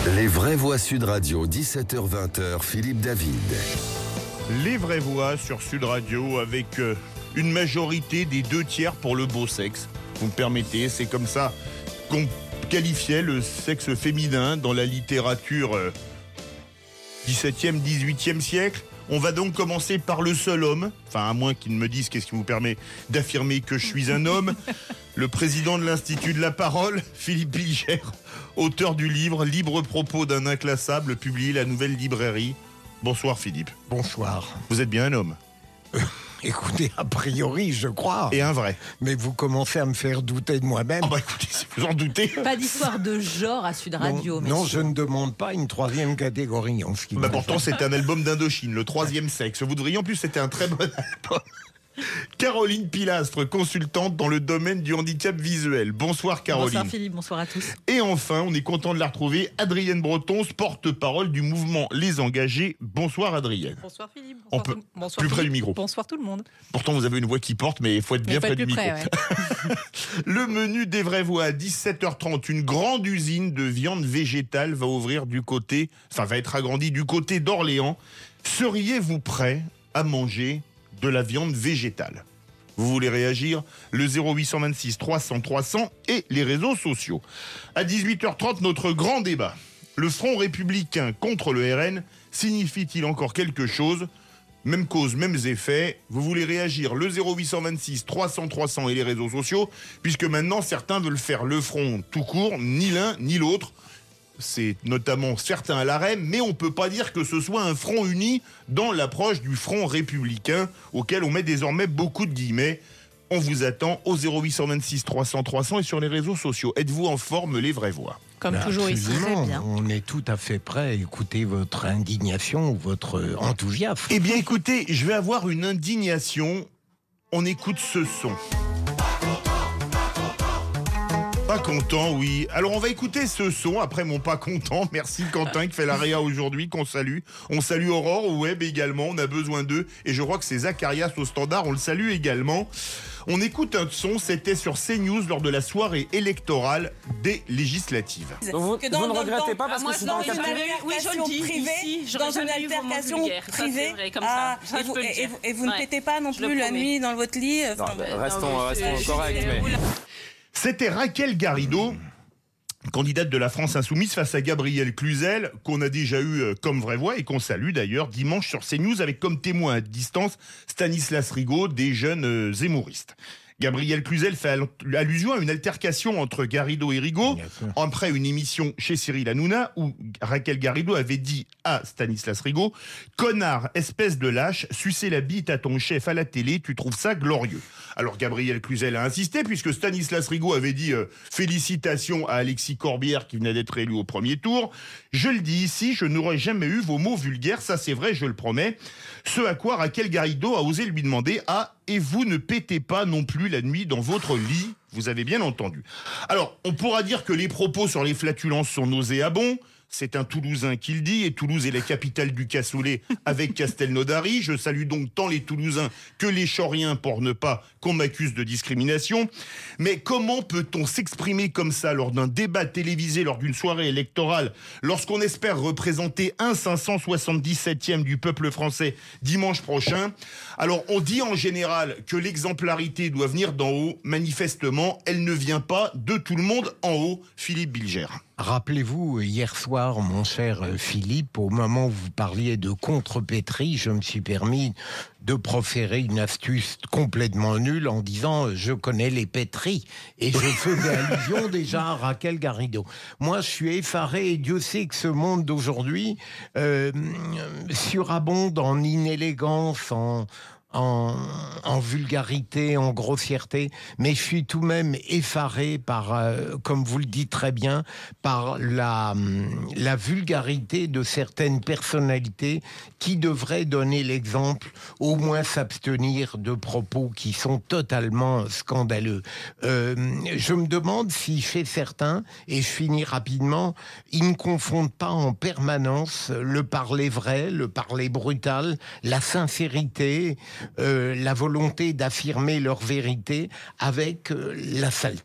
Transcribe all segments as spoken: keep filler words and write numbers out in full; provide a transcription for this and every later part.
Les vraies voix Sud Radio, dix-sept heures vingt, Philippe David. Les vraies voix sur Sud Radio avec euh, une majorité des deux tiers pour le beau sexe. Vous me permettez, c'est comme ça qu'on qualifiait le sexe féminin dans la littérature euh, dix-septième, dix-huitième siècle. On va donc commencer par le seul homme, enfin à moins qu'il ne me dise qu'est-ce qui vous permet d'affirmer que je suis un homme, le président de l'Institut de la Parole, Philippe Bilger, auteur du livre « Libre propos d'un inclassable », publié à la Nouvelle Librairie. Bonsoir Philippe. Bonsoir. Vous êtes bien un homme? euh, Écoutez, a priori, je crois. Et un vrai. Mais vous commencez à me faire douter de moi-même. Oh bah écoutez, si vous en doutez. Pas d'histoire de genre à Sud Radio. Non, non, je ne demande pas une troisième catégorie en ce qui Bah me pourtant, c'était un album d'Indochine, le troisième sexe. Vous devriez, en plus, c'était un très bon album. Caroline Pilastre, consultante dans le domaine du handicap visuel. Bonsoir Caroline. Bonsoir Philippe, bonsoir à tous. Et enfin, on est content de la retrouver, Adrienne Breton, porte-parole du mouvement Les Engagés. Bonsoir Adrienne. Bonsoir Philippe. On Bonsoir peut tout, bonsoir plus Philippe. près du micro. Bonsoir tout le monde. Pourtant, vous avez une voix qui porte, mais il faut être bien Mais près faut du être micro. plus près, ouais. Le menu des vraies voix à dix-sept heures trente. Une grande usine de viande végétale va ouvrir du côté, enfin va être agrandie du côté d'Orléans. Seriez-vous prêt à manger de la viande végétale? Vous voulez réagir? Le zéro huit cent vingt-six trois cents trois cents et les réseaux sociaux. À dix-huit heures trente, notre grand débat. Le Front républicain contre le R N signifie-t-il encore quelque chose? Même cause, mêmes effets. Vous voulez réagir? Le zéro huit cent vingt-six trois cents trois cents et les réseaux sociaux, puisque maintenant certains veulent faire le Front tout court, ni l'un ni l'autre. C'est notamment certains à l'A R E M, mais on ne peut pas dire que ce soit un front uni dans l'approche du front républicain, auquel on met désormais beaucoup de guillemets. On vous attend au zéro huit cent vingt-six trois cents trois cents et sur les réseaux sociaux. Êtes-vous en forme, les vraies voix? Comme Ben toujours ici, absolument. très bien. On est tout à fait prêt à écouter votre indignation, votre enthousiasme. Eh bien écoutez, je vais avoir une indignation. On écoute ce son. Pas content, oui. Alors on va écouter ce son après mon pas content. Merci Quentin qui fait la réa aujourd'hui, qu'on salue. On salue Aurore au web également, on a besoin d'eux. Et je crois que c'est Zacharias au standard, on le salue également. On écoute un son, c'était sur CNews lors de la soirée électorale des législatives. Vous, Que dans- vous ne dans- regrettez dans- pas parce moi, que c'est dans dans une le cadre... altercation Oui, je le dis, privée, ici, j'aurais dans une jamais eu vos mots altercation vulgaires. Ça, privée. c'est vrai, comme Ah, ça. Ça, et je vous, peux le et dire. vous, et vous ne Ouais. pétez pas non Je le plus la promets. nuit dans votre lit. Non, enfin, bah, Non, restons, mais restons c'est- corrects, c'est- mais... C'était Raquel Garrido, candidate de la France Insoumise face à Gabriel Cluzel, qu'on a déjà eu comme vraie voix et qu'on salue d'ailleurs dimanche sur CNews avec comme témoin à distance Stanislas Rigaud, des jeunes zémouristes. Gabriel Cluzel fait allusion à une altercation entre Garrido et Rigaud après une émission chez Cyril Hanouna où Raquel Garrido avait dit à Stanislas Rigaud « Connard, espèce de lâche, sucer la bite à ton chef à la télé, tu trouves ça glorieux ?» Alors Gabriel Cluzel a insisté puisque Stanislas Rigaud avait dit euh, « Félicitations à Alexis Corbière qui venait d'être élu au premier tour. Je le dis ici, je n'aurais jamais eu vos mots vulgaires, ça c'est vrai, je le promets. » Ce à quoi Raquel Garrido a osé lui demander « Ah, et vous ne pétez pas non plus la nuit dans votre lit ?» Vous avez bien entendu. Alors, on pourra dire que les propos sur les flatulences sont nauséabonds. C'est un Toulousain qui le dit, et Toulouse est la capitale du cassoulet avec Castelnaudary. Je salue donc tant les Toulousains que les Choriens pour ne pas qu'on m'accuse de discrimination. Mais comment peut-on s'exprimer comme ça lors d'un débat télévisé, lors d'une soirée électorale, lorsqu'on espère représenter un cinq cent soixante-dix-septième du peuple français dimanche prochain? Alors, on dit en général que l'exemplarité doit venir d'en haut. Manifestement, elle ne vient pas de tout le monde en haut. Philippe Bilger. Rappelez-vous, hier soir, mon cher Philippe, au moment où vous parliez de contrepétrie, je me suis permis de proférer une astuce complètement nulle en disant « je connais les pétries ». Et je faisais allusion déjà à Raquel Garrido. Moi, je suis effaré, et Dieu sait que ce monde d'aujourd'hui euh, surabonde en inélégance, en... En, en vulgarité, en grossièreté, mais je suis tout de même effaré par, euh, comme vous le dites très bien, par la, la vulgarité de certaines personnalités qui devraient donner l'exemple, au moins s'abstenir de propos qui sont totalement scandaleux. Euh, je me demande si chez certains, et je finis rapidement, ils ne confondent pas en permanence le parler vrai, le parler brutal, la sincérité, Euh, la volonté d'affirmer leur vérité avec euh, la saleté.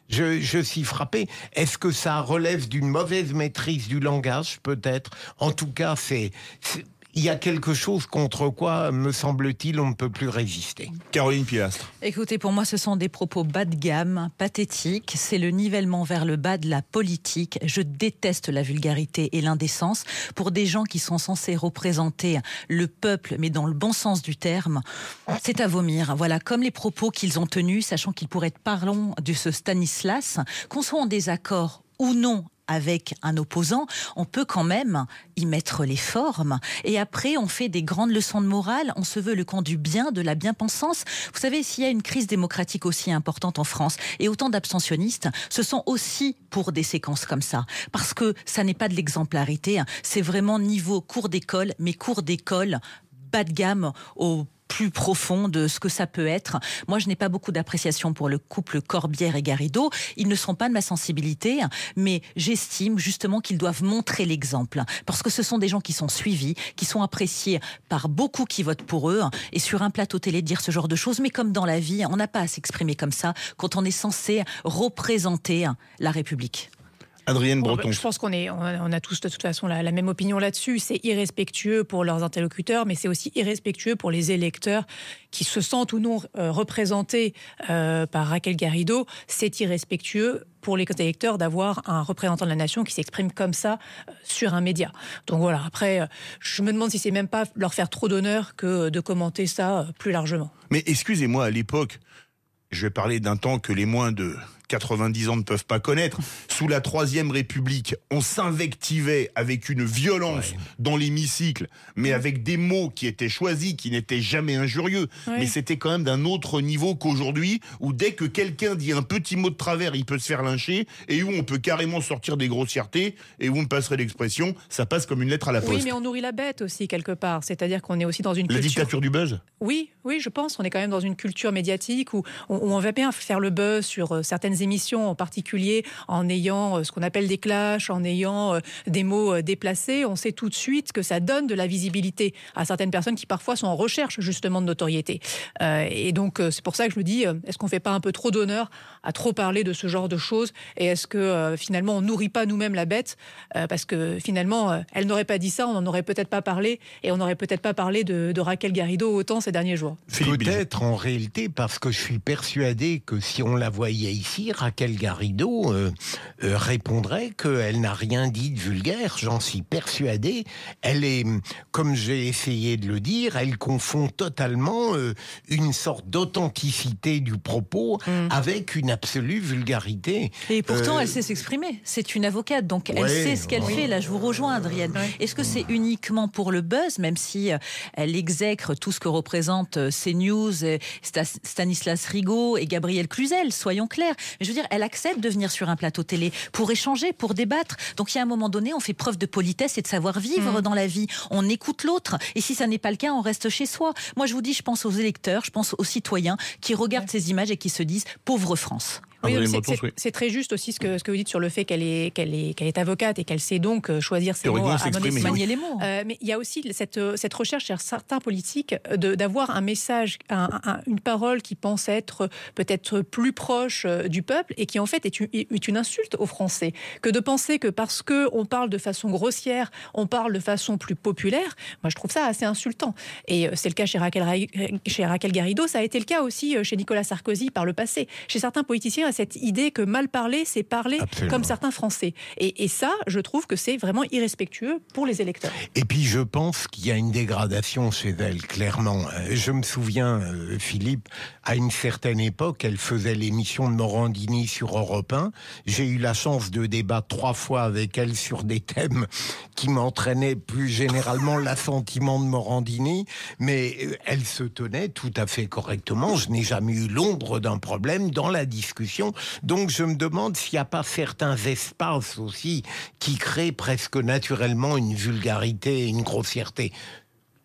Je, je suis frappé. Est-ce que ça relève d'une mauvaise maîtrise du langage, peut-être ? En tout cas, c'est... c'est... il y a quelque chose contre quoi, me semble-t-il, on ne peut plus résister. Caroline Pilastre. Écoutez, pour moi, ce sont des propos bas de gamme, pathétiques. C'est le nivellement vers le bas de la politique. Je déteste la vulgarité et l'indécence. Pour des gens qui sont censés représenter le peuple, mais dans le bon sens du terme, c'est à vomir. Voilà, comme les propos qu'ils ont tenus, sachant qu'ils pourraient être, parlons de ce Stanislas, qu'on soit en désaccord ou non avec un opposant, on peut quand même y mettre les formes. Et après, on fait des grandes leçons de morale, on se veut le camp du bien, de la bien-pensance. Vous savez, s'il y a une crise démocratique aussi importante en France et autant d'abstentionnistes, ce sont aussi pour des séquences comme ça. Parce que ça n'est pas de l'exemplarité, c'est vraiment niveau cours d'école, mais cours d'école bas de gamme au plus profond de ce que ça peut être. Moi, je n'ai pas beaucoup d'appréciation pour le couple Corbière et Garrido. Ils ne sont pas de ma sensibilité, mais j'estime justement qu'ils doivent montrer l'exemple. Parce que ce sont des gens qui sont suivis, qui sont appréciés par beaucoup qui votent pour eux. Et sur un plateau télé, dire ce genre de choses, mais comme dans la vie, on n'a pas à s'exprimer comme ça quand on est censé représenter la République. Adrienne Breton. Je pense qu'on est, on a tous de toute façon la, la même opinion là-dessus. C'est irrespectueux pour leurs interlocuteurs, mais c'est aussi irrespectueux pour les électeurs qui se sentent ou non euh, représentés euh, par Raquel Garrido. C'est irrespectueux pour les électeurs d'avoir un représentant de la nation qui s'exprime comme ça euh, sur un média. Donc voilà, après, euh, je me demande si c'est même pas leur faire trop d'honneur que de commenter ça euh, plus largement. Mais excusez-moi, à l'époque, je vais parler d'un temps que les moins de quatre-vingt-dix ans ne peuvent pas connaître. Sous la Troisième République, on s'invectivait avec une violence ouais. dans l'hémicycle, mais avec des mots qui étaient choisis, qui n'étaient jamais injurieux. Ouais. Mais c'était quand même d'un autre niveau qu'aujourd'hui, où dès que quelqu'un dit un petit mot de travers, il peut se faire lyncher, et où on peut carrément sortir des grossièretés, et où on me passerait l'expression, ça passe comme une lettre à la poste. Oui, mais on nourrit la bête aussi, quelque part. C'est-à-dire qu'on est aussi dans une la culture... dictature du buzz ? Oui, oui, je pense. On est quand même dans une culture médiatique où on, où on va bien faire le buzz sur certaines émissions, en particulier en ayant ce qu'on appelle des clashs, en ayant des mots déplacés. On sait tout de suite que ça donne de la visibilité à certaines personnes qui parfois sont en recherche justement de notoriété. Euh, et donc c'est pour ça que je me dis, est-ce qu'on ne fait pas un peu trop d'honneur à trop parler de ce genre de choses, et est-ce que euh, finalement on ne nourrit pas nous-mêmes la bête, euh, parce que finalement euh, elle n'aurait pas dit ça, on n'en aurait peut-être pas parlé, et on n'aurait peut-être pas parlé de, de Raquel Garrido autant ces derniers jours. Peut-être en réalité parce que je suis persuadé que si on la voyait ici, Raquel Garrido euh, euh, répondrait qu'elle n'a rien dit de vulgaire, j'en suis persuadé. Elle est, comme j'ai essayé de le dire, elle confond totalement euh, une sorte d'authenticité du propos mmh. avec une absolue vulgarité. Et pourtant, euh, elle sait s'exprimer. C'est une avocate, donc elle ouais, sait ce qu'elle ouais. fait. Là, je vous rejoins, Adrienne. Ouais. Est-ce que c'est uniquement pour le buzz, même si euh, elle exècre tout ce que représente euh, CNews, euh, Stanislas Rigaud et Gabriel Cluzel, soyons clairs. Mais je veux dire, elle accepte de venir sur un plateau télé pour échanger, pour débattre. Donc il y a un moment donné, on fait preuve de politesse et de savoir-vivre mmh. dans la vie. On écoute l'autre. Et si ça n'est pas le cas, on reste chez soi. Moi, je vous dis, je pense aux électeurs, je pense aux citoyens qui regardent ouais. ces images et qui se disent « pauvre France ». Oui, c'est, c'est, c'est très juste aussi ce que, ce que vous dites sur le fait qu'elle est, qu'elle est, qu'elle est avocate et qu'elle sait donc choisir ses mots, à manier les mots. Euh, mais il y a aussi cette, cette recherche chez certains politiques de, d'avoir un message, un, un, une parole qui pense être peut-être plus proche du peuple et qui en fait est une, est une insulte aux Français. Que de penser que parce qu'on parle de façon grossière, on parle de façon plus populaire, moi je trouve ça assez insultant. Et c'est le cas chez Raquel, chez Raquel Garrido, ça a été le cas aussi chez Nicolas Sarkozy par le passé. Chez certains politiciens, cette idée que mal parler, c'est parler Absolument. Comme certains Français. Et, et ça, je trouve que c'est vraiment irrespectueux pour les électeurs. Et puis, je pense qu'il y a une dégradation chez elle, clairement. Je me souviens, euh, Philippe, à une certaine époque, elle faisait l'émission de Morandini sur Europe un. J'ai eu la chance de débattre trois fois avec elle sur des thèmes qui m'entraînaient plus généralement l'assentiment de Morandini, mais elle se tenait tout à fait correctement. Je n'ai jamais eu l'ombre d'un problème dans la discussion. Donc je me demande s'il n'y a pas certains espaces aussi qui créent presque naturellement une vulgarité et une grossièreté.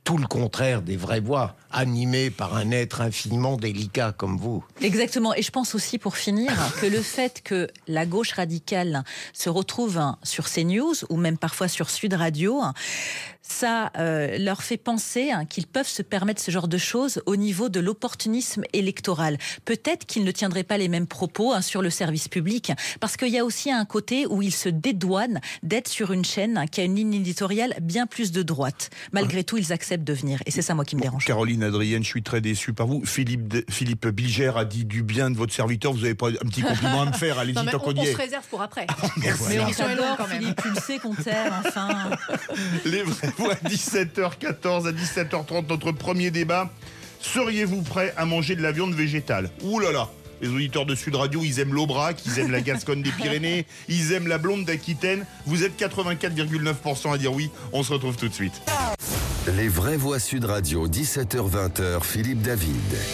tout le contraire des vraies voix, animées par un être infiniment délicat comme vous. Exactement. Et je pense aussi, pour finir, que le fait que la gauche radicale se retrouve sur CNews ou même parfois sur Sud Radio, ça euh, leur fait penser hein, qu'ils peuvent se permettre ce genre de choses au niveau de l'opportunisme électoral. Peut-être qu'ils ne tiendraient pas les mêmes propos hein, sur le service public, parce qu'il y a aussi un côté où ils se dédouanent d'être sur une chaîne hein, qui a une ligne éditoriale bien plus de droite. Malgré tout, ils acceptent de venir. Et c'est ça, moi, qui me dérange. Caroline, Adrienne, je suis très déçu par vous. Philippe, de, Philippe Bilger a dit du bien de votre serviteur. Vous n'avez pas un petit compliment à me faire? Allez-y, tant qu'on y est. On se réserve pour après. Mais voilà. On s'adore, Philippe, tu le sais qu'on t'aime, enfin. Les vraies voix, dix-sept heures quatorze à dix-sept heures trente, notre premier débat. Seriez-vous prêt à manger de la viande végétale? Ouh là là. Les auditeurs de Sud Radio, ils aiment l'Aubrac, ils aiment la Gascogne des Pyrénées, ils aiment la blonde d'Aquitaine. Vous êtes quatre-vingt-quatre virgule neuf pour cent à dire oui. On se retrouve tout de suite. Les vraies voix Sud Radio, dix-sept heures vingt, Philippe David.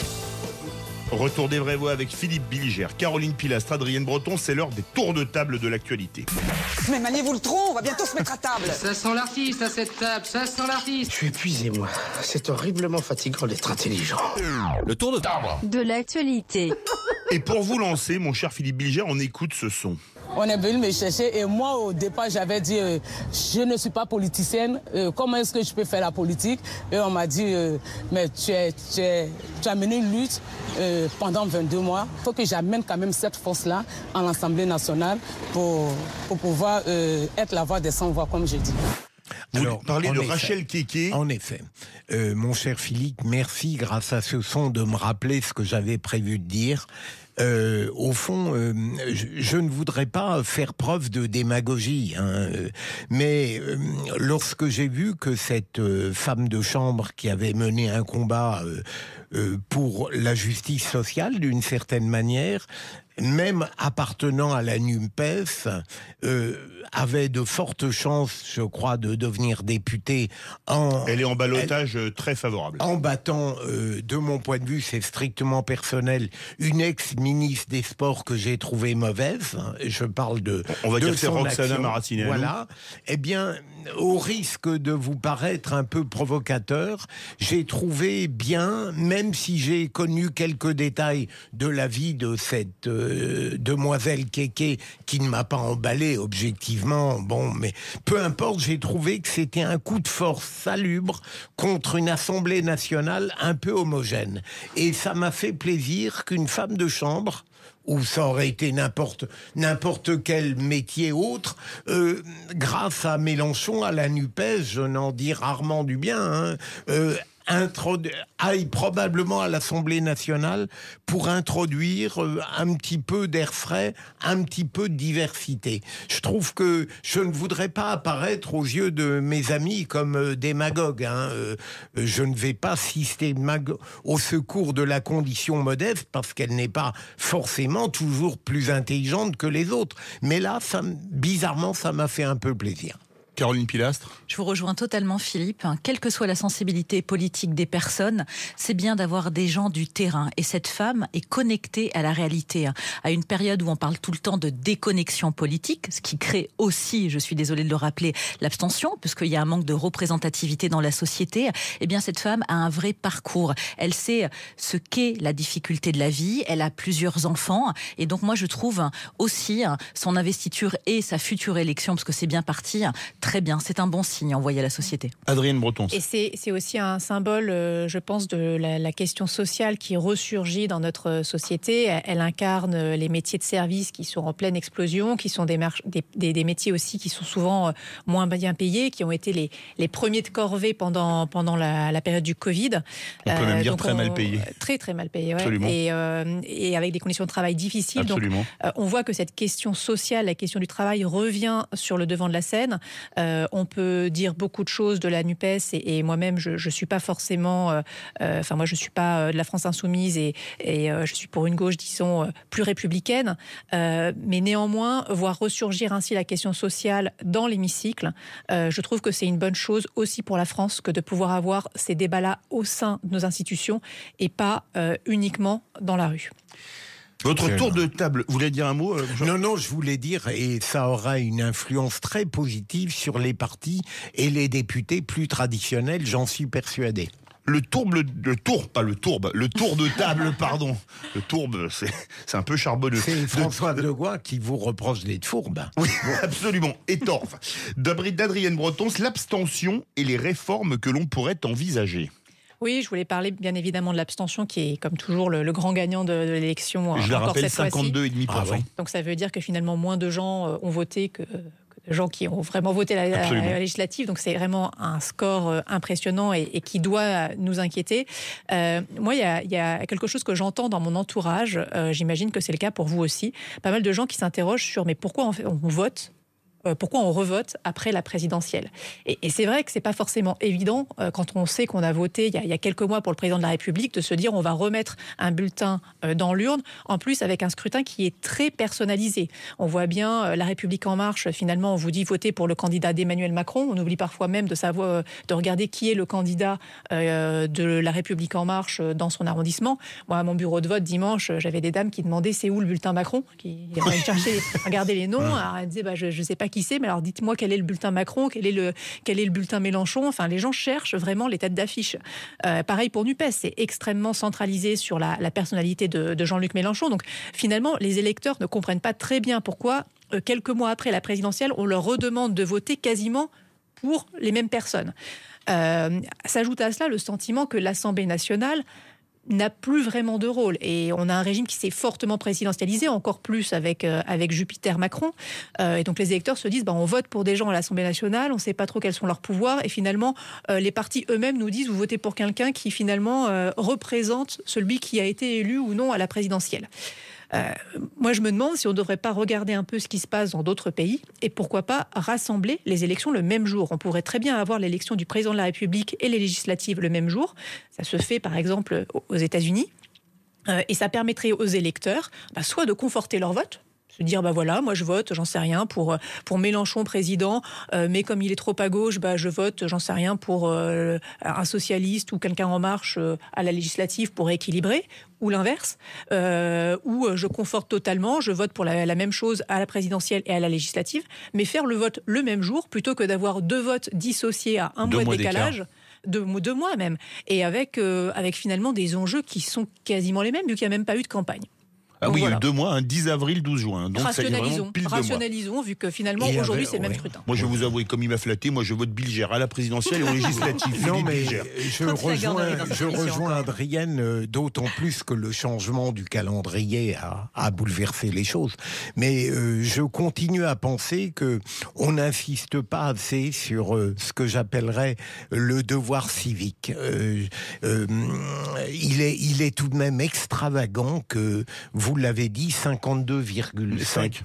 Retour des vraies voix avec Philippe Bilger, Caroline Pilastre, Adrienne Breton. C'est l'heure des tours de table de l'actualité. Mais maniez-vous le tronc, on va bientôt se mettre à table. Ça sent l'artiste à cette table, ça sent l'artiste. Je suis épuisé, moi. C'est horriblement fatigant d'être intelligent. Le tour de table de l'actualité. Et pour vous lancer, mon cher Philippe Bilger, on écoute ce son. On est venu me chercher et moi au départ j'avais dit euh, je ne suis pas politicienne, euh, comment est-ce que je peux faire la politique? Et on m'a dit euh, mais tu, es, tu, es, tu as mené une lutte euh, pendant vingt-deux mois. Il faut que j'amène quand même cette force-là à l'Assemblée nationale pour, pour pouvoir euh, être la voix des sans-voix comme je dis. Vous Alors, parlez de effet, Rachel Keke. En effet. Euh, mon cher Philippe, merci grâce à ce son de me rappeler ce que j'avais prévu de dire. Euh, au fond, euh, je, je ne voudrais pas faire preuve de démagogie, hein, euh, mais euh, lorsque j'ai vu que cette euh, femme de chambre qui avait mené un combat euh, euh, pour la justice sociale, d'une certaine manière, même appartenant à la NUPES, euh, avait de fortes chances, je crois, de devenir députée en... Elle est en ballottage elle, très favorable. En battant, euh, de mon point de vue, c'est strictement personnel, une ex-ministre des Sports que j'ai trouvée mauvaise. Je parle de... On va de dire que c'est Roxana Maracineanu. Voilà. Eh bien, au risque de vous paraître un peu provocateur, j'ai trouvé bien, même si j'ai connu quelques détails de la vie de cette... Euh, Euh, demoiselle Keke qui ne m'a pas emballé objectivement, bon, mais peu importe, j'ai trouvé que c'était un coup de force salubre contre une Assemblée nationale un peu homogène. Et ça m'a fait plaisir qu'une femme de chambre, ou ça aurait été n'importe n'importe quel métier autre, euh, grâce à Mélenchon, à la NUPES, je n'en dis rarement du bien, hein, euh, Introdu- aille probablement à l'Assemblée nationale pour introduire euh, un petit peu d'air frais, un petit peu de diversité. Je trouve que je ne voudrais pas apparaître aux yeux de mes amis comme euh, démagogue. Hein. Euh, je ne vais pas systématiquement au secours de la condition modeste parce qu'elle n'est pas forcément toujours plus intelligente que les autres. Mais là, ça, bizarrement, ça m'a fait un peu plaisir. Caroline Pilastre. Je vous rejoins totalement, Philippe. Quelle que soit la sensibilité politique des personnes, c'est bien d'avoir des gens du terrain. Et cette femme est connectée à la réalité. À une période où on parle tout le temps de déconnexion politique, ce qui crée aussi, je suis désolée de le rappeler, l'abstention, puisqu'il y a un manque de représentativité dans la société. Eh bien, cette femme a un vrai parcours. Elle sait ce qu'est la difficulté de la vie. Elle a plusieurs enfants. Et donc, moi, je trouve aussi son investiture et sa future élection, parce que c'est bien parti, très bien, c'est un bon signe envoyé à la société. Adrienne Breton. Et c'est, c'est aussi un symbole, euh, je pense, de la, la question sociale qui ressurgit dans notre société. Elle, elle incarne les métiers de service qui sont en pleine explosion, qui sont des, mar- des, des, des métiers aussi qui sont souvent euh, moins bien payés, qui ont été les, les premiers de corvée pendant, pendant la, la période du Covid. On peut euh, même dire donc très on, mal payés. Très, très mal payés, ouais. Absolument. Et, euh, et avec des conditions de travail difficiles. Absolument. Donc, euh, on voit que cette question sociale, la question du travail revient sur le devant de la scène. Euh, on peut dire beaucoup de choses de la NUPES et, et moi-même, je ne suis pas forcément... Euh, euh, enfin, moi, je ne suis pas euh, de la France Insoumise et, et euh, je suis pour une gauche, disons, euh, plus républicaine. Euh, mais néanmoins, voir ressurgir ainsi la question sociale dans l'hémicycle, euh, je trouve que c'est une bonne chose aussi pour la France que de pouvoir avoir ces débats-là au sein de nos institutions et pas euh, uniquement dans la rue. Votre tour de table, vous voulez dire un mot euh, Jean... Non, non, je voulais dire, et ça aura une influence très positive sur les partis et les députés plus traditionnels, j'en suis persuadé. Le tourbe, le tour, pas le tourbe, le tour de table, pardon. Le tourbe, c'est, c'est un peu charbonneux. C'est François de Gouin qui vous reproche d'être fourbe. Oui, absolument. Et torf. D'Adrienne Breton, l'abstention et les réformes que l'on pourrait envisager. Oui, je voulais parler bien évidemment de l'abstention qui est comme toujours le, le grand gagnant de, de l'élection. Je le rappelle, cinquante-deux virgule cinq pour cent. Ah, ouais. Donc ça veut dire que finalement moins de gens ont voté que... de gens qui ont vraiment voté la, la, la législative. Donc, c'est vraiment un score euh, impressionnant et, et qui doit nous inquiéter. Euh, moi, il y a, y a quelque chose que j'entends dans mon entourage. Euh, j'imagine que c'est le cas pour vous aussi. Pas mal de gens qui s'interrogent sur mais pourquoi on, fait, on vote pourquoi on revote après la présidentielle. Et, et c'est vrai que c'est pas forcément évident euh, quand on sait qu'on a voté il y a, il y a quelques mois pour le président de la République de se dire on va remettre un bulletin euh, dans l'urne, en plus avec un scrutin qui est très personnalisé. On voit bien euh, la République en marche, finalement on vous dit votez pour le candidat d'Emmanuel Macron, on oublie parfois même de savoir, euh, de regarder qui est le candidat euh, de la République en marche euh, dans son arrondissement. Moi à mon bureau de vote dimanche, euh, j'avais des dames qui demandaient c'est où le bulletin Macron, qui cherchaient, regardaient les noms, alors elles disaient bah, je, je sais pas qui c'est, mais alors dites-moi quel est le bulletin Macron, quel est le, quel est le bulletin Mélenchon. Enfin, les gens cherchent vraiment les têtes d'affiche. Euh, pareil pour NUPES, c'est extrêmement centralisé sur la, la personnalité de, de Jean-Luc Mélenchon. Donc finalement, les électeurs ne comprennent pas très bien pourquoi, euh, quelques mois après la présidentielle, on leur redemande de voter quasiment pour les mêmes personnes. Euh, s'ajoute à cela le sentiment que l'Assemblée nationale n'a plus vraiment de rôle. Et on a un régime qui s'est fortement présidentialisé, encore plus avec, euh, avec Jupiter Macron. Euh, et donc les électeurs se disent, bah, on vote pour des gens à l'Assemblée nationale, on ne sait pas trop quels sont leurs pouvoirs. Et finalement, euh, les partis eux-mêmes nous disent, vous votez pour quelqu'un qui finalement euh, représente celui qui a été élu ou non à la présidentielle. Euh, moi, je me demande si on ne devrait pas regarder un peu ce qui se passe dans d'autres pays et pourquoi pas rassembler les élections le même jour. On pourrait très bien avoir l'élection du président de la République et les législatives le même jour. Ça se fait par exemple aux États-Unis euh, et ça permettrait aux électeurs bah, soit de conforter leur vote, se dire bah voilà, moi je vote, j'en sais rien pour pour Mélenchon président, euh, mais comme il est trop à gauche, bah je vote, j'en sais rien pour euh, un socialiste ou quelqu'un en marche euh, à la législative pour équilibrer, ou l'inverse, euh, où je conforte totalement, je vote pour la, la même chose à la présidentielle et à la législative, mais faire le vote le même jour plutôt que d'avoir deux votes dissociés à un mois de décalage. Deux, deux mois même, et avec euh, avec finalement des enjeux qui sont quasiment les mêmes vu qu'il n'y a même pas eu de campagne. Ah donc oui, voilà. deux mois, un dix avril, douze juin. Donc ça y est vraiment pile deux mois. Rationalisons, vu que finalement, et aujourd'hui, c'est le ouais. même scrutin. Moi, je vais vous avouer, comme il m'a flatté, moi, je vote Bilger à la présidentielle et aux législatives. Non, mais je rejoins, je rejoins Adrienne, euh, d'autant plus que le changement du calendrier a, a bouleversé les choses. Mais euh, je continue à penser que on n'insiste pas assez sur euh, ce que j'appellerais le devoir civique. Euh, euh, il est, il est tout de même extravagant que vous l'avez dit, cinquante-deux virgule cinq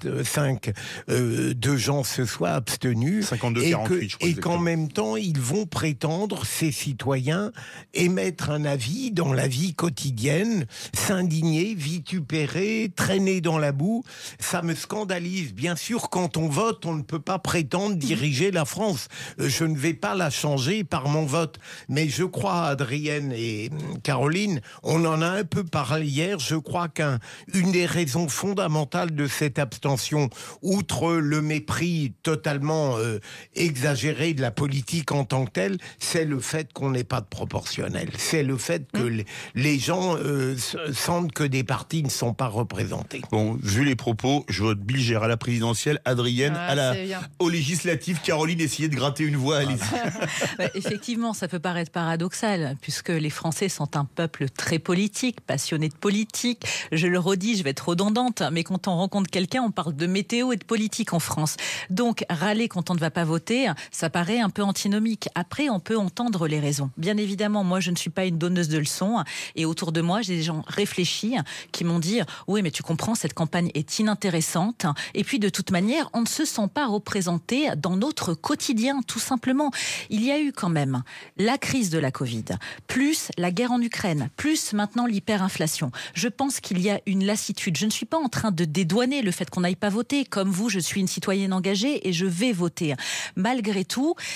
euh, de gens se soient abstenus cinquante-deux, et, quarante-huit, que, je crois et qu'en même temps, ils vont prétendre, ces citoyens, émettre un avis dans la vie quotidienne, s'indigner, vitupérer, traîner dans la boue. Ça me scandalise. Bien sûr, quand on vote, on ne peut pas prétendre diriger la France. Je ne vais pas la changer par mon vote. Mais je crois, Adrienne et Caroline, on en a un peu parlé hier, je crois qu'un une des raisons fondamentales de cette abstention, outre le mépris totalement euh, exagéré de la politique en tant que telle, c'est le fait qu'on n'ait pas de proportionnel. C'est le fait que mmh. les, les gens euh, sentent que des partis ne sont pas représentés. Bon, vu les propos, je vote Bilger à la présidentielle, Adrienne ah, à la, aux législatives, Caroline essayait de gratter une voix. Allez-y. Bah, effectivement, ça peut paraître paradoxal, puisque les Français sont un peuple très politique, passionné de politique. Je le redis, je vais être redondante, mais quand on rencontre quelqu'un, on parle de météo et de politique en France. Donc, râler quand on ne va pas voter, ça paraît un peu antinomique. Après, on peut entendre les raisons. Bien évidemment, moi, je ne suis pas une donneuse de leçons, et autour de moi, j'ai des gens réfléchis qui m'ont dit « Oui, mais tu comprends, cette campagne est inintéressante, et puis de toute manière, on ne se sent pas représenté dans notre quotidien, tout simplement. » Il y a eu quand même la crise de la Covid, plus la guerre en Ukraine, plus maintenant l'hyperinflation. Je pense qu'il y a une lassitude. Je ne suis pas en train de dédouaner le fait qu'on n'aille pas voter. Comme vous, je suis une citoyenne engagée et je vais voter. Malgré tout,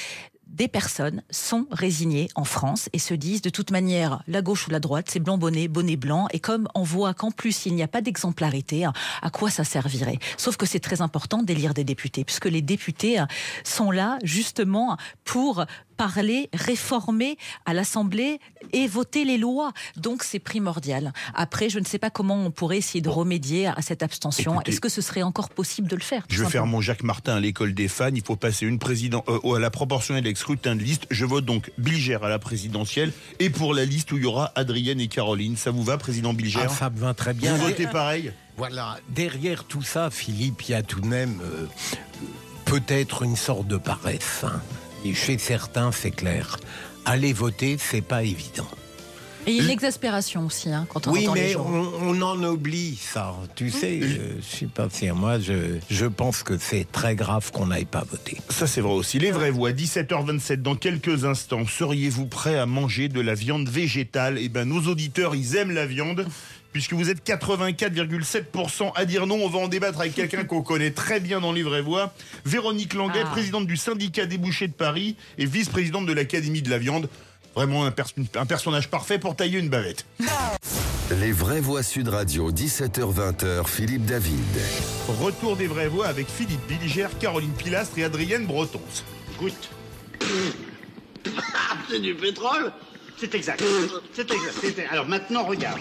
des personnes sont résignées en France et se disent de toute manière, la gauche ou la droite, c'est blanc bonnet, bonnet blanc. Et comme on voit qu'en plus, il n'y a pas d'exemplarité, à quoi ça servirait? Sauf que c'est très important d'élire des députés, puisque les députés sont là justement pour parler, réformer à l'Assemblée et voter les lois. Donc c'est primordial. Après, je ne sais pas comment on pourrait essayer de remédier à cette abstention. Écoutez, est-ce que ce serait encore possible de le faire? Je vais faire mon Jacques Martin à l'école des fans. Il faut passer une président, euh, à la proportionnelle avec scrutin de liste. Je vote donc Bilger à la présidentielle et pour la liste où il y aura Adrienne et Caroline. Ça vous va, président Bilger? Ah, ça me va très bien. Vous votez pareil? Voilà. Derrière tout ça, Philippe, il y a tout de même euh, peut-être une sorte de paresse. Hein. Et chez certains, c'est clair. Aller voter, c'est pas évident. Et il y a une exaspération aussi, hein, quand on oui, entend les mais gens. on, on en oublie ça. Tu sais, je, je suis pas fier. Moi, je, je pense que c'est très grave qu'on n'aille pas voter. Ça, c'est vrai aussi. Les vraies voix, dix-sept heures vingt-sept, dans quelques instants. Seriez-vous prêt à manger de la viande végétale? Eh ben, nos auditeurs, ils aiment la viande. Puisque vous êtes quatre-vingt-quatre virgule sept pour cent à dire non, on va en débattre avec quelqu'un qu'on connaît très bien dans les vraies voix. Véronique Langlais, ah. présidente du syndicat des bouchers de Paris et vice-présidente de l'Académie de la viande. Vraiment un, pers- un personnage parfait pour tailler une bavette. Les vraies voix Sud Radio, dix-sept heures vingt, Philippe David. Retour des vraies voix avec Philippe Bilger, Caroline Pilastre et Adrienne Bretons. Goûte. C'est du pétrole? C'est exact. C'est exact. C'est... Alors maintenant, regarde.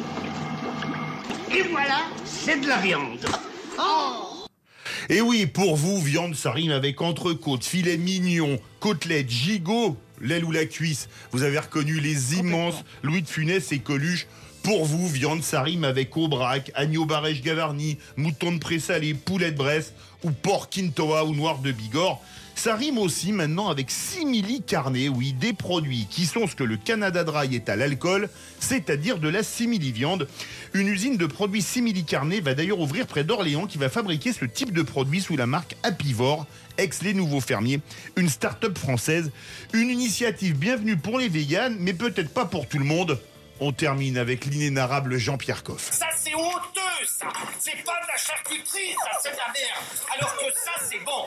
Et voilà, c'est de la viande. Oh! Et oui, pour vous, viande, ça rime avec entrecôte, filet mignon, côtelette, gigot, l'aile ou la cuisse. Vous avez reconnu les immenses Louis de Funès et Coluche. Pour vous, viande, ça rime avec aubrac, agneau barèche gavarni, mouton de présalé, poulet de Bresse ou porc quintoa ou noir de Bigorre. Ça rime aussi maintenant avec simili carné, oui, des produits qui sont ce que le Canada Dry est à l'alcool, c'est-à-dire de la simili-viande. Une usine de produits simili carné va d'ailleurs ouvrir près d'Orléans qui va fabriquer ce type de produit sous la marque Apivore, ex Les Nouveaux Fermiers, une start-up française. Une initiative bienvenue pour les véganes, mais peut-être pas pour tout le monde. On termine avec l'inénarrable Jean-Pierre Coff. Ça, c'est honteux, ça. C'est pas de la charcuterie, ça, c'est de la merde. Alors que ça, c'est bon.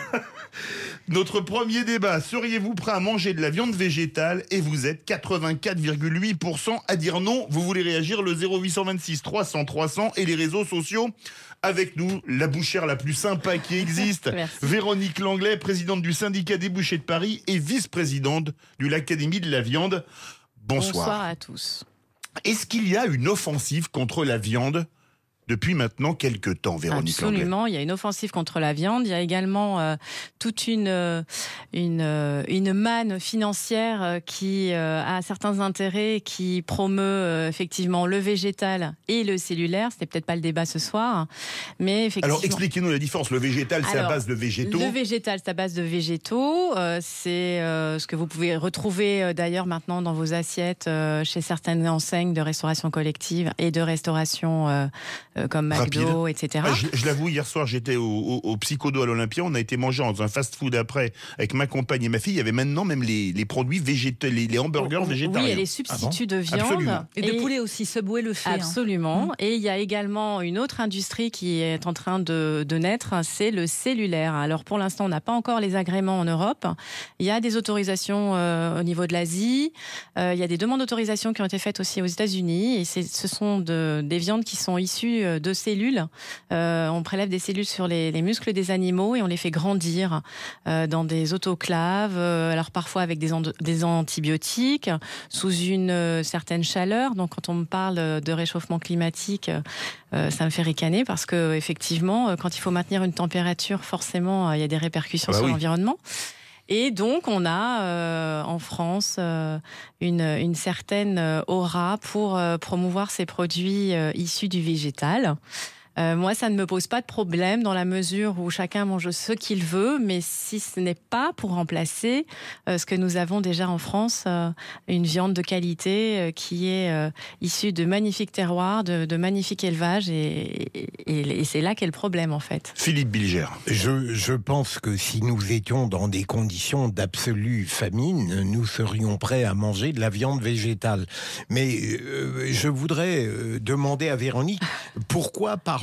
Notre premier débat, seriez-vous prêt à manger de la viande végétale? Et vous êtes quatre-vingt-quatre virgule huit pour cent à dire non. Vous voulez réagir, le zéro huit cent vingt-six trois cents trois cents et les réseaux sociaux. Avec nous, la bouchère la plus sympa qui existe, Véronique Langlais, présidente du syndicat des bouchers de Paris et vice-présidente de l'Académie de la viande. Bonsoir. Bonsoir à tous. Est-ce qu'il y a une offensive contre la viande depuis maintenant quelques temps, Véronique Langlais? Absolument, il y a une offensive contre la viande. Il y a également euh, toute une, euh, une, euh, une manne financière euh, qui euh, a certains intérêts, qui promeut euh, effectivement le végétal et le cellulaire. C'était peut-être pas le débat ce soir, mais effectivement... Alors, expliquez-nous la différence. Le végétal, c'est Alors, à base de végétaux. Le végétal, c'est à base de végétaux. Euh, c'est euh, ce que vous pouvez retrouver euh, d'ailleurs maintenant dans vos assiettes euh, chez certaines enseignes de restauration collective et de restauration euh, comme McDo, rapide. et cetera. Ah, je, je l'avoue, hier soir, j'étais au, au, au Psychodo à l'Olympia. On a été manger dans un fast-food après avec ma compagne et ma fille. Il y avait maintenant même les, les produits végétaux, les, les hamburgers oh, végétariens. Oui, et les substituts ah bon de viande. Absolument. Et de et poulet aussi, Subway le fait. Absolument. Hein. Et il y a également une autre industrie qui est en train de, de naître, c'est le cellulaire. Alors pour l'instant, on n'a pas encore les agréments en Europe. Il y a des autorisations euh, au niveau de l'Asie. Euh, il y a des demandes d'autorisation qui ont été faites aussi aux États-Unis. Et c'est, ce sont de, des viandes qui sont issues de cellules. Euh, on prélève des cellules sur les, les muscles des animaux et on les fait grandir euh, dans des autoclaves, euh, alors parfois avec des, en, des antibiotiques, sous une euh, certaine chaleur. Donc quand on me parle de réchauffement climatique, euh, ça me fait ricaner parce que effectivement, quand il faut maintenir une température, forcément, il y a des répercussions ah bah sur oui. l'environnement. Et donc, on a euh, en France euh, une, une certaine aura pour euh, promouvoir ces produits euh, issus du végétal. Euh, moi, ça ne me pose pas de problème dans la mesure où chacun mange ce qu'il veut, mais si ce n'est pas pour remplacer euh, ce que nous avons déjà en France, euh, une viande de qualité euh, qui est euh, issue de magnifiques terroirs, de, de magnifiques élevages, et, et, et c'est là qu'est le problème en fait. Philippe Bilger. Je, je pense que si nous étions dans des conditions d'absolue famine, nous serions prêts à manger de la viande végétale. Mais euh, je voudrais euh, demander à Véronique, pourquoi par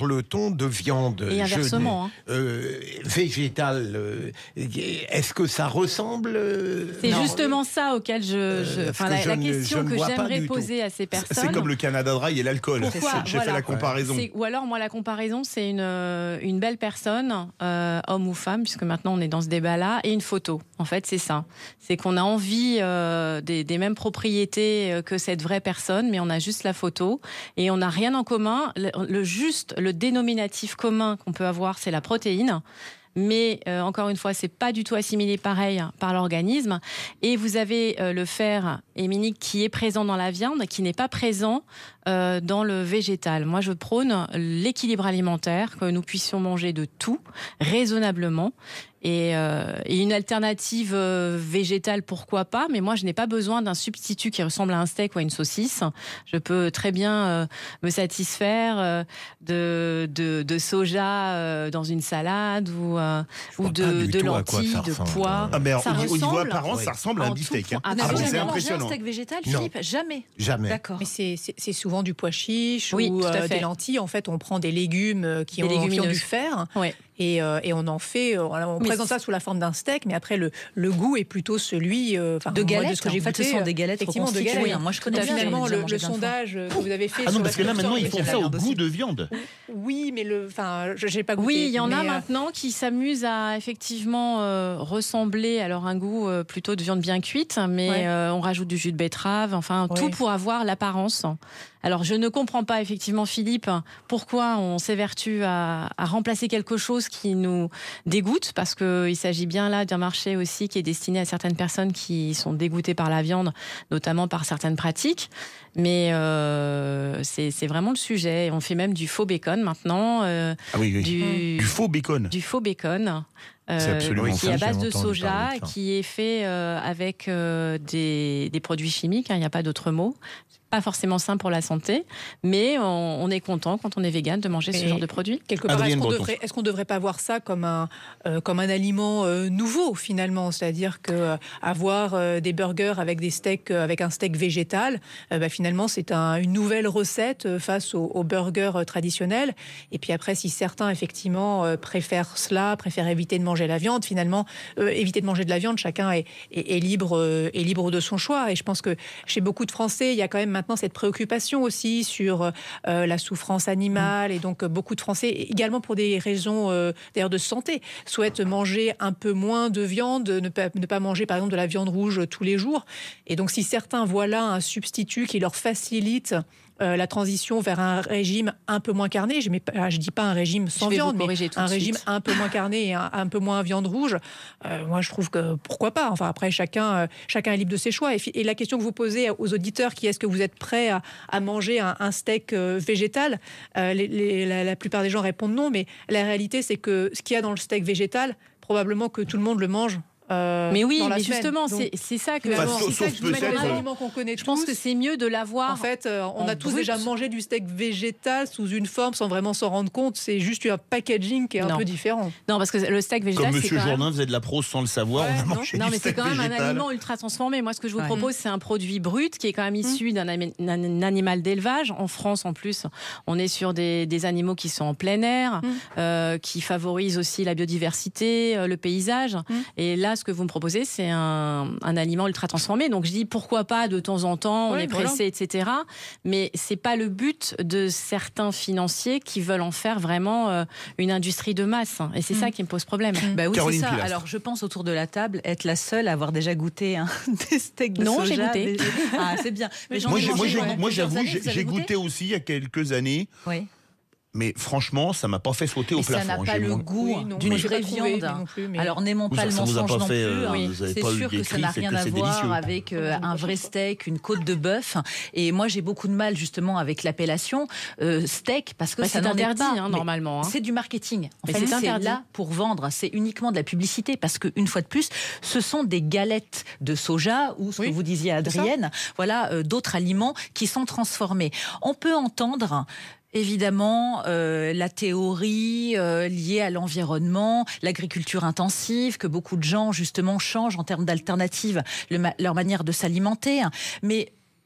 parle-t-on de viande Et inversement, je, euh, végétale euh, est-ce que ça ressemble euh, C'est non, justement ça auquel je... je enfin, la, je la ne, question que j'aimerais poser tout. à ces personnes... C'est comme le Canada Dry et l'alcool. Pourquoi J'ai voilà. fait la comparaison. C'est, ou alors, moi, la comparaison, c'est une, une belle personne, euh, homme ou femme, puisque maintenant on est dans ce débat-là, et une photo. En fait, c'est ça. C'est qu'on a envie euh, des, des mêmes propriétés que cette vraie personne, mais on a juste la photo, et on n'a rien en commun. Le, le juste, le dénominatif commun qu'on peut avoir, c'est la protéine. Mais euh, encore une fois, c'est pas du tout assimilé pareil par l'organisme. Et vous avez euh, le fer héminique qui est présent dans la viande, qui n'est pas présent euh, dans le végétal. Moi, je prône l'équilibre alimentaire, que nous puissions manger de tout raisonnablement. Et, euh, et une alternative euh, végétale, pourquoi pas, mais moi je n'ai pas besoin d'un substitut qui ressemble à un steak ou à une saucisse. Je peux très bien euh, me satisfaire euh, de, de, de soja euh, dans une salade ou, euh, ou de, de lentilles, de pois. Ah, mais alors, Ça au, au niveau ressemble, apparence, ouais. ça ressemble à un En beefsteak. tout Hein. point. Ah, Ah, bon, vous c'est avez mangé impressionnant. un steak végétal, Non. Philippe? Jamais. Jamais. D'accord. Mais c'est, c'est, c'est souvent du pois chiche Oui, ou tout à euh, fait. des lentilles. En fait, on prend des légumes qui, Des ont, qui ont du légumineuses. fer. Ouais. Et, euh, et on en fait, on, on Mais présente ça sous la forme d'un steak, mais après le, le goût est plutôt celui euh, de galette. de ce que j'ai en fait, goûté, ce sont des galettes effectivement de reconstituées. galette. Moi, je connais Donc, bien. finalement j'en ai le, déjà le mangé plein de fois. sondage que vous avez fait. Ah non, sur parce que là la maintenant ils production, font ça au viande goût aussi. de viande. Oui, mais le, enfin, je n'ai pas goûté. Oui, il y en a mais, euh, maintenant qui s'amusent à effectivement euh, ressembler à leur un goût euh, plutôt de viande bien cuite, mais Ouais. euh, on rajoute du jus de betterave, enfin Ouais. tout pour avoir l'apparence. Alors je ne comprends pas effectivement, Philippe, pourquoi on s'évertue à, à remplacer quelque chose qui nous dégoûte, parce qu'il s'agit bien là d'un marché aussi qui est destiné à certaines personnes qui sont dégoûtées par la viande, notamment par certaines pratiques. Mais euh, c'est, c'est vraiment le sujet. On fait même du faux bacon maintenant. Euh, Ah oui, oui. Du, Du faux bacon. du faux bacon. euh, C'est absolument qui est à fou. base J'ai de entendu soja, parler de ça. qui est fait euh, avec euh, des, des produits chimiques, hein, il n'y a pas d'autre mot. Pas forcément sain pour la santé, mais on, on est content quand on est végane de manger ce Et genre de produits. Quelque part, Adrienne est-ce qu'on Breton. devrait, est-ce qu'on devrait pas voir ça comme un, euh, comme un aliment euh, nouveau finalement, c'est-à-dire que euh, avoir euh, des burgers avec des steaks, euh, avec un steak végétal, euh, bah, finalement c'est un, une nouvelle recette euh, face aux, aux burgers euh, traditionnels. Et puis après, si certains effectivement euh, préfèrent cela, préfèrent éviter de manger la viande, finalement euh, éviter de manger de la viande, chacun est, est, est libre, euh, est libre de son choix. Et je pense que chez beaucoup de Français, il y a quand même maintenant cette préoccupation aussi sur euh, la souffrance animale, et donc euh, beaucoup de Français, également pour des raisons euh, d'ailleurs de santé, souhaitent manger un peu moins de viande, ne pas, ne pas manger par exemple de la viande rouge tous les jours. Et donc si certains voient là un substitut qui leur facilite euh, la transition vers un régime un peu moins carné, je ne dis pas un régime sans Je vais viande, vous mais corriger tout un de régime suite. un peu moins carné et un, un peu moins viande rouge, euh, moi je trouve que pourquoi pas. Enfin après chacun, euh, chacun est libre de ses choix. Et, fi- et la question que vous posez aux auditeurs, qui est-ce que vous êtes prêts à, à manger un, un steak euh, végétal, euh, les, les, la, la plupart des gens répondent non, mais la réalité c'est que ce qu'il y a dans le steak végétal, probablement que tout le monde le mange. Euh, Mais oui, dans la mais semaine. justement, Donc, c'est, c'est ça que, finalement, Enfin, c'est sauf ça que je vous mets dans peut-être, un euh, aliment qu'on connaît je pense tous. que c'est mieux de l'avoir. En fait, euh, on en a tous brut. déjà mangé du steak végétal sous une forme sans vraiment s'en rendre compte. C'est juste un packaging qui est un Non. peu différent. Non, parce que le steak végétal, Comme c'est Monsieur quand même... Jourdain faisait de la prose sans le savoir, Ouais, on a non. mangé Non, du mais c'est steak quand même un végétal. aliment ultra transformé. Moi, ce que je vous Ouais. propose, c'est un produit brut qui est quand même issu d'un, ami- d'un animal d'élevage. En France, en plus, on est sur des, des animaux qui sont en plein air, Mm. euh, qui favorisent aussi la biodiversité, euh, le paysage. Mm. Et là, ce que vous me proposez, c'est un, un aliment ultra transformé. Donc, je dis pourquoi pas de temps en temps, on Ouais, est pressé, voilà. et cetera. Mais c'est pas le but de certains financiers qui veulent en faire vraiment euh, une industrie de masse. Et c'est Mm. ça qui me pose problème. Bah oui, Caroline c'est ça. Pilastre. Alors, je pense autour de la table être la seule à avoir déjà goûté hein, des steaks de Non, soja. j'ai goûté. Des- Ah, c'est bien. Mais j'en Moi, ai j'ai- mangé moi, j'ai- pendant moi, plusieurs j'avoue, années. j'ai Vous avez j'ai goûté aussi il y a quelques années, Oui. mais franchement, ça m'a pas fait sauter au Mais ça plafond. n'a pas J'ai le moins- goût Oui, non, d'une moi, j'ai vraie pas trouvé, viande. mais non plus, mais- Alors n'aimons Oui, pas ça- le ça vous a mensonge pas non fait, plus. euh, hein. vous avez C'est pas eu sûr que ça écrit, n'a c'est rien que à c'est voir délicieux. avec euh, un vrai steak, une côte de bœuf. Et moi, j'ai beaucoup de mal justement avec l'appellation euh, steak parce que Bah, ça c'est n'en est interdit, pas. hein, Mais normalement, hein. C'est du marketing. En Mais fait, c'est c'est interdit. là pour vendre. C'est uniquement de la publicité parce que une fois de plus, ce sont des galettes de soja ou ce Oui, que vous disiez, c'est ça. Adrienne. Voilà, euh, d'autres aliments qui sont transformés. On peut entendre évidemment euh, la théorie euh, liée à l'environnement, l'agriculture intensive, que beaucoup de gens justement changent en termes d'alternatives le ma- leur manière de s'alimenter. Mais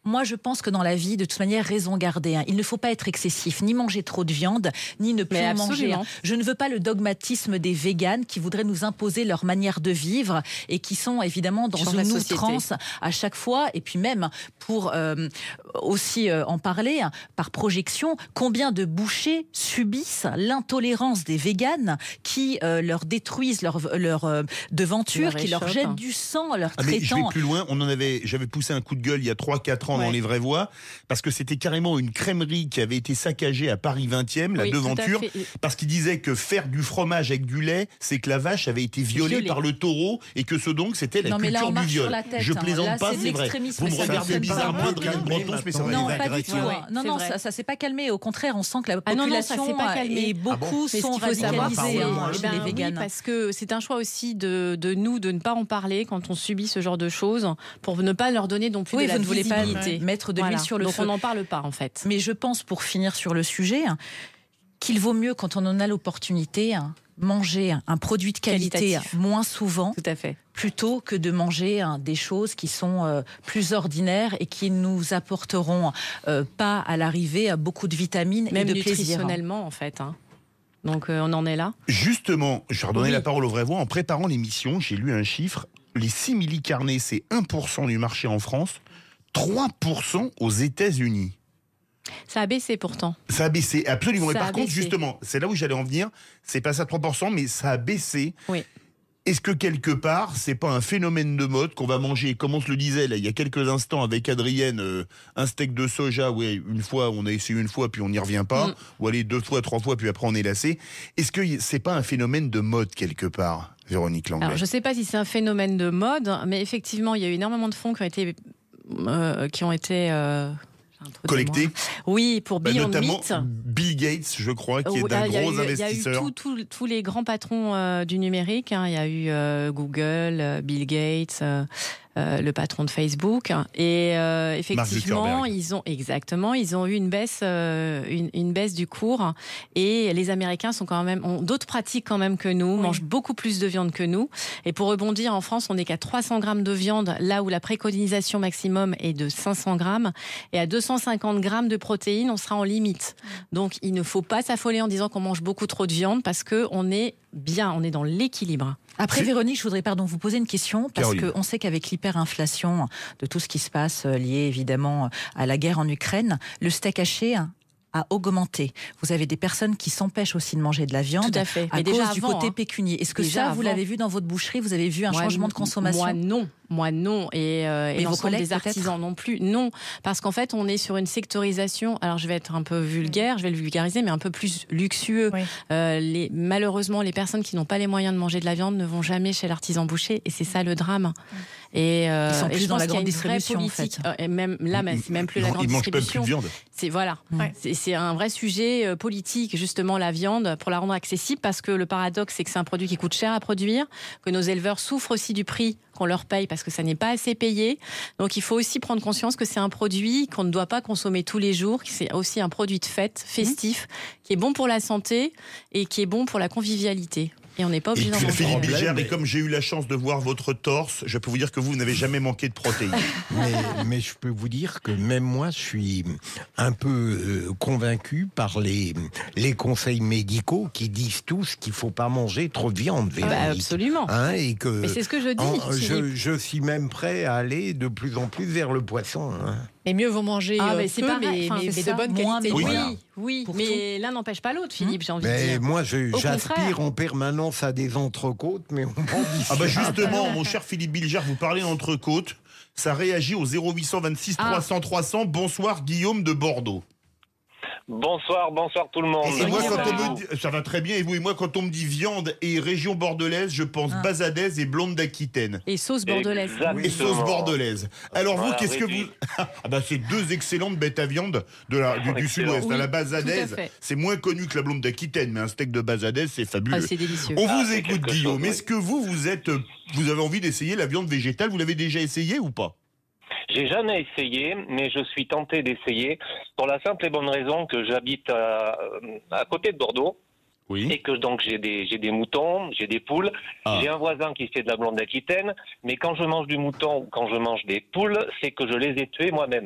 Moi, je pense que dans la vie, de toute manière, raison garder. Hein. Il ne faut pas être excessif, ni manger trop de viande, ni ne plus en manger. Hein. Je ne veux pas le dogmatisme des véganes qui voudraient nous imposer leur manière de vivre et qui sont évidemment dans une outrance à chaque fois. Et puis même, pour euh, aussi euh, en parler, hein, par projection, combien de bouchers subissent l'intolérance des véganes qui euh, leur détruisent leur, leur euh, devanture, qui leur jettent du sang, leur ah, mais traitant. Je vais plus loin, on en avait, j'avais poussé un coup de gueule il y a trois quatre ans ouais. dans Les Vraies Voix, parce que c'était carrément une crèmerie qui avait été saccagée à Paris vingtième, la oui, devanture, parce qu'il disait que faire du fromage avec du lait, c'est que la vache avait été violée Violé. par le taureau et que ce donc c'était la non, culture du viol. Tête, je plaisante hein. pas, c'est vrai. Vous me regardez bizarrement, Adrien Breton, mais c'est vrai. Non, pas du tout. Non, non, ça, ça s'est pas calmé. Au contraire, on sent que la population ah non, non, et beaucoup ah bon sont radicalisés hein, chez les véganes. Oui, parce que c'est un choix aussi de, de nous de ne pas en parler quand on subit ce genre de choses, pour ne pas leur donner non plus oui, de la visibilité. Vous ne voulez pas ouais. mettre de l'huile voilà. sur le Donc feu. Donc on n'en parle pas en fait. Mais je pense, pour finir sur le sujet, qu'il vaut mieux, quand on en a l'opportunité, manger un produit de qualité Qualitatif. moins souvent, tout à fait, plutôt que de manger hein, des choses qui sont euh, plus ordinaires et qui nous apporteront euh, pas à l'arrivée beaucoup de vitamines même et de nutritionnellement plaisir. en fait. Hein. Donc euh, on en est là. Justement, je vais redonner oui. la parole aux Vraies Voix. En préparant l'émission, j'ai lu un chiffre. Les simili-carnés, c'est un pour cent du marché en France, trois pour cent aux États-Unis. Ça a baissé pourtant. Ça a baissé, absolument. Ça et par contre, baissé. justement, c'est là où j'allais en venir, c'est pas ça trois pour cent, mais ça a baissé. Oui. Est-ce que quelque part, c'est pas un phénomène de mode qu'on va manger, comme on se le disait là, il y a quelques instants avec Adrienne, euh, un steak de soja, ouais, une fois, on a essayé une fois, puis on n'y revient pas, mm. ou aller deux fois, trois fois, puis après on est lassé. Est-ce que c'est pas un phénomène de mode quelque part, Véronique Langlais? Alors, je ne sais pas si c'est un phénomène de mode, mais effectivement, il y a eu énormément de fonds qui ont été... Euh, qui ont été euh collecté. Oui, pour bah, Beyond notamment Meat. Bill Gates, je crois, qui est un il gros eu, investisseur. Il y a eu tous tout, les grands patrons euh, du numérique. Hein. Il y a eu euh, Google, euh, Bill Gates, euh, euh, le patron de Facebook. Et euh, effectivement, ils ont exactement, ils ont eu une baisse, euh, une, une baisse du cours. Et les Américains sont quand même ont d'autres pratiques quand même que nous, oui. mangent beaucoup plus de viande que nous. Et pour rebondir, en France, on n'est qu'à trois cents grammes de viande, là où la préconisation maximum est de cinq cents grammes. Et à deux cent cinquante grammes de protéines, on sera en limite. Donc, il ne faut pas s'affoler en disant qu'on mange beaucoup trop de viande parce qu'on est bien, on est dans l'équilibre. Après, Véronique, je voudrais pardon, vous poser une question parce Caroline. qu'on sait qu'avec l'hyperinflation de tout ce qui se passe lié évidemment à la guerre en Ukraine, le steak haché a augmenté. Vous avez des personnes qui s'empêchent aussi de manger de la viande Tout à, fait. à Mais cause déjà du avant, côté hein. pécunier. Est-ce que déjà ça, avant. vous l'avez vu dans votre boucherie? Vous avez vu un moi, changement de consommation? Moi, non. Moi, non. Et, euh, et l'ensemble des artisans peut-être non plus. Non. Parce qu'en fait, on est sur une sectorisation. Alors, je vais être un peu vulgaire, je vais le vulgariser, mais un peu plus luxueux. Oui. Euh, les, malheureusement, les personnes qui n'ont pas les moyens de manger de la viande ne vont jamais chez l'artisan boucher. Et c'est ça le drame. Et, euh, ils sont plus et je dans pense la grande qu'il y a une vraie distribution, politique. en fait. Et même là, mais c'est même plus non, la grande ils distribution. Ils mangent pas plus de viande. C'est voilà. Ouais. C'est, c'est un vrai sujet politique, justement, la viande, pour la rendre accessible, parce que le paradoxe, c'est que c'est un produit qui coûte cher à produire, que nos éleveurs souffrent aussi du prix qu'on leur paye parce que ça n'est pas assez payé. Donc il faut aussi prendre conscience que c'est un produit qu'on ne doit pas consommer tous les jours, que c'est aussi un produit de fête, festif, mmh. qui est bon pour la santé et qui est bon pour la convivialité. Et on n'est pas obligé d'en manger. Philippe Bilger, mais... et comme j'ai eu la chance de voir votre torse, je peux vous dire que vous, vous n'avez jamais manqué de protéines. mais, mais je peux vous dire que même moi, je suis un peu euh, convaincu par les, les conseils médicaux qui disent tous qu'il ne faut pas manger trop de viande. Ah bah absolument. Hein, et que, mais c'est ce que je dis. En, je, je suis même prêt à aller de plus en plus vers le poisson. Hein. Et mieux vaut manger ah, euh, mais c'est peu, pareil. mais, enfin, mais, mais ça. de bonne Moins, qualité. Oui, voilà. oui, Pour mais tout. l'un n'empêche pas l'autre, Philippe, j'ai envie mais de dire. moi, je, j'aspire contraire. en permanence à des entrecôtes, mais on m'en dit Ah bah justement, mon cher Philippe Bilger, vous parlez d'entrecôtes, ça réagit au zéro huit cent vingt-six ah. trois cents trois cents. Bonsoir Guillaume de Bordeaux. Bonsoir, bonsoir tout le monde. Et moi, quand on me dit, ça va très bien, et vous et moi, quand on me dit viande et région bordelaise, je pense ah. Bazadaise et blonde d'Aquitaine. Et sauce bordelaise. Exactement. Et sauce bordelaise. Alors voilà, vous, qu'est-ce réduit. que vous... Ah bah c'est deux excellentes bêtes à viande de la, du, du sud-ouest. Oui, la Bazadaise, c'est moins connu que la blonde d'Aquitaine, mais un steak de Bazadaise, c'est fabuleux. Ah, c'est délicieux. On ah, vous écoute, Guillaume. Chose, Est-ce que vous, vous êtes, vous avez envie d'essayer la viande végétale? Vous l'avez déjà essayé ou pas? J'ai jamais essayé, mais je suis tenté d'essayer pour la simple et bonne raison que j'habite à, à côté de Bordeaux. Oui. Et que donc j'ai des j'ai des moutons, j'ai des poules, ah. j'ai un voisin qui fait de la blonde d'Aquitaine, mais quand je mange du mouton ou quand je mange des poules, c'est que je les ai tués moi-même.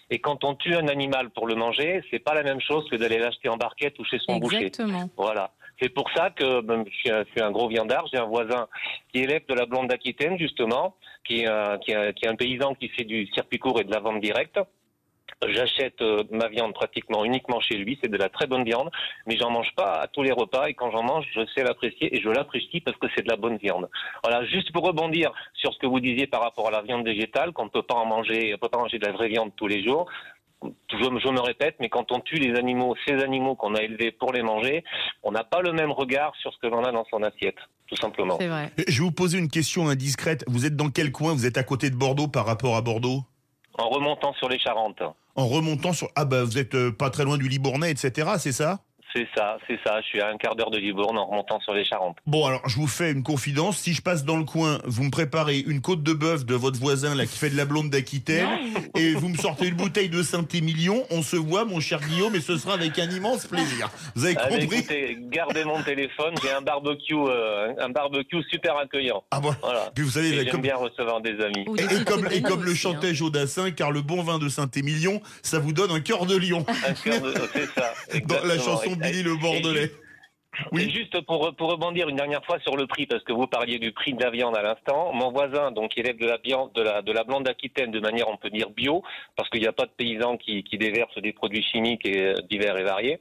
Et quand on tue un animal pour le manger, c'est pas la même chose que d'aller l'acheter en barquette ou chez son boucher. Exactement. Voilà. C'est pour ça que ben, je, suis un, je suis un gros viandard. J'ai un voisin qui élève de la blonde d'Aquitaine, justement, qui est, un, qui, est un, qui est un paysan qui fait du circuit court et de la vente directe. J'achète euh, ma viande pratiquement uniquement chez lui, c'est de la très bonne viande, mais j'en mange pas à tous les repas et quand j'en mange, je sais l'apprécier et je l'apprécie parce que c'est de la bonne viande. Voilà, juste pour rebondir sur ce que vous disiez par rapport à la viande végétale, qu'on ne peut pas en manger, on peut pas manger de la vraie viande tous les jours. Je, je me répète, mais quand on tue les animaux, ces animaux qu'on a élevés pour les manger, on n'a pas le même regard sur ce que l'on a dans son assiette, tout simplement. C'est vrai. Je vais vous poser une question indiscrète. Vous êtes dans quel coin? Vous êtes à côté de Bordeaux par rapport à Bordeaux? En remontant sur les Charentes. En remontant sur... Ah bah vous êtes euh, pas très loin du Libournais, et cetera, c'est ça? C'est ça, c'est ça. Je suis à un quart d'heure de Libourne en remontant sur les Charentes. Bon, alors, je vous fais une confidence. Si je passe dans le coin, vous me préparez une côte de bœuf de votre voisin, là, qui fait de la blonde d'Aquitaine, et vous me sortez une bouteille de Saint-Émilion. On se voit, mon cher Guillaume, et ce sera avec un immense plaisir. Vous avez Allez, compris? écoutez, gardez mon téléphone. J'ai un barbecue, euh, un barbecue super accueillant. Ah bon. Voilà. Puis vous savez, Et là, j'aime comme... bien recevoir des amis. Et, et comme, et comme le chantait Jodassin, car le bon vin de Saint-Émilion, ça vous donne un cœur de lion. Un cœur de... C'est ça. Dans la chanson Exactement. Billy le Bordelais. Oui. Et juste pour, pour rebondir une dernière fois sur le prix, parce que vous parliez du prix de la viande à l'instant, mon voisin, donc, qui élève de la viande, de la, de la blonde d'Aquitaine de manière, on peut dire, bio, parce qu'il n'y a pas de paysans qui, qui déversent des produits chimiques et, divers et variés.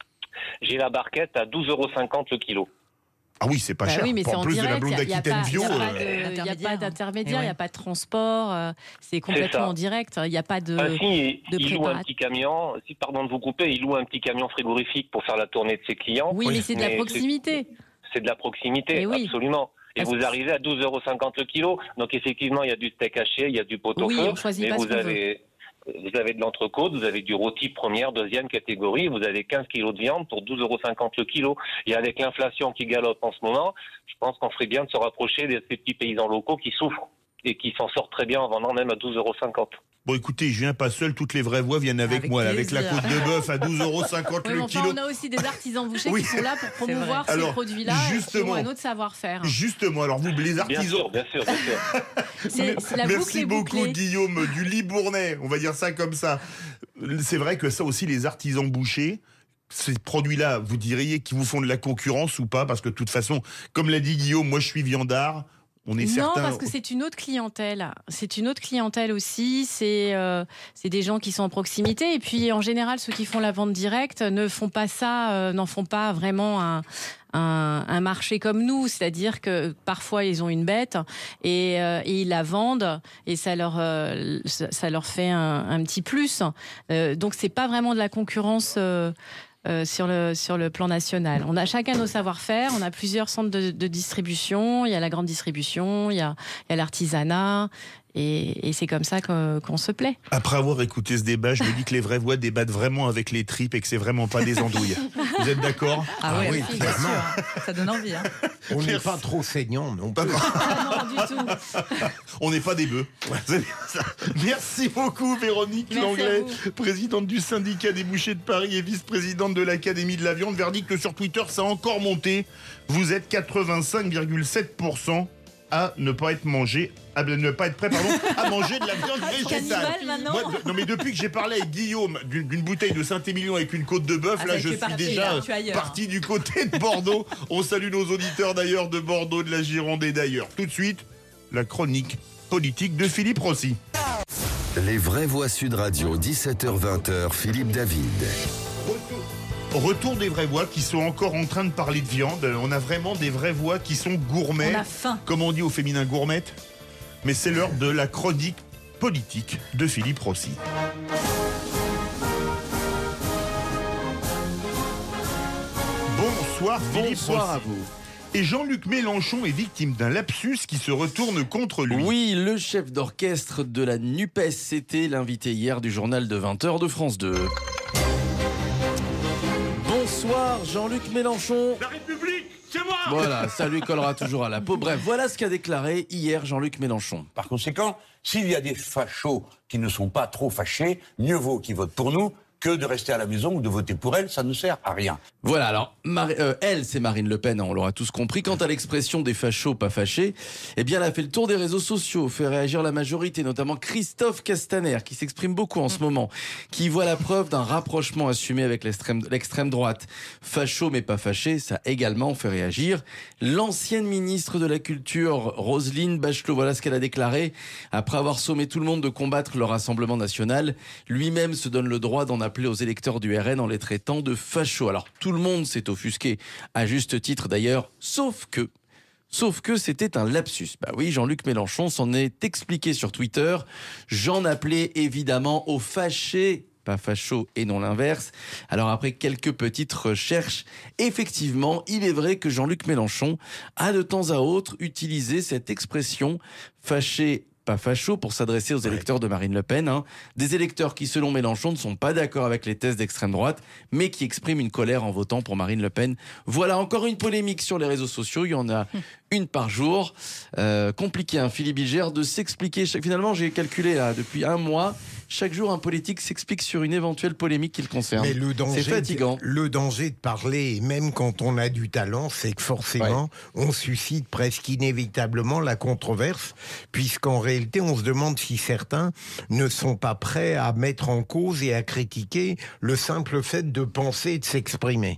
J'ai la barquette à douze euros cinquante le kilo. Ah oui, c'est pas bah cher. Oui, mais en plus direct, de la blonde d'Aquitaine bio. Il n'y a pas d'intermédiaire, il n'y a pas de transport, euh, c'est complètement en direct. Il n'y a pas de, ah, si, de il loue un petit camion, si pardon de vous couper, il loue un petit camion frigorifique pour faire la tournée de ses clients. Oui, mais c'est de la proximité. C'est de la proximité, oui. absolument. Et Parce vous arrivez à douze euros cinquante le kilo. Donc effectivement, il y a du steak haché, il y a du pot-au-feu. Oui, on choisit mais pas vous ce qu'on avez... veut. Vous avez de l'entrecôte, vous avez du rôti première, deuxième catégorie, vous avez quinze kilos de viande pour douze euros cinquante le kilo. Et avec l'inflation qui galope en ce moment, je pense qu'on ferait bien de se rapprocher de ces petits paysans locaux qui souffrent et qui s'en sortent très bien en vendant même à douze euros cinquante. Bon, écoutez, je viens pas seul, toutes les vraies voix viennent avec, avec moi, là, avec la côte de bœuf à douze euros cinquante oui, le enfin, kilo. On a aussi des artisans bouchers oui. qui sont là pour promouvoir ces alors, produits-là qui ont un autre savoir-faire. Justement, alors vous, les artisans... Bien sûr, bien sûr, bien sûr. c'est, c'est la Merci beaucoup, bouclée. Guillaume, du Libournais, on va dire ça comme ça. C'est vrai que ça aussi, les artisans bouchers, ces produits-là, vous diriez qu'ils vous font de la concurrence ou pas? Parce que de toute façon, comme l'a dit Guillaume, moi je suis viandard. On est non, certain... parce que c'est une autre clientèle. C'est une autre clientèle aussi. C'est euh, c'est des gens qui sont en proximité. Et puis, en général, ceux qui font la vente directe ne font pas ça, euh, n'en font pas vraiment un, un, un marché comme nous. C'est-à-dire que parfois, ils ont une bête et, euh, et ils la vendent et ça leur, euh, ça leur fait un, un petit plus. Euh, donc, c'est pas vraiment de la concurrence... Euh, Euh, sur le sur le plan national. On a chacun nos savoir-faire, on a plusieurs centres de, de distribution, il y a la grande distribution, il y a, il y a l'artisanat, et, et c'est comme ça qu'on, qu'on se plaît. Après avoir écouté ce débat, je me dis que les vraies voix débattent vraiment avec les tripes et que c'est vraiment pas des andouilles. Vous êtes d'accord? Ah, ah oui, oui clairement. Ça donne envie. Hein. On n'est pas trop saignant, non plus. Ah non, du tout. On n'est pas des bœufs. Merci beaucoup, Véronique Merci Langlais, présidente du syndicat des bouchers de Paris et vice-présidente de l'Académie de la viande. Verdict sur Twitter, ça a encore monté. Vous êtes quatre-vingt-cinq virgule sept pour cent à ne pas être mangé, à ne pas être prêt, pardon, à manger de la viande végétale. Moi, de, non mais depuis que j'ai parlé avec Guillaume d'une, d'une bouteille de Saint-Émilion avec une côte de bœuf, ah, là je suis parti, déjà là, parti du côté de Bordeaux. On salue nos auditeurs d'ailleurs de Bordeaux, de la Gironde et d'ailleurs. Tout de suite, la chronique politique de Philippe Rossi. Les vraies voix Sud Radio, dix-sept heures vingt, Philippe David. Retour des vraies voix qui sont encore en train de parler de viande. On a vraiment des vraies voix qui sont gourmets. On a faim. Comme on dit au féminin gourmette. Mais c'est l'heure de la chronique politique de Philippe Rossi. Bonsoir Philippe Bonsoir Rossi. à vous. Et Jean-Luc Mélenchon est victime d'un lapsus qui se retourne contre lui. Oui, le chef d'orchestre de la NUPES, c'était l'invité hier du journal de vingt heures de France deux. Bonsoir Jean-Luc Mélenchon. La République, c'est moi. Voilà, ça lui collera toujours à la peau. Bref, voilà ce qu'a déclaré hier Jean-Luc Mélenchon. Par conséquent, s'il y a des fachos qui ne sont pas trop fâchés, mieux vaut qu'ils votent pour nous que de rester à la maison ou de voter pour elle, ça ne sert à rien. Voilà, alors, Mar- euh, elle, c'est Marine Le Pen, hein, on l'aura tous compris. Quant à l'expression des fachos pas fâchés, eh bien, elle a fait le tour des réseaux sociaux, fait réagir la majorité, notamment Christophe Castaner, qui s'exprime beaucoup en ce moment, qui voit la preuve d'un rapprochement assumé avec l'extrême, l'extrême droite. Facho mais pas fâché, ça a également fait réagir l'ancienne ministre de la Culture, Roselyne Bachelot. Voilà ce qu'elle a déclaré. Après avoir sommé tout le monde de combattre le Rassemblement national, lui-même se donne le droit d'en appeler aux électeurs du R N en les traitant de fachos. Alors, tout le monde s'est offusqué, à juste titre d'ailleurs, sauf que... Sauf que c'était un lapsus. Bah oui, Jean-Luc Mélenchon s'en est expliqué sur Twitter. J'en appelais évidemment aux fâchés, pas fachos et non l'inverse. Alors après quelques petites recherches, effectivement, il est vrai que Jean-Luc Mélenchon a de temps à autre utilisé cette expression fâché, pas facho, pour s'adresser aux électeurs de Marine Le Pen. Hein. Des électeurs qui, selon Mélenchon, ne sont pas d'accord avec les thèses d'extrême droite, mais qui expriment une colère en votant pour Marine Le Pen. Voilà encore une polémique sur les réseaux sociaux. Il y en a une par jour. Euh, compliqué, hein, Philippe Bilger, de s'expliquer. Finalement, j'ai calculé là, depuis un mois, chaque jour, un politique s'explique sur une éventuelle polémique qui le concerne. Mais le danger, c'est fatigant. Le danger de parler, même quand on a du talent, c'est que forcément, ouais. on suscite presque inévitablement la controverse, puisqu'en réalité, on se demande si certains ne sont pas prêts à mettre en cause et à critiquer le simple fait de penser et de s'exprimer.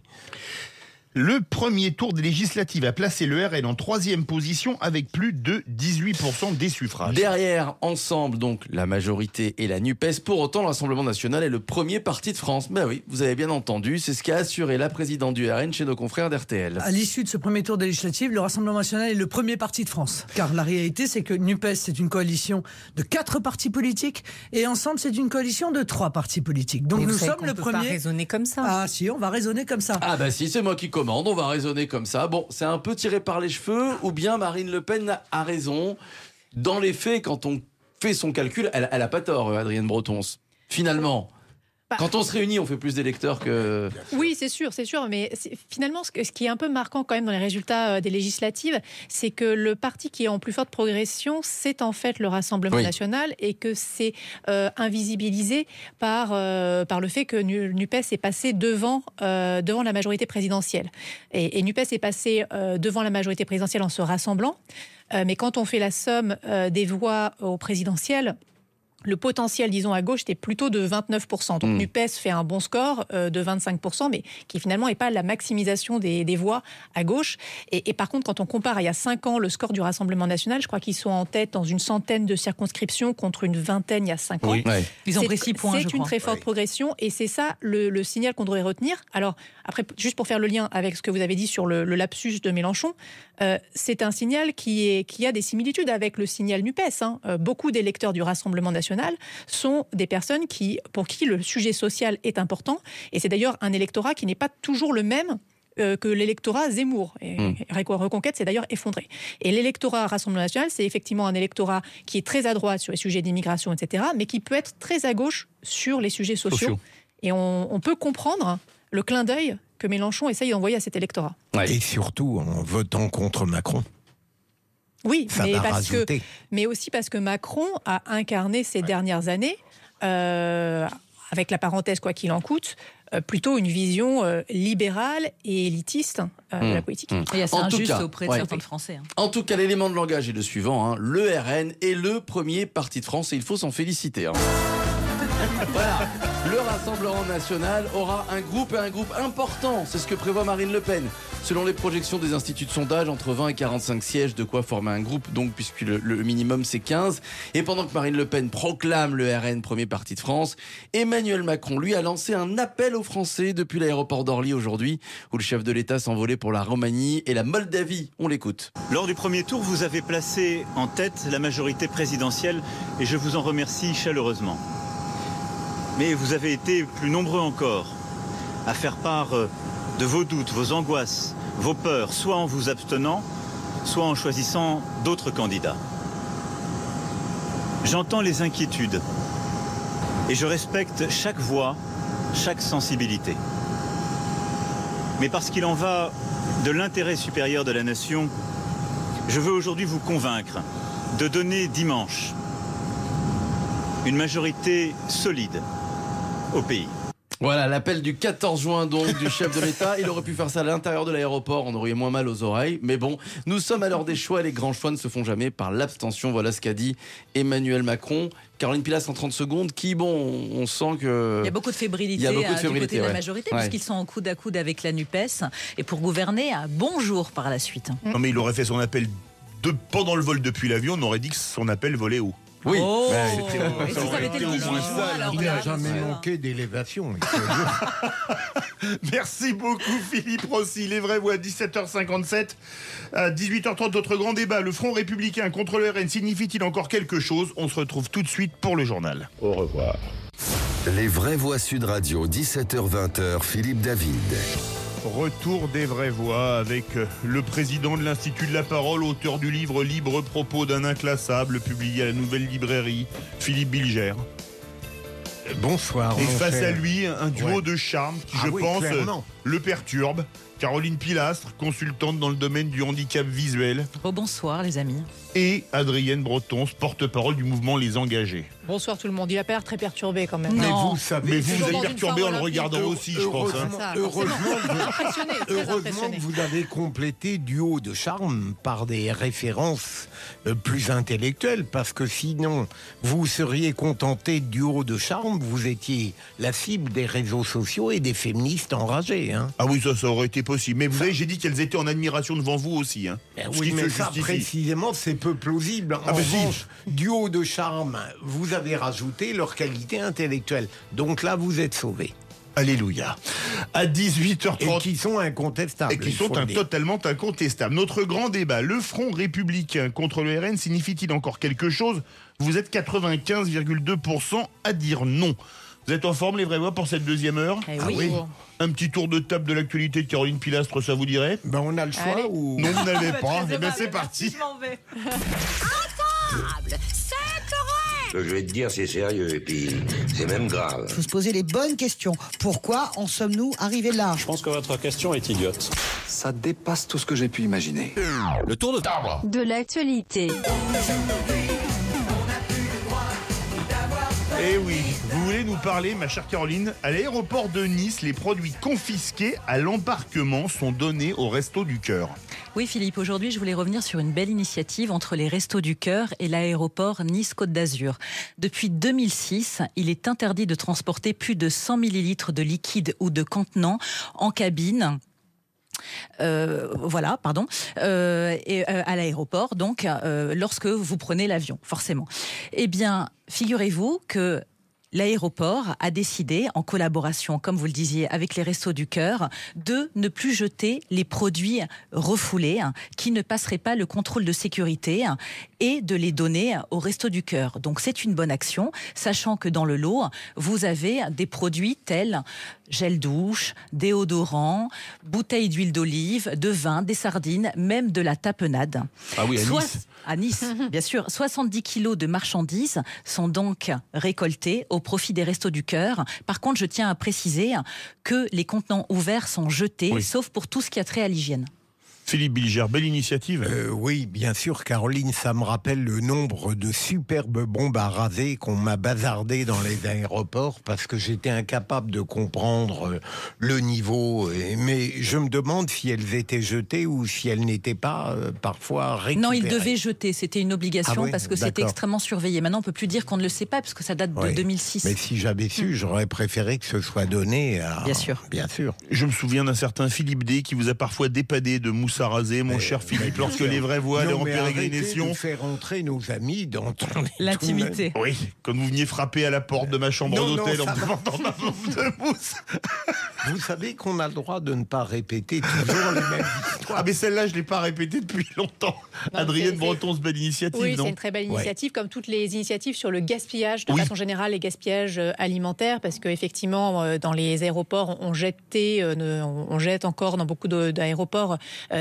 Le premier tour des législatives a placé le R N en troisième position avec plus de dix-huit pour cent des suffrages. Derrière, ensemble, donc, la majorité et la NUPES. Pour autant, le Rassemblement national est le premier parti de France. Ben oui, vous avez bien entendu, c'est ce qu'a assuré la présidente du R N chez nos confrères d'R T L. À l'issue de ce premier tour des législatives, le Rassemblement national est le premier parti de France. Car la réalité, c'est que NUPES, c'est une coalition de quatre partis politiques et ensemble, c'est une coalition de trois partis politiques. Donc Mais nous vous savez sommes qu'on le peut premier. pas raisonner comme ça. Ah si, on va raisonner comme ça. Ah bah si, c'est moi qui commande, on va raisonner comme ça. Bon, c'est un peu tiré par les cheveux, ou bien Marine Le Pen a raison. Dans les faits, quand on fait son calcul, elle, elle a pas tort, Adrienne Bretons. Finalement, bah, quand on se réunit, on fait plus d'électeurs que... Oui, c'est sûr, c'est sûr. Mais c'est, finalement, ce, ce qui est un peu marquant quand même dans les résultats euh, des législatives, c'est que le parti qui est en plus forte progression, c'est en fait le Rassemblement oui. national, et que c'est euh, invisibilisé par, euh, par le fait que NUPES est passé devant, euh, devant la majorité présidentielle. Et, et NUPES est passé euh, devant la majorité présidentielle en se rassemblant. Euh, mais quand on fait la somme euh, des voix au présidentiel, le potentiel, disons, à gauche, était plutôt de vingt-neuf pour cent. Donc mmh. NUPES fait un bon score euh, de vingt-cinq pour cent, mais qui finalement n'est pas la maximisation des, des voix à gauche. Et, et par contre, quand on compare à il y a cinq ans le score du Rassemblement national, je crois qu'ils sont en tête dans une centaine de circonscriptions contre une vingtaine il y a cinq ans. Oui. Ouais. Ils ont pris six points, C'est je une crois. très forte oui. progression, et c'est ça le, le signal qu'on devrait retenir. Alors, après, juste pour faire le lien avec ce que vous avez dit sur le, le lapsus de Mélenchon, euh, c'est un signal qui, est, qui a des similitudes avec le signal NUPES. Hein. Euh, beaucoup d'électeurs du Rassemblement national sont des personnes qui, pour qui le sujet social est important. Et c'est d'ailleurs un électorat qui n'est pas toujours le même euh, que l'électorat Zemmour. Et mmh. Reconquête s'est d'ailleurs effondré. Et l'électorat Rassemblement national, c'est effectivement un électorat qui est très à droite sur les sujets d'immigration, et cetera, mais qui peut être très à gauche sur les sujets sociaux. sociaux. Et on, on peut comprendre le clin d'œil que Mélenchon essaye d'envoyer à cet électorat. Ouais. Et surtout en votant contre Macron. Oui, ça mais, parce que, rajouter. mais aussi parce que Macron a incarné ces ouais. dernières années, euh, avec la parenthèse quoi qu'il en coûte, euh, plutôt une vision euh, libérale et élitiste euh, mmh. de la politique. Mmh. Et assez en injuste cas, auprès de ouais. certains Français. Hein. En tout cas, l'élément de langage est le suivant. Hein. Le R N est le premier parti de France et il faut s'en féliciter. Hein. Voilà, le Rassemblement national aura un groupe et un groupe important, c'est ce que prévoit Marine Le Pen. Selon les projections des instituts de sondage, entre vingt et quarante-cinq sièges, de quoi former un groupe, donc puisque le, le minimum c'est quinze. Et pendant que Marine Le Pen proclame le R N premier parti de France, Emmanuel Macron, lui, a lancé un appel aux Français depuis l'aéroport d'Orly aujourd'hui, où le chef de l'État s'envolait pour la Roumanie et la Moldavie. On l'écoute. Lors du premier tour, vous avez placé en tête la majorité présidentielle et je vous en remercie chaleureusement. Mais vous avez été plus nombreux encore à faire part de vos doutes, vos angoisses, vos peurs, soit en vous abstenant, soit en choisissant d'autres candidats. J'entends les inquiétudes et je respecte chaque voix, chaque sensibilité. Mais parce qu'il en va de l'intérêt supérieur de la nation, je veux aujourd'hui vous convaincre de donner dimanche une majorité solide au pays. Voilà, l'appel du quatorze juin donc du chef de l'État. Il aurait pu faire ça à l'intérieur de l'aéroport, on aurait moins mal aux oreilles. Mais bon, nous sommes à l'heure des choix. Les grands choix ne se font jamais par l'abstention. Voilà ce qu'a dit Emmanuel Macron. Caroline Pilastre en trente secondes, qui, bon, on sent que... Il y a beaucoup de fébrilité, Il y a beaucoup de euh, fébrilité, du côté de ouais. la majorité, Ouais. puisqu'ils sont en coude à coude avec la NUPES. Et pour gouverner, un bon jour par la suite. Non, mais il aurait fait son appel de, pendant le vol depuis l'avion, on aurait dit que son appel volait haut. Oui. Oh, Ouais. et si ça avait été le dix-huit juin, alors Il n'a là, jamais bien sûr. manqué d'élévation. il faut le dire. Merci beaucoup Philippe Rossi. Les vraies voix, dix-sept heures cinquante-sept. À dix-huit heures trente, notre grand débat. Le Front républicain contre le R N signifie-t-il encore quelque chose? On se retrouve tout de suite pour le journal. Au revoir. Les vraies voix Sud Radio, dix-sept heures vingt, Philippe David. Retour des vraies voix avec le président de l'Institut de la Parole, auteur du livre Libre propos d'un inclassable, publié à la Nouvelle Librairie, Philippe Bilger. Bonsoir. Et mon face cher. à lui, un duo Ouais. de charme qui, Ah je oui, pense, clairement. le perturbe. Caroline Pilastre, consultante dans le domaine du handicap visuel. Rebonsoir les amis. Et Adrienne Breton, porte-parole du mouvement Les Engagés. Bonsoir tout le monde. Il a pas l'air très perturbé quand même. Mais Non. vous savez, Mais vous, vous Toujours êtes dans une perturbé forme en le olympique. regardant aussi, je pense. hein. Ça, heureusement, forcément. que- Impressionné, très heureusement impressionné. que vous avez complété duo de charme par des références euh, plus intellectuelles, parce que sinon, vous seriez contenté de duo de charme, vous étiez la cible des réseaux sociaux et des féministes enragés. Hein. Ah oui, ça, ça aurait été possible. Mais vous savez, j'ai dit qu'elles étaient en admiration devant vous aussi. Hein. Ben Ce oui, qui mais se ça, justifie. précisément, c'est peu plausible. En Ah ben si. revanche, duo de charme, vous avez rajouté leur qualité intellectuelle. Donc là, vous êtes sauvés. Alléluia. À dix-huit heures Et trente. qui sont incontestables. Et qui il sont faut le un- dire. totalement incontestables. Notre grand débat, le Front républicain contre le R N signifie-t-il encore quelque chose? Vous êtes quatre-vingt-quinze virgule deux pour cent à dire non. Vous êtes en forme, les vraies voix, pour cette deuxième heure? Eh Ah oui. oui. Un petit tour de table de l'actualité de Caroline Pilastre, ça vous dirait? Ben, on a le choix Allez. ou... Non, vous n'avez Bah, pas. très Eh bien, aimable. c'est parti. Je m'en vais. Ce que je vais te dire, c'est sérieux, et puis c'est même grave. Faut se poser les bonnes questions. Pourquoi en sommes-nous arrivés là? Je pense que votre question est idiote. Ça dépasse tout ce que j'ai pu imaginer. Le tour de table. De l'actualité. Eh oui, vous voulez nous parler, ma chère Caroline? À l'aéroport de Nice, les produits confisqués à l'embarquement sont donnés au Resto du Cœur. Oui Philippe, aujourd'hui je voulais revenir sur une belle initiative entre les Restos du Cœur et l'aéroport Nice-Côte d'Azur. Depuis deux mille six, il est interdit de transporter plus de cent millilitres de liquide ou de contenant en cabine. Euh, voilà, pardon, euh, et, euh, à l'aéroport, donc, euh, lorsque vous prenez l'avion, forcément. Eh bien, figurez-vous que l'aéroport a décidé, en collaboration, comme vous le disiez, avec les Restos du Cœur, de ne plus jeter les produits refoulés hein, qui ne passeraient pas le contrôle de sécurité hein, et de les donner aux Restos du Cœur. Donc c'est une bonne action, sachant que dans le lot, vous avez des produits tels gel douche, déodorant, bouteilles d'huile d'olive, de vin, des sardines, même de la tapenade. Ah oui, à Soit- Nice. À Nice, bien sûr. soixante-dix kilos de marchandises sont donc récoltés au profit des Restos du Cœur. Par contre, je tiens à préciser que les contenants ouverts sont jetés, Oui. sauf pour tout ce qui a trait à l'hygiène. Philippe Bilger, belle initiative. Euh, oui, bien sûr, Caroline, ça me rappelle le nombre de superbes bombes à raser qu'on m'a bazardées dans les aéroports parce que j'étais incapable de comprendre euh, le niveau. euh, Mais je me demande si elles étaient jetées ou si elles n'étaient pas euh, parfois récupérées. Non, ils devaient jeter, c'était une obligation Ah oui, parce que c'était d'accord. extrêmement surveillé. Maintenant, on peut plus dire qu'on ne le sait pas parce que ça date de Oui. deux mille six. Mais si j'avais su, j'aurais préféré que ce soit donné à... Bien sûr. Bien sûr. Je me souviens d'un certain Philippe D qui vous a parfois dépadé de mousse à raser, mon cher Philippe, lorsque les vraies voix allaient Non, en mais arrêtez pérégrination. de faire entrer nos amis dans ton... L'intimité. Oui, quand vous veniez frapper à la porte de ma chambre Non, non, d'hôtel en ça me va. demandant ma bouffe de mousse. Vous savez qu'on a le droit de ne pas répéter toujours les mêmes histoires. Ah mais celle-là, je l'ai pas répétée depuis longtemps. Non, Adrienne c'est- Breton, c'est belle initiative, Oui, non? c'est une très belle Ouais. initiative, comme toutes les initiatives sur le gaspillage, de Oui. façon générale, les gaspillages euh, alimentaires, parce qu'effectivement, dans les aéroports, on, on, jetait, euh, ne- on, on jette encore dans beaucoup de- d'aéroports euh,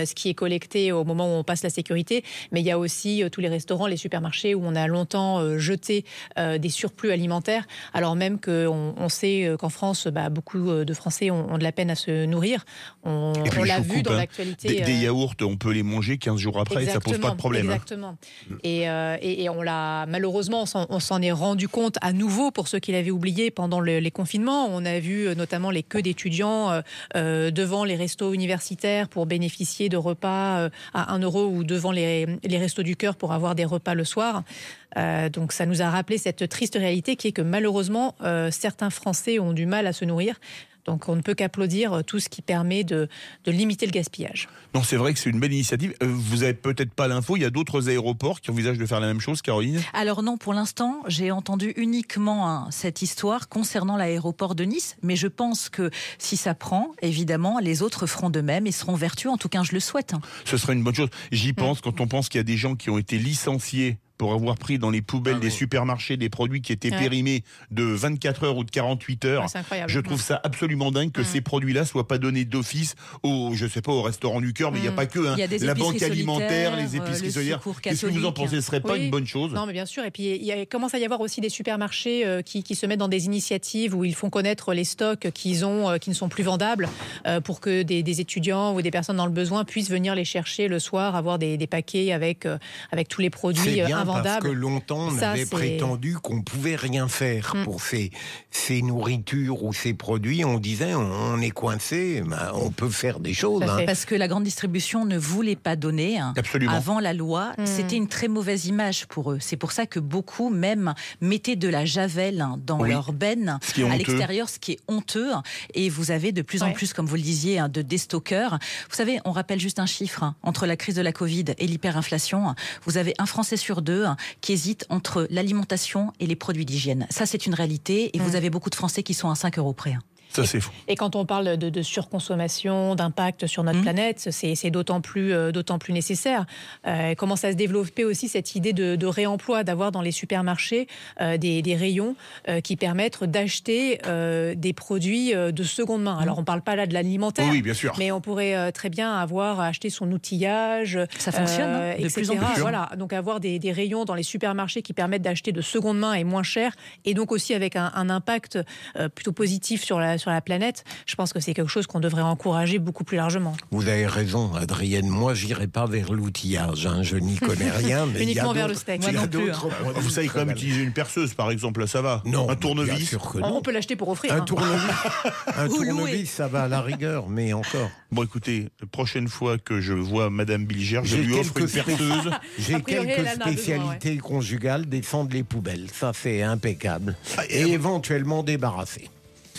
ce qui est collecté au moment où on passe la sécurité, mais il y a aussi euh, tous les restaurants, les supermarchés où on a longtemps euh, jeté euh, des surplus alimentaires, alors même qu'on on sait qu'en France, bah, beaucoup de Français ont, ont de la peine à se nourrir. On, on l'a vu coupe, dans hein. l'actualité. Des, euh... des yaourts, on peut les manger quinze jours après, et ça pose pas de problème. Exactement. Hein. Et, euh, et, et on l'a malheureusement, on s'en, on s'en est rendu compte à nouveau pour ceux qui l'avaient oublié pendant le, les confinements. On a vu notamment les queues d'étudiants euh, euh, devant les restos universitaires pour bénéficier de repas euh, à un euro ou devant les, les restos du cœur pour avoir des repas le soir. Euh, donc ça nous a rappelé cette triste réalité qui est que malheureusement euh, certains Français ont du mal à se nourrir. Donc on ne peut qu'applaudir tout ce qui permet de, de limiter le gaspillage. Non, c'est vrai que c'est une belle initiative. Vous n'avez peut-être pas l'info, il y a d'autres aéroports qui envisagent de faire la même chose, Caroline ? Alors non, pour l'instant, j'ai entendu uniquement hein, cette histoire concernant l'aéroport de Nice, mais je pense que si ça prend, évidemment, les autres feront de même et seront vertueux, en tout cas je le souhaite. Ce serait une bonne chose. J'y pense mmh. quand on pense qu'il y a des gens qui ont été licenciés pour avoir pris dans les poubelles ah, des oui. supermarchés des produits qui étaient ouais. périmés de vingt-quatre heures ou de quarante-huit heures. Ouais, c'est incroyable. Je trouve ça absolument dingue que mmh. ces produits-là soient pas donnés d'office au, je sais pas, au restaurant du cœur, mais il mmh. n'y a pas que hein, la banque alimentaire, les épiceries solidaires. Qu'est-ce que vous en pensez ? Ce serait pas oui. une bonne chose ? Non, mais bien sûr. Et puis il commence à y avoir aussi des supermarchés euh, qui, qui se mettent dans des initiatives où ils font connaître les stocks qu'ils ont, euh, qui ne sont plus vendables, euh, pour que des, des étudiants ou des personnes dans le besoin puissent venir les chercher le soir, avoir des, des paquets avec euh, avec tous les produits euh, invendables. Parce que longtemps, on Ça, avait c'est... prétendu qu'on pouvait rien faire mmh. pour ces, ces nourritures ou ces produits. On disait, on, on est coincé, ben, on peut faire des choses. Hein. Parce que la grande distribution ne voulait pas donner. Hein. Avant la loi, mmh. c'était une très mauvaise image pour eux. C'est pour ça que beaucoup, même, mettaient de la javel dans oui. leur benne à l'extérieur, ce qui est honteux. Et vous avez de plus en ouais. plus, comme vous le disiez, de déstockeurs. Vous savez, on rappelle juste un chiffre. Hein. Entre la crise de la Covid et l'hyperinflation, vous avez un Français sur deux qui hésite entre l'alimentation et les produits d'hygiène. Ça, c'est une réalité. Et mmh. vous avez beaucoup de Français qui sont à cinq euros près. Ça, c'est fou. Et quand on parle de, de surconsommation, d'impact sur notre mmh. planète, c'est, c'est d'autant plus, euh, d'autant plus nécessaire. Euh, commence à se développer aussi cette idée de, de réemploi, d'avoir dans les supermarchés euh, des, des rayons euh, qui permettent d'acheter euh, des produits euh, de seconde main. Alors, on ne parle pas là de l'alimentaire, oui, bien sûr. mais on pourrait euh, très bien avoir acheté son outillage. Ça fonctionne, euh, hein, de plus en plus. Voilà, donc avoir des, des rayons dans les supermarchés qui permettent d'acheter de seconde main et moins cher, et donc aussi avec un, un impact euh, plutôt positif sur la sur la planète, je pense que c'est quelque chose qu'on devrait encourager beaucoup plus largement. Vous avez raison, Adrienne. Moi, j'irai pas vers l'outillage. Hein. Je n'y connais rien. Mais uniquement il y a vers le steak. Il y a non d'autres. Plus, hein. Vous savez quand même utiliser une perceuse, par exemple, ça va. Non. Un tournevis. On peut l'acheter pour offrir. Un hein. tournevis, un tournevis, ça va à la rigueur, mais encore. Bon, écoutez, la prochaine fois que je vois Madame Bilger, je J'ai lui offre une perceuse. J'ai quelques spécialités ouais. conjugales, descendre les poubelles. Ça, c'est impeccable. Ah, et, et éventuellement débarrasser.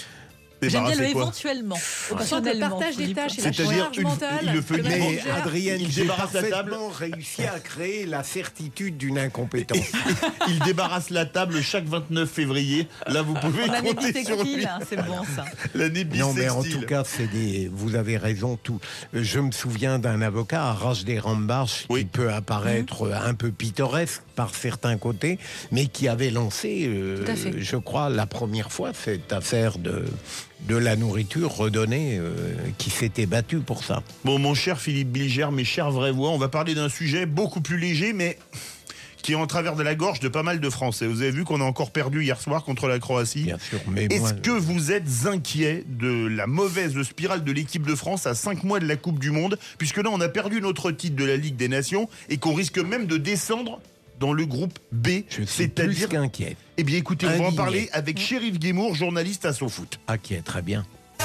J'aime bien le éventuellement. Le partage des tâches et la charge mentale. Il le fait mais Adrienne, il débarrasse la table. Réussi à créer la certitude d'une incompétence. Il débarrasse la table chaque vingt-neuf février. Là, vous pouvez L'année compter sur lui. Hein, c'est bon ça. L'année bisextile. Non, mais en tout cas, c'est des. Vous avez raison. Tout. Je me souviens d'un avocat, Arash Desrambach, oui. qui peut apparaître mmh. un peu pittoresque par certains côtés, mais qui avait lancé, euh, je crois, la première fois cette affaire de. de la nourriture redonnée euh, qui s'était battue pour ça. Bon, mon cher Philippe Bilger, mes chers vraies voix, on va parler d'un sujet beaucoup plus léger, mais qui est en travers de la gorge de pas mal de Français. Vous avez vu qu'on a encore perdu hier soir contre la Croatie. Bien sûr, mais Est-ce moi, que vous êtes inquiet de la mauvaise spirale de l'équipe de France à cinq mois de la Coupe du Monde, puisque là, on a perdu notre titre de la Ligue des Nations et qu'on risque même de descendre dans le groupe B, je suis c'est-à-dire plus qu'inquiet. Eh bien, écoutez, Indigné. On va en parler avec Chérif Guémour, journaliste à SoFoot. Inquiet, très bien.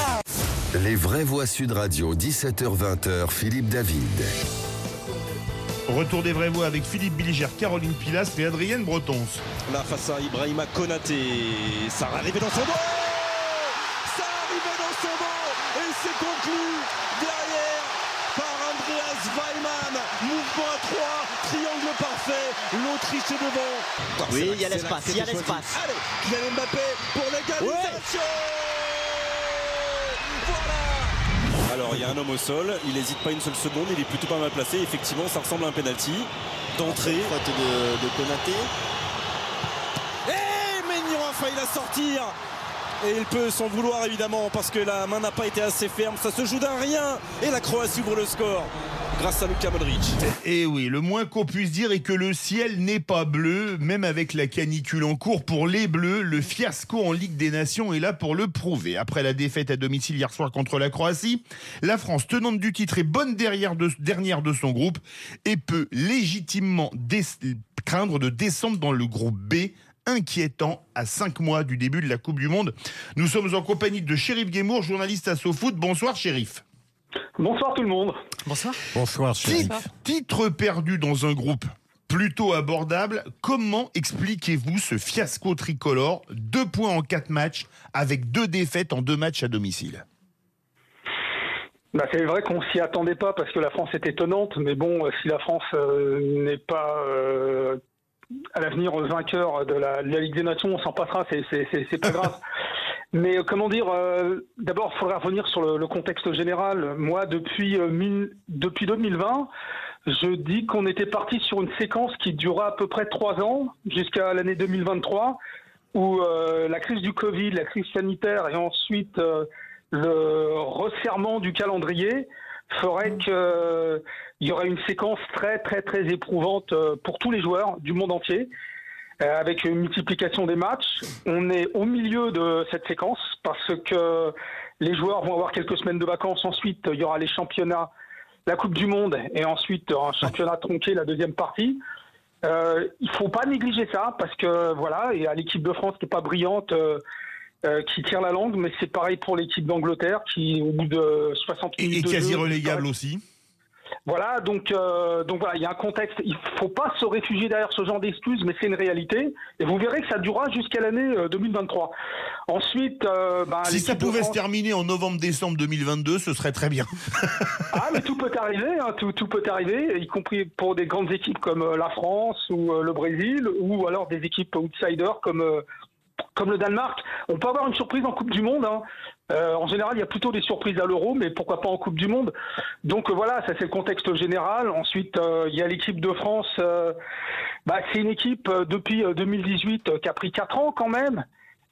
Les vraies voix Sud Radio, dix-sept heures vingt, Philippe David. Retour des vraies voix avec Philippe Bilger, Caroline Pilastre et Adrienne Bretons. Là, face à Ibrahima Konaté, ça va arriver dans son dos. Ça va arriver dans son dos et c'est conclu derrière par Andreas Weimann. Mouvement à trois, triangle parfait, l'Autriche est devant. Oui, il y a l'espace, il y a l'espace. Allez, Kylian Mbappé pour l'égalisation. Ouais. Voilà. Alors, il y a un homme au sol, il n'hésite pas une seule seconde, il est plutôt pas mal placé. Effectivement, ça ressemble à un penalty d'entrée. Faute de, de Konaté. Et Maignan a failli la sortir. Et il peut s'en vouloir évidemment parce que la main n'a pas été assez ferme. Ça se joue d'un rien. Et la Croatie ouvre le score. grâce à Luka Modric. Et oui, le moins qu'on puisse dire est que le ciel n'est pas bleu, même avec la canicule en cours. Pour les Bleus, le fiasco en Ligue des Nations est là pour le prouver. Après la défaite à domicile hier soir contre la Croatie, la France, tenante du titre, est bonne derrière de, dernière de son groupe et peut légitimement dé- craindre de descendre dans le groupe B, inquiétant à cinq mois du début de la Coupe du Monde. Nous sommes en compagnie de Chérif Guémour, journaliste à SoFoot. Bonsoir Chérif. Bonsoir tout le monde. Bonsoir. Bonsoir Chérif. Titre perdu dans un groupe plutôt abordable. Comment expliquez-vous ce fiasco tricolore? Deux points en quatre matchs avec deux défaites en deux matchs à domicile. Bah, c'est vrai qu'on s'y attendait pas parce que la France est étonnante, mais bon, si la France euh, n'est pas euh, à l'avenir vainqueur de la, de la Ligue des Nations, on s'en passera, c'est, c'est, c'est, c'est pas grave. Mais euh, comment dire, euh, d'abord, il faudra revenir sur le, le contexte général. Moi, depuis, euh, mille, depuis deux mille vingt, je dis qu'on était parti sur une séquence qui durera à peu près trois ans, jusqu'à l'année deux mille vingt-trois, où euh, la crise du Covid, la crise sanitaire et ensuite euh, le resserrement du calendrier ferait qu'il euh, y aurait une séquence très, très, très éprouvante euh, pour tous les joueurs du monde entier. Avec une multiplication des matchs. On est au milieu de cette séquence parce que les joueurs vont avoir quelques semaines de vacances. Ensuite, il y aura les championnats, la Coupe du Monde et ensuite un championnat tronqué, la deuxième partie. Euh, il ne faut pas négliger ça parce que voilà, il y a l'équipe de France qui n'est pas brillante, euh, euh, qui tire la langue, mais c'est pareil pour l'équipe d'Angleterre qui, au bout de soixante minutes et, et de quasi jeu, relégable aussi. Voilà, donc, euh, donc voilà, il y a un contexte. Il ne faut pas se réfugier derrière ce genre d'excuses, mais c'est une réalité. Et vous verrez que ça durera jusqu'à l'année euh, deux mille vingt-trois. Ensuite, euh, bah, si ça pouvait France... se terminer en novembre-décembre deux mille vingt-deux, ce serait très bien. Ah, mais tout peut arriver, hein, tout, tout peut arriver, y compris pour des grandes équipes comme euh, la France ou euh, le Brésil, ou alors des équipes outsiders comme euh, comme le Danemark. On peut avoir une surprise en Coupe du Monde. Hein. Euh, en général, il y a plutôt des surprises à l'Euro, mais pourquoi pas en Coupe du Monde. Donc euh, voilà, ça c'est le contexte général. Ensuite, euh, il y a l'équipe de France. Euh, bah, c'est une équipe euh, depuis euh, deux mille dix-huit euh, qui a pris quatre ans quand même.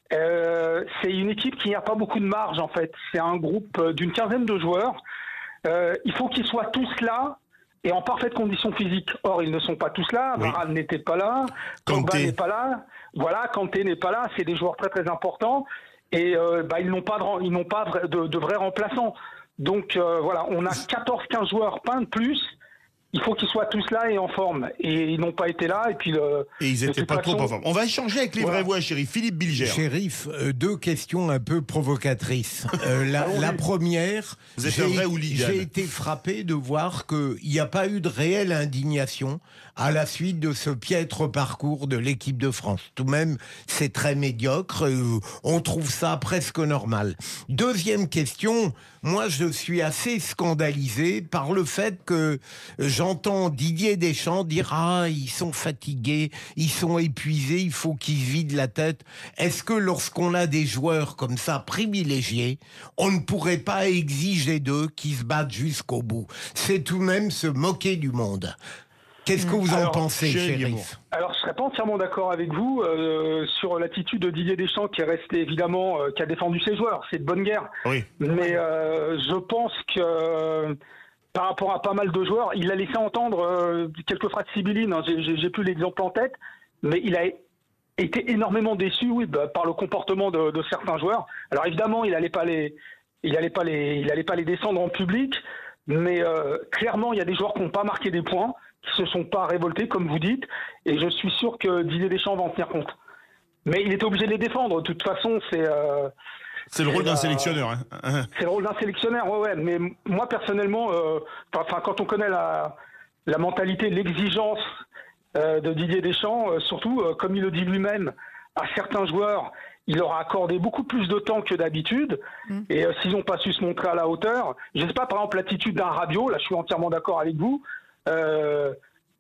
Euh, c'est une équipe qui n'a pas beaucoup de marge en fait. C'est un groupe euh, d'une quinzaine de joueurs. Euh, il faut qu'ils soient tous là et en parfaite condition physique. Or, ils ne sont pas tous là. Oui. Varane n'était pas là. Pogba n'est pas là. Voilà, Kanté n'est pas là. C'est des joueurs très très importants. Et euh, bah, ils n'ont pas, de, ils n'ont pas de, de vrais remplaçants. Donc euh, voilà, on a quatorze quinze joueurs, pas de plus. Il faut qu'ils soient tous là et en forme. Et ils n'ont pas été là. Et puis le, et ils n'étaient pas façon... trop en forme. On va échanger avec les voilà. vraies voix, Chérif. Philippe Bilger. Chérif, euh, deux questions un peu provocatrices. Euh, la, la première, Vous êtes j'ai, un vrai hooligan. j'ai été frappé de voir qu'il n'y a pas eu de réelle indignation à la suite de ce piètre parcours de l'équipe de France. Tout de même, c'est très médiocre. Euh, on trouve ça presque normal. Deuxième question, moi je suis assez scandalisé par le fait que j'entends Didier Deschamps dire « Ah, ils sont fatigués, ils sont épuisés, il faut qu'ils vident la tête ». Est-ce que lorsqu'on a des joueurs comme ça privilégiés, on ne pourrait pas exiger d'eux qu'ils se battent jusqu'au bout? C'est tout de même se moquer du monde. Qu'est-ce que vous alors, en pensez, Chérif? Alors, je ne serais pas entièrement d'accord avec vous euh, sur l'attitude de Didier Deschamps qui est resté, évidemment, euh, qui a défendu ses joueurs. C'est de bonne guerre. Oui. Mais euh, je pense que, euh, par rapport à pas mal de joueurs, il a laissé entendre euh, quelques phrases sibyllines. Hein, j'ai, j'ai plus l'exemple en tête, mais il a été énormément déçu, oui, bah, par le comportement de, de certains joueurs. Alors, évidemment, il n'allait pas les, il allait pas les, il allait pas les descendre en public, mais euh, clairement, il y a des joueurs qui n'ont pas marqué des points, qui se sont pas révoltés, comme vous dites, et je suis sûr que Didier Deschamps va en tenir compte. Mais il était obligé de les défendre. De toute façon, c'est... Euh, c'est le rôle d'un euh, sélectionneur. Hein. C'est le rôle d'un sélectionneur, ouais, ouais. Mais moi, personnellement, euh, quand on connaît la, la mentalité, l'exigence euh, de Didier Deschamps, euh, surtout, euh, comme il le dit lui-même, à certains joueurs, il leur a accordé beaucoup plus de temps que d'habitude. Mmh. Et euh, s'ils n'ont pas su se montrer à la hauteur, je ne sais pas, par exemple, l'attitude d'un Rabiot, là, je suis entièrement d'accord avec vous, Euh,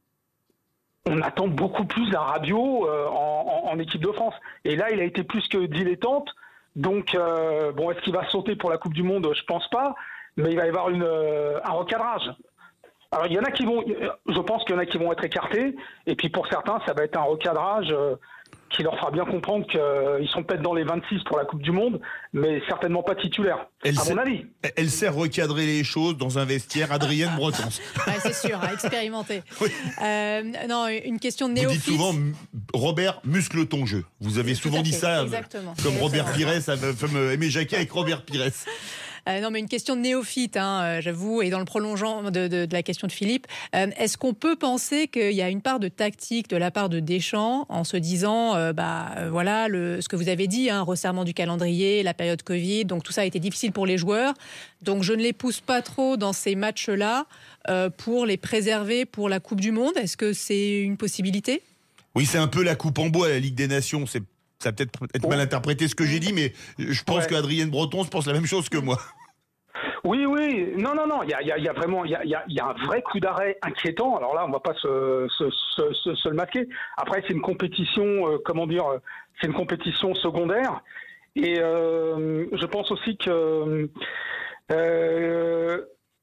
on attend beaucoup plus d'un Rabiot euh, en, en, en équipe de France. Et là, il a été plus que dilettante. Donc, euh, bon, est-ce qu'il va sauter pour la Coupe du Monde? Je pense pas. Mais il va y avoir une, euh, un recadrage. Alors, il y en a qui vont, je pense qu'il y en a qui vont être écartés. Et puis, pour certains, ça va être un recadrage euh, qui qui leur fera bien comprendre qu'ils sont peut-être dans les vingt-six pour la Coupe du Monde, mais certainement pas titulaires, Elle à sait, mon avis. Elle sait recadrer les choses dans un vestiaire. Adrienne Bretons. Ouais, c'est sûr, à expérimenter. Oui. Euh, non, une question de Vous néophyte. dites souvent, Robert, muscle ton jeu. Vous avez souvent Tout à dit fait, ça, exactement. comme Exactement. Robert Pires, avec fameux Aimé Jacquet avec Robert Pires. Euh, non, mais une question de néophyte, hein, euh, j'avoue, et dans le prolongement de, de, de la question de Philippe, euh, est-ce qu'on peut penser qu'il y a une part de tactique de la part de Deschamps en se disant, euh, bah euh, voilà, le, ce que vous avez dit, hein, resserrement du calendrier, la période Covid, donc tout ça a été difficile pour les joueurs, donc je ne les pousse pas trop dans ces matchs-là euh, pour les préserver pour la Coupe du Monde. Est-ce que c'est une possibilité ? Oui, c'est un peu la coupe en bois à la Ligue des Nations. C'est Ça va peut-être être mal interprété ce que j'ai dit, mais je pense Ouais. qu'Adrienne Breton pense la même chose que moi. Oui, oui, non, non, non, il y a, il y a- il y a vraiment, il y a, il y a- il y a un vrai coup d'arrêt inquiétant. Alors là, on va pas se, se, se, se- se le masquer. Après, c'est une compétition, euh, comment dire, euh, c'est une compétition secondaire. Et euh, je pense aussi que euh,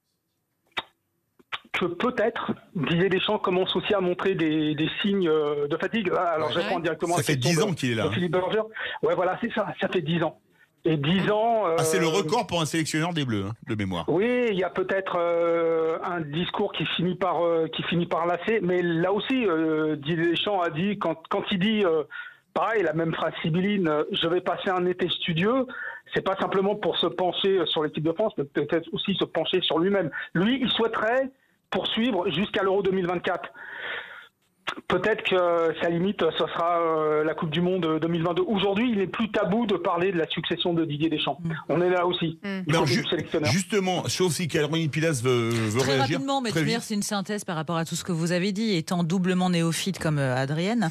que peut-être Didier Deschamps commence aussi à montrer des, des signes euh, de fatigue. Ah, Alors, je réponds directement Ça à la fait question dix de- ans qu'il est là, de hein. Philippe Berger. Ouais, voilà, c'est ça. Ça fait dix ans. Et dix ans. Ah, c'est le euh, record pour un sélectionneur des Bleus, hein, de mémoire. Oui, il y a peut-être euh, un discours qui finit par euh, qui finit par lasser, mais là aussi, euh, Didier Deschamps a dit quand quand il dit euh, pareil la même phrase sibylline, euh, je vais passer un été studieux. C'est pas simplement pour se pencher sur l'équipe de France, mais peut-être aussi se pencher sur lui-même. Lui, il souhaiterait poursuivre jusqu'à l'Euro deux mille vingt-quatre. Peut-être que sa limite, ce sera euh, la Coupe du Monde deux mille vingt-deux. Aujourd'hui, il n'est plus tabou de parler de la succession de Didier Deschamps. On est là aussi. Mm. du Non, côté ju- du sélectionneur. justement, sauf si Caroline Pilas veut, veut Très réagir. rapidement, mais très de vite. manière, c'est une synthèse par rapport à tout ce que vous avez dit, étant doublement néophyte comme euh, Adrienne.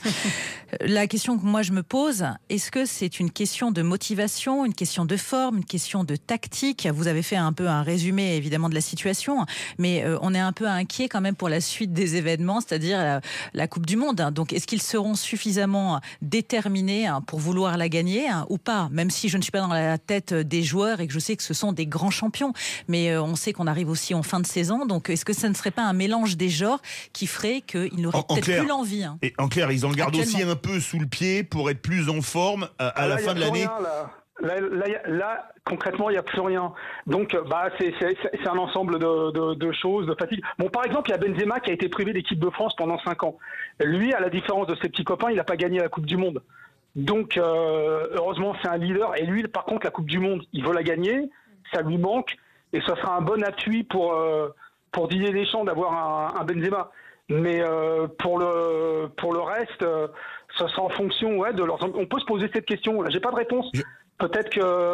La question que moi je me pose, est-ce que c'est une question de motivation, une question de forme, une question de tactique ? Vous avez fait un peu un résumé évidemment de la situation, mais euh, on est un peu inquiet quand même pour la suite des événements, c'est-à-dire la, la Coupe du Monde. Donc est-ce qu'ils seront suffisamment déterminés hein, pour vouloir la gagner hein, ou pas ? Même si je ne suis pas dans la tête des joueurs et que je sais que ce sont des grands champions, mais euh, on sait qu'on arrive aussi en fin de saison, donc est-ce que ça ne serait pas un mélange des genres qui ferait qu'ils n'auraient En- en peut-être clair, plus l'envie hein. Et en clair, ils en gardent aussi Actuellement. un peu sous le pied pour être plus en forme à, à Ah, la là, fin de y a plus l'année. rien, là. Là, là, y a- là, concrètement, il n'y a plus rien. Donc, euh, bah, c'est c'est- c'est- c'est un ensemble de, de- de choses, de fatigue. Bon, par exemple, il y a Benzema qui a été privé d'équipe de France pendant cinq ans. Lui, à la différence de ses petits copains, il n'a pas gagné la Coupe du Monde. Donc, euh, heureusement, c'est un leader. Et lui, par contre, la Coupe du Monde, il veut la gagner. Ça lui manque. Et ce sera un bon appui pour, euh, pour Didier Deschamps d'avoir un, un Benzema. Mais euh, pour, le, pour le reste, euh, ça sera en fonction ouais, de leurs... On peut se poser cette question. Là, j'ai pas de réponse. Peut-être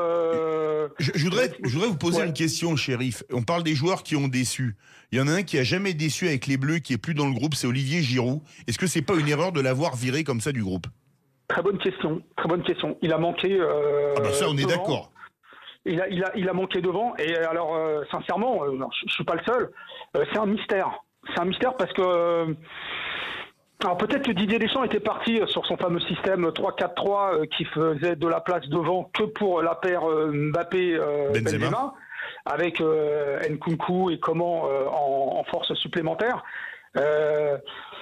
que... Je, je voudrais, je voudrais vous poser Ouais. une question, shérif. On parle des joueurs qui ont déçu. Il y en a un qui a jamais déçu avec les Bleus, qui est plus dans le groupe, c'est Olivier Giroud. Est-ce que c'est pas une erreur de l'avoir viré comme ça du groupe ? Très bonne question, très bonne question. Il a manqué. Euh, Ah bah ça, on est devant. d'accord. Il a, il a, il a manqué devant. Et alors, euh, sincèrement, euh, je, je suis pas le seul. Euh, c'est un mystère. C'est un mystère parce que. euh, alors peut-être que Didier Deschamps était parti sur son fameux système trois quatre trois euh, qui faisait de la place devant que pour la paire euh, Mbappé-Benzema, Benzema. avec euh, Nkunku et Coman euh, en, en force supplémentaire. Euh,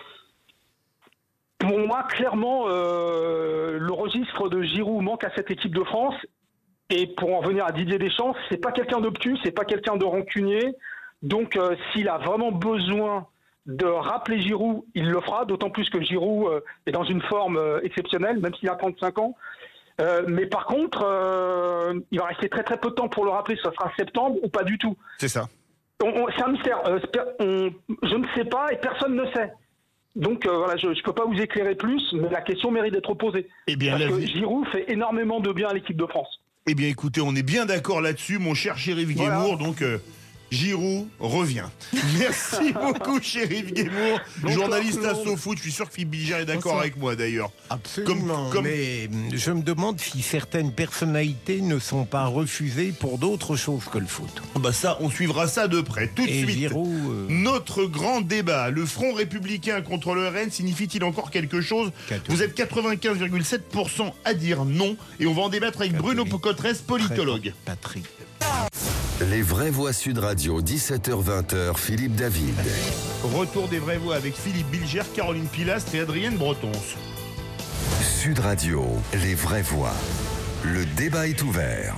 Pour moi, clairement, euh, le registre de Giroud manque à cette équipe de France. Et pour en venir à Didier Deschamps, c'est pas quelqu'un d'obtus, c'est pas quelqu'un de rancunier. Donc, euh, s'il a vraiment besoin de rappeler Giroud, il le fera. D'autant plus que Giroud euh, est dans une forme euh, exceptionnelle, même s'il a trente-cinq ans. Euh, mais par contre, euh, il va rester très très peu de temps pour le rappeler. Ça sera septembre ou pas du tout. C'est ça. On- on- c'est un mystère. Euh, on- je ne sais pas et personne ne sait. Donc euh, voilà, je ne peux pas vous éclairer plus, mais la question mérite d'être posée. Eh bien, Parce la que vie- Giroud fait énormément de bien à l'équipe de France. Eh bien, écoutez, on est bien d'accord là-dessus, mon cher shérif Voilà. Guémour. Donc, euh, Giroud revient. Merci beaucoup, shérif Guémour, Bonsoir, journaliste tout le à monde. SoFoot. Je suis sûr que Philippe Bilger est d'accord Bonsoir. avec moi, d'ailleurs. Absolument, Comme- comme- mais je me demande si certaines personnalités ne sont pas refusées pour d'autres choses que le foot. Bah ça, on suivra ça de près. Tout de Et suite, Giroud, euh, notre grand débat. Le Front républicain contre le R N signifie-t-il encore quelque chose ? Vous êtes quatre-vingt-quinze virgule sept pour cent à dire non. Et on va en débattre avec Bruno Pocotrès, politologue. Patrick. Les vraies voix Sud Radio, dix-sept heures vingt, Philippe David. Retour des vraies voix avec Philippe Bilger, Caroline Pilastre et Adrienne Bretons. Sud Radio, les vraies voix. Le débat est ouvert.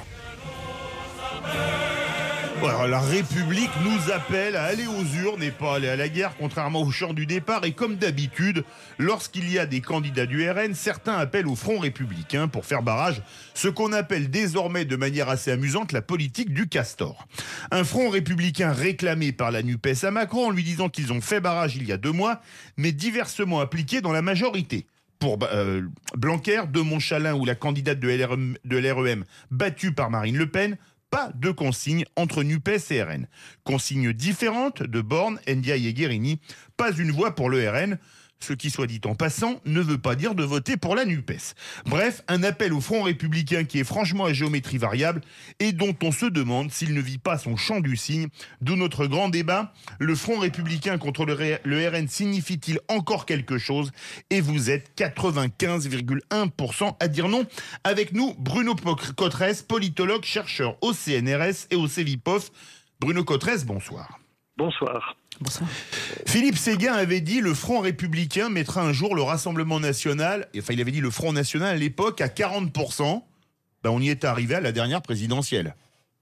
Alors, la République nous appelle à aller aux urnes et pas aller à la guerre, contrairement au champ du départ. Et comme d'habitude, lorsqu'il y a des candidats du R N, certains appellent au Front républicain pour faire barrage, ce qu'on appelle désormais de manière assez amusante la politique du castor. Un Front républicain réclamé par la NUPES à Macron en lui disant qu'ils ont fait barrage il y a deux mois, mais diversement appliqué dans la majorité. Pour euh, Blanquer, de Montchalin ou la candidate de L R M, de l'R E M battue par Marine Le Pen, pas de consigne entre NUPES et R N. Consignes différentes de Borne, Ndiaye et Guérini. Pas une voix pour le R N. Ce qui, soit dit en passant, ne veut pas dire de voter pour la NUPES. Bref, un appel au Front républicain qui est franchement à géométrie variable et dont on se demande s'il ne vit pas son champ du cygne. D'où notre grand débat. Le Front républicain contre le, ré- le R N signifie-t-il encore quelque chose? Et vous êtes quatre-vingt-quinze virgule un pour cent à dire non. Avec nous, Bruno Cotresse, politologue, chercheur au C N R S et au Cevipof. Bruno Cotresse, bonsoir. Bonsoir. Bonsoir. Philippe Séguin avait dit le Front républicain mettra un jour le Rassemblement national, enfin il avait dit le Front national à l'époque à quarante pour cent. Ben, on y est arrivé à la dernière présidentielle.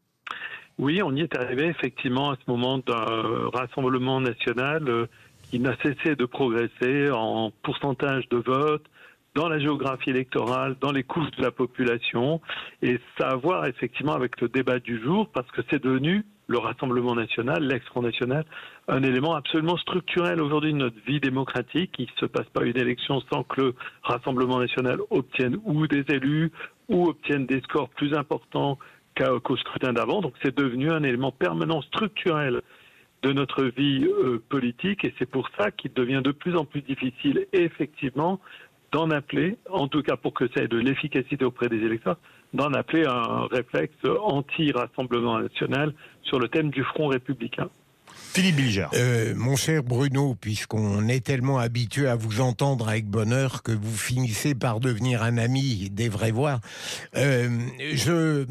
Oui, on y est arrivé effectivement à ce moment d'un Rassemblement national euh, qui n'a cessé de progresser en pourcentage de vote, dans la géographie électorale, dans les couches de la population. Et ça a à voir effectivement avec le débat du jour parce que c'est devenu le Rassemblement national, l'ex-Front national, un élément absolument structurel aujourd'hui de notre vie démocratique. Il ne se passe pas une élection sans que le Rassemblement national obtienne ou des élus ou obtienne des scores plus importants qu'au scrutin d'avant. Donc c'est devenu un élément permanent structurel de notre vie euh, politique et c'est pour ça qu'il devient de plus en plus difficile effectivement d'en appeler, en tout cas pour que ça ait de l'efficacité auprès des électeurs, d'en appeler un réflexe anti-Rassemblement national sur le thème du Front républicain. Philippe Bilger. Euh, mon cher Bruno, puisqu'on est tellement habitué à vous entendre avec bonheur que vous finissez par devenir un ami des vraies voix, euh, je...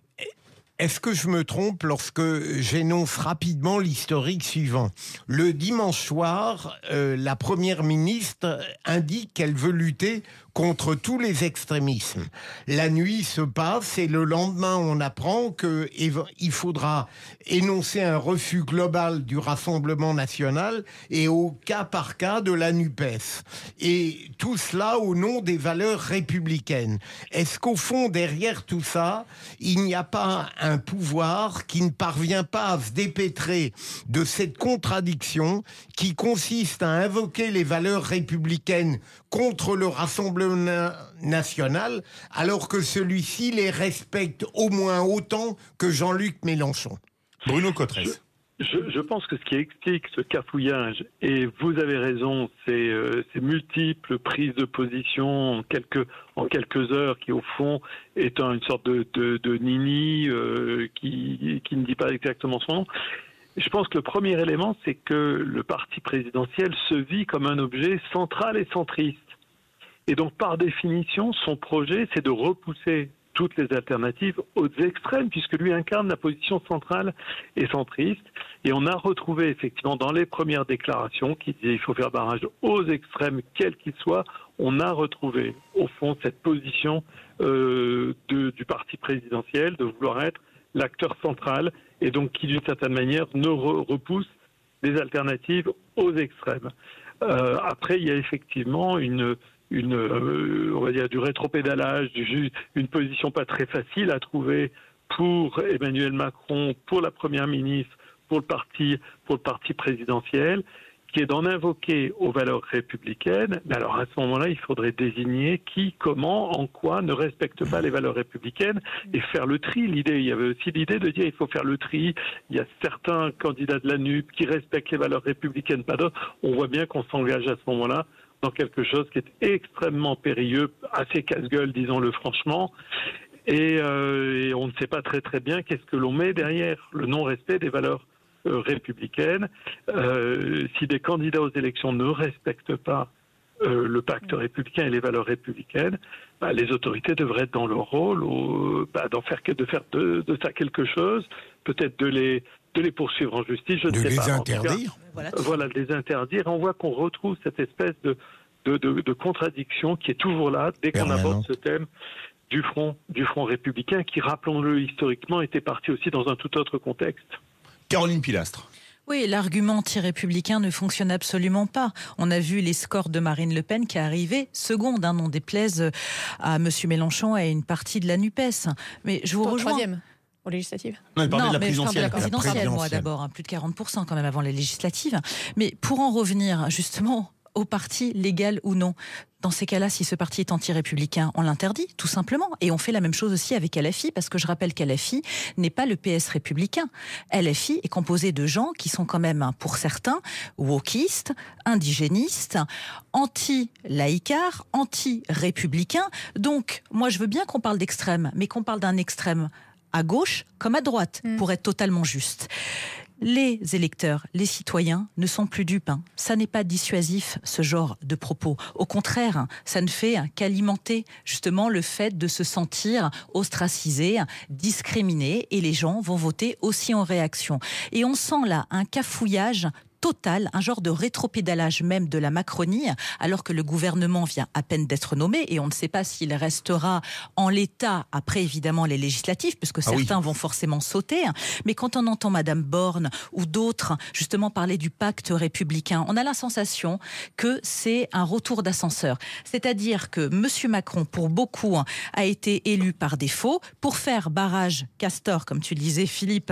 Est-ce que je me trompe lorsque j'énonce rapidement l'historique suivant? Le dimanche soir, euh, la première ministre indique qu'elle veut lutter contre tous les extrémismes. La nuit se passe et le lendemain, on apprend qu'il faudra énoncer un refus global du Rassemblement national et au cas par cas de la NUPES. Et tout cela au nom des valeurs républicaines. Est-ce qu'au fond, derrière tout ça, il n'y a pas un pouvoir qui ne parvient pas à se dépêtrer de cette contradiction qui consiste à invoquer les valeurs républicaines contre le Rassemblement national, alors que celui-ci les respecte au moins autant que Jean-Luc Mélenchon? Bruno Cotresse. Je, je pense que ce qui explique ce cafouillage, et vous avez raison, c'est euh, ces multiples prises de position en quelques, en quelques heures qui, au fond, est une sorte de, de, de nini euh, qui, qui ne dit pas exactement son nom. Je pense que le premier élément, c'est que le parti présidentiel se vit comme un objet central et centriste. Et donc, par définition, son projet, c'est de repousser toutes les alternatives aux extrêmes, puisque lui incarne la position centrale et centriste. Et on a retrouvé, effectivement, dans les premières déclarations qui disaient qu'il faut faire barrage aux extrêmes, quels qu'ils soient, on a retrouvé, au fond, cette position euh, de, du parti présidentiel de vouloir être l'acteur central et donc qui, d'une certaine manière, ne re- repousse les alternatives aux extrêmes. Euh, après, il y a effectivement une... une euh, on va dire du rétropédalage, du, une position pas très facile à trouver pour Emmanuel Macron, pour la première ministre, pour le parti, pour le parti présidentiel, qui est d'en invoquer aux valeurs républicaines. Mais alors à ce moment-là, il faudrait désigner qui, comment, en quoi ne respecte pas les valeurs républicaines et faire le tri. L'idée, il y avait aussi l'idée de dire il faut faire le tri. Il y a certains candidats de la N U P qui respectent les valeurs républicaines, pas d'autres. On voit bien qu'on s'engage à ce moment-là dans quelque chose qui est extrêmement périlleux, assez casse-gueule, disons-le franchement. Et, euh, et on ne sait pas très très bien qu'est-ce que l'on met derrière le non-respect des valeurs euh, républicaines. Euh, si des candidats aux élections ne respectent pas euh, le pacte républicain et les valeurs républicaines, bah, les autorités devraient être dans leur rôle, au, bah, d'en faire, de faire de, de ça quelque chose, peut-être de les de les poursuivre en justice, je ne de sais les pas. interdire. Voilà, voilà, de les interdire. On voit qu'on retrouve cette espèce de, de, de, de contradiction qui est toujours là dès qu'on aborde ce thème du front, du front républicain, qui, rappelons-le historiquement, était parti aussi dans un tout autre contexte. Caroline Pilastre. Oui, l'argument anti-républicain ne fonctionne absolument pas. On a vu les scores de Marine Le Pen qui est arrivée seconde, hein, n'en déplaise à M. Mélenchon et à une partie de la NUPES. Mais je vous Pour rejoins. Troisième. Aux législatives. Non, elle parlait non, de la mais présidentielle. je parle de la présidentielle, La moi présidentielle. d'abord, hein, plus de quarante pour cent quand même avant les législatives. Mais pour en revenir justement au parti légal ou non, dans ces cas-là, si ce parti est anti-républicain, on l'interdit, tout simplement. Et on fait la même chose aussi avec L F I, parce que je rappelle qu'L F I n'est pas le P S républicain. L F I est composé de gens qui sont quand même, pour certains, wokistes, indigénistes, anti-laïcards, anti-républicains. Donc, moi, je veux bien qu'on parle d'extrême, mais qu'on parle d'un extrême à gauche comme à droite, mmh. pour être totalement juste. Les électeurs, les citoyens ne sont plus dupes. Hein. Ça n'est pas dissuasif, ce genre de propos. Au contraire, ça ne fait qu'alimenter justement le fait de se sentir ostracisé, discriminé, et les gens vont voter aussi en réaction. Et on sent là un cafouillage total, un genre de rétropédalage même de la Macronie, alors que le gouvernement vient à peine d'être nommé et on ne sait pas s'il restera en l'état après évidemment les législatives, puisque ah certains oui. vont forcément sauter. Mais quand on entend Madame Borne ou d'autres justement parler du pacte républicain, on a la sensation que c'est un retour d'ascenseur. C'est-à-dire que Monsieur Macron, pour beaucoup, a été élu par défaut pour faire barrage Castor, comme tu le disais Philippe,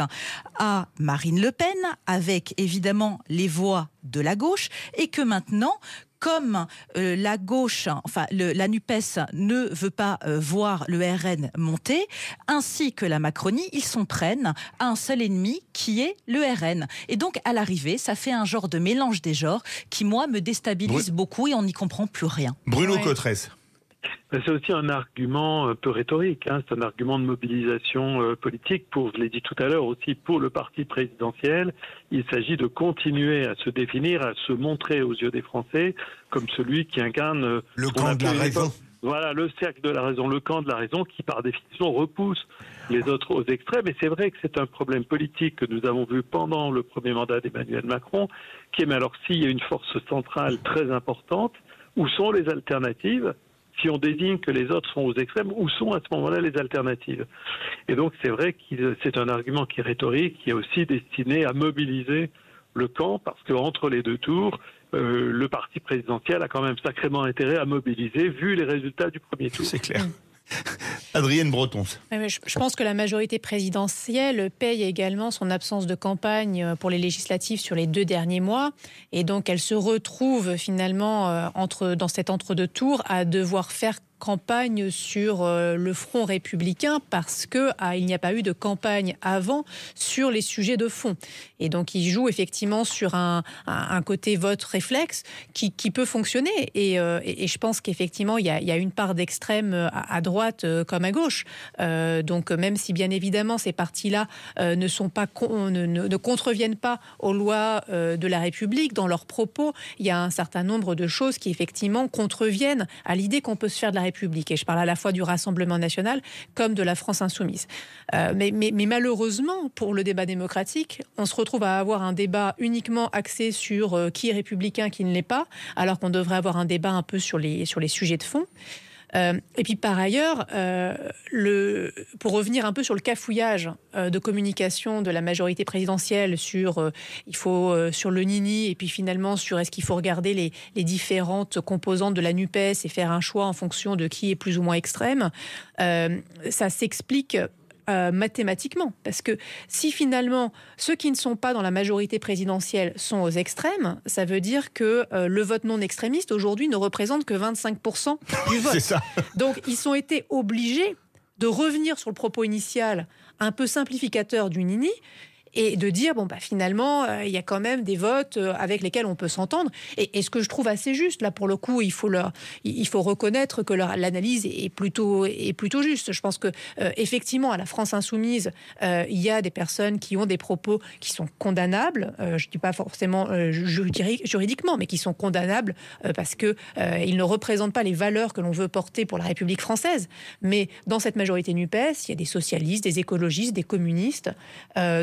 à Marine Le Pen, avec évidemment les voix de la gauche, et que maintenant, comme euh, la gauche, enfin le, la NUPES ne veut pas euh, voir le R N monter, ainsi que la Macronie, ils s'en prennent à un seul ennemi qui est le R N. Et donc à l'arrivée, ça fait un genre de mélange des genres qui, moi, me déstabilise Bru- beaucoup et on n'y comprend plus rien. Bruno ouais. Cotresse. C'est aussi un argument un peu rhétorique, hein. C'est un argument de mobilisation euh, politique pour, je l'ai dit tout à l'heure, aussi pour le parti présidentiel. Il s'agit de continuer à se définir, à se montrer aux yeux des Français comme celui qui incarne euh, le camp de la raison. Voilà, le cercle de la raison, le camp de la raison qui, par définition, repousse les autres aux extrêmes. Et c'est vrai que c'est un problème politique que nous avons vu pendant le premier mandat d'Emmanuel Macron, qui est, mais alors, s'il y a une force centrale très importante, où sont les alternatives ? Si on désigne que les autres sont aux extrêmes, où sont à ce moment-là les alternatives ? Et donc c'est vrai que c'est un argument qui est rhétorique, qui est aussi destiné à mobiliser le camp, parce qu'entre les deux tours, euh, le parti présidentiel a quand même sacrément intérêt à mobiliser, vu les résultats du premier tour. C'est clair. Adrienne Breton. Je pense que la majorité présidentielle paye également son absence de campagne pour les législatives sur les deux derniers mois. Et donc, elle se retrouve finalement entre, dans cet entre-deux tours à devoir faire campagne sur euh, le front républicain parce que ah, il n'y a pas eu de campagne avant sur les sujets de fond. Et donc, il joue effectivement sur un, un, un côté vote réflexe qui, qui peut fonctionner. Et, euh, et, et je pense qu'effectivement, il y a, il y a une part d'extrême à, à droite euh, comme à gauche. Euh, donc, même si bien évidemment ces partis-là euh, ne sont pas con, ne, ne, ne contreviennent pas aux lois euh, de la République, dans leurs propos, il y a un certain nombre de choses qui effectivement contreviennent à l'idée qu'on peut se faire de la République. Et je parle à la fois du Rassemblement national comme de la France insoumise. Euh, mais, mais, mais malheureusement, pour le débat démocratique, on se retrouve à avoir un débat uniquement axé sur euh, qui est républicain, qui ne l'est pas, alors qu'on devrait avoir un débat un peu sur les, sur les sujets de fond. Euh, et puis par ailleurs, euh, le, pour revenir un peu sur le cafouillage euh, de communication de la majorité présidentielle sur, euh, il faut, euh, sur le Nini, et puis finalement sur est-ce qu'il faut regarder les, les différentes composantes de la NUPES et faire un choix en fonction de qui est plus ou moins extrême, euh, ça s'explique Euh, mathématiquement. Parce que si finalement ceux qui ne sont pas dans la majorité présidentielle sont aux extrêmes, ça veut dire que euh, le vote non extrémiste aujourd'hui ne représente que vingt-cinq pour cent du vote. C'est ça. Donc ils ont été obligés de revenir sur le propos initial un peu simplificateur du Nini et de dire, bon, bah, finalement, euh, il y a quand même des votes euh, avec lesquels on peut s'entendre. Et, et ce que je trouve assez juste, là, pour le coup, il faut, leur, il faut reconnaître que leur, l'analyse est plutôt, est plutôt juste. Je pense que, euh, effectivement, à la France insoumise, euh, il y a des personnes qui ont des propos qui sont condamnables. Euh, je ne dis pas forcément euh, juridiquement, mais qui sont condamnables euh, parce qu'ils euh, ne représentent pas les valeurs que l'on veut porter pour la République française. Mais dans cette majorité NUPES, il y a des socialistes, des écologistes, des communistes, euh, dont on peut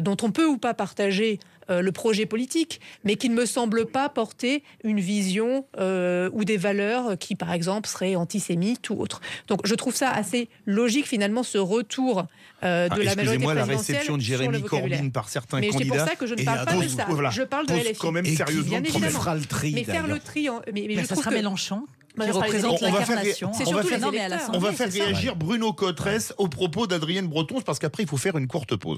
peut ou pas partager euh, le projet politique, mais qui ne me semble pas porter une vision euh, ou des valeurs qui, par exemple, seraient antisémites ou autres. Donc, je trouve ça assez logique, finalement, ce retour euh, de ah, la majorité excusez-moi, la présidentielle réception de Jérémy Corbyn par certains mais candidats. Mais c'est pour ça que je ne parle pas de ça. Voilà, je parle de L F I. quand même Et sérieusement qui, bien évidemment. Le tri, mais faire le tri, en, mais, mais, mais je ça trouve sera que Mélenchon. Bah, Qui représente on, on va faire, l'incarnation. on va faire, les on va faire réagir Bruno Cotresse au propos d'Adrienne Breton, parce qu'après il faut faire une courte pause.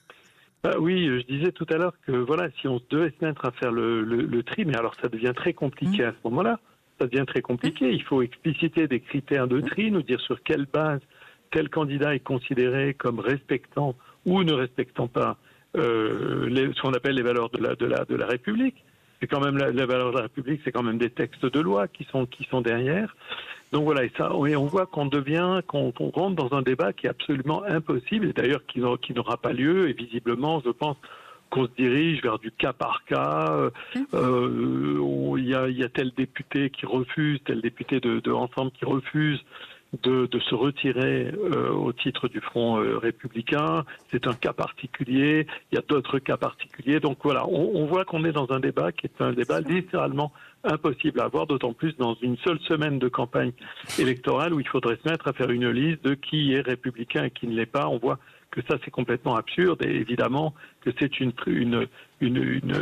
Bah oui, je disais tout à l'heure que voilà, si on devait se mettre à faire le, le, le tri, mais alors ça devient très compliqué mmh. à ce moment-là. Ça devient très compliqué. Il faut expliciter des critères de tri, nous dire sur quelle base tel candidat est considéré comme respectant ou ne respectant pas euh, les, ce qu'on appelle les valeurs de la, de la, de la République. C'est quand même la, la valeur de la République, c'est quand même des textes de loi qui sont qui sont derrière. Donc voilà, et ça, et on voit qu'on devient, qu'on, qu'on rentre dans un débat qui est absolument impossible, et d'ailleurs qui, qui n'aura pas lieu. Et visiblement, je pense qu'on se dirige vers du cas par cas. Il euh, y a, y a tel député qui refuse, tel député de, de Ensemble qui refuse de, de se retirer euh, au titre du Front euh, républicain. C'est un cas particulier. Il y a d'autres cas particuliers. Donc voilà, on, on voit qu'on est dans un débat qui est un débat littéralement impossible à avoir, d'autant plus dans une seule semaine de campagne électorale où il faudrait se mettre à faire une liste de qui est républicain et qui ne l'est pas. On voit que ça c'est complètement absurde et évidemment que c'est une, une, une,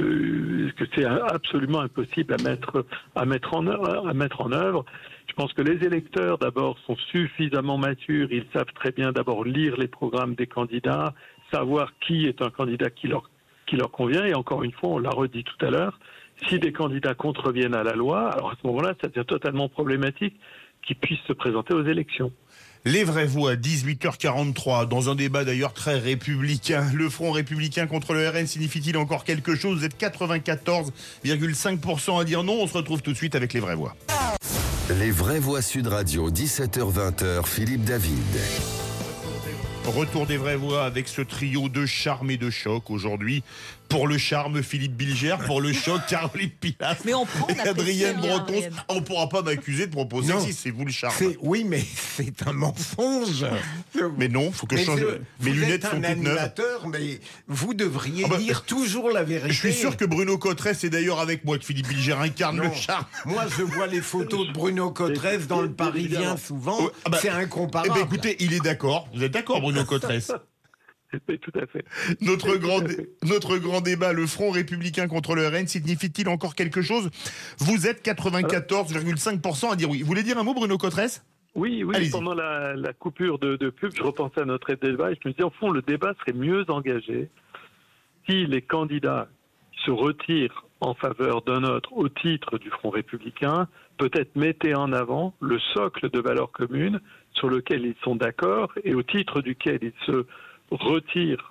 une que c'est absolument impossible à mettre à mettre en œuvre, à mettre en œuvre. Je pense que les électeurs d'abord sont suffisamment matures, ils savent très bien d'abord lire les programmes des candidats, savoir qui est un candidat qui leur qui leur convient et encore une fois on l'a redit tout à l'heure. Si des candidats contreviennent à la loi, alors à ce moment-là, ça devient totalement problématique qu'ils puissent se présenter aux élections. Les vraies voix, dix-huit heures quarante-trois, dans un débat d'ailleurs très républicain. Le Front républicain contre le R N signifie-t-il encore quelque chose ? Vous êtes quatre-vingt-quatorze virgule cinq pour cent à dire non. On se retrouve tout de suite avec les vraies voix. Les vraies voix Sud Radio, dix-sept heures vingt, Philippe David. Retour des vraies voix avec ce trio de charme et de choc aujourd'hui. Pour le charme, Philippe Bilger. Pour le choc, Caroline Pilastre. Mais on prend et Adrienne Breton. On ne pourra pas m'accuser de proposer non, si c'est vous le charme. Oui, mais c'est un mensonge. Mais non, il faut que je change. Mes lunettes sont toutes neuves. Vous êtes un animateur, mais vous devriez ah bah, dire toujours la vérité. Je suis sûr que Bruno Cotresse est d'ailleurs avec moi, que Philippe Bilger incarne non, le charme. Moi, je vois les photos de Bruno Cotresse dans le Parisien souvent. Oh, ah bah, c'est incomparable. Eh ben, écoutez, il est d'accord. Vous êtes d'accord, Bruno Cotresse ? Oui, tout à fait. Notre grand, notre grand débat, le Front républicain contre le R N, signifie-t-il encore quelque chose ? Vous êtes quatre-vingt-quatorze virgule cinq pour cent à dire oui. Vous voulez dire un mot, Bruno Cotresse ? Oui, oui. Allez-y. Pendant la, la coupure de, de pub, je repensais à notre débat et je me disais, au fond, le débat serait mieux engagé si les candidats se retirent en faveur d'un autre au titre du Front républicain, peut-être mettaient en avant le socle de valeurs communes sur lequel ils sont d'accord et au titre duquel ils se retire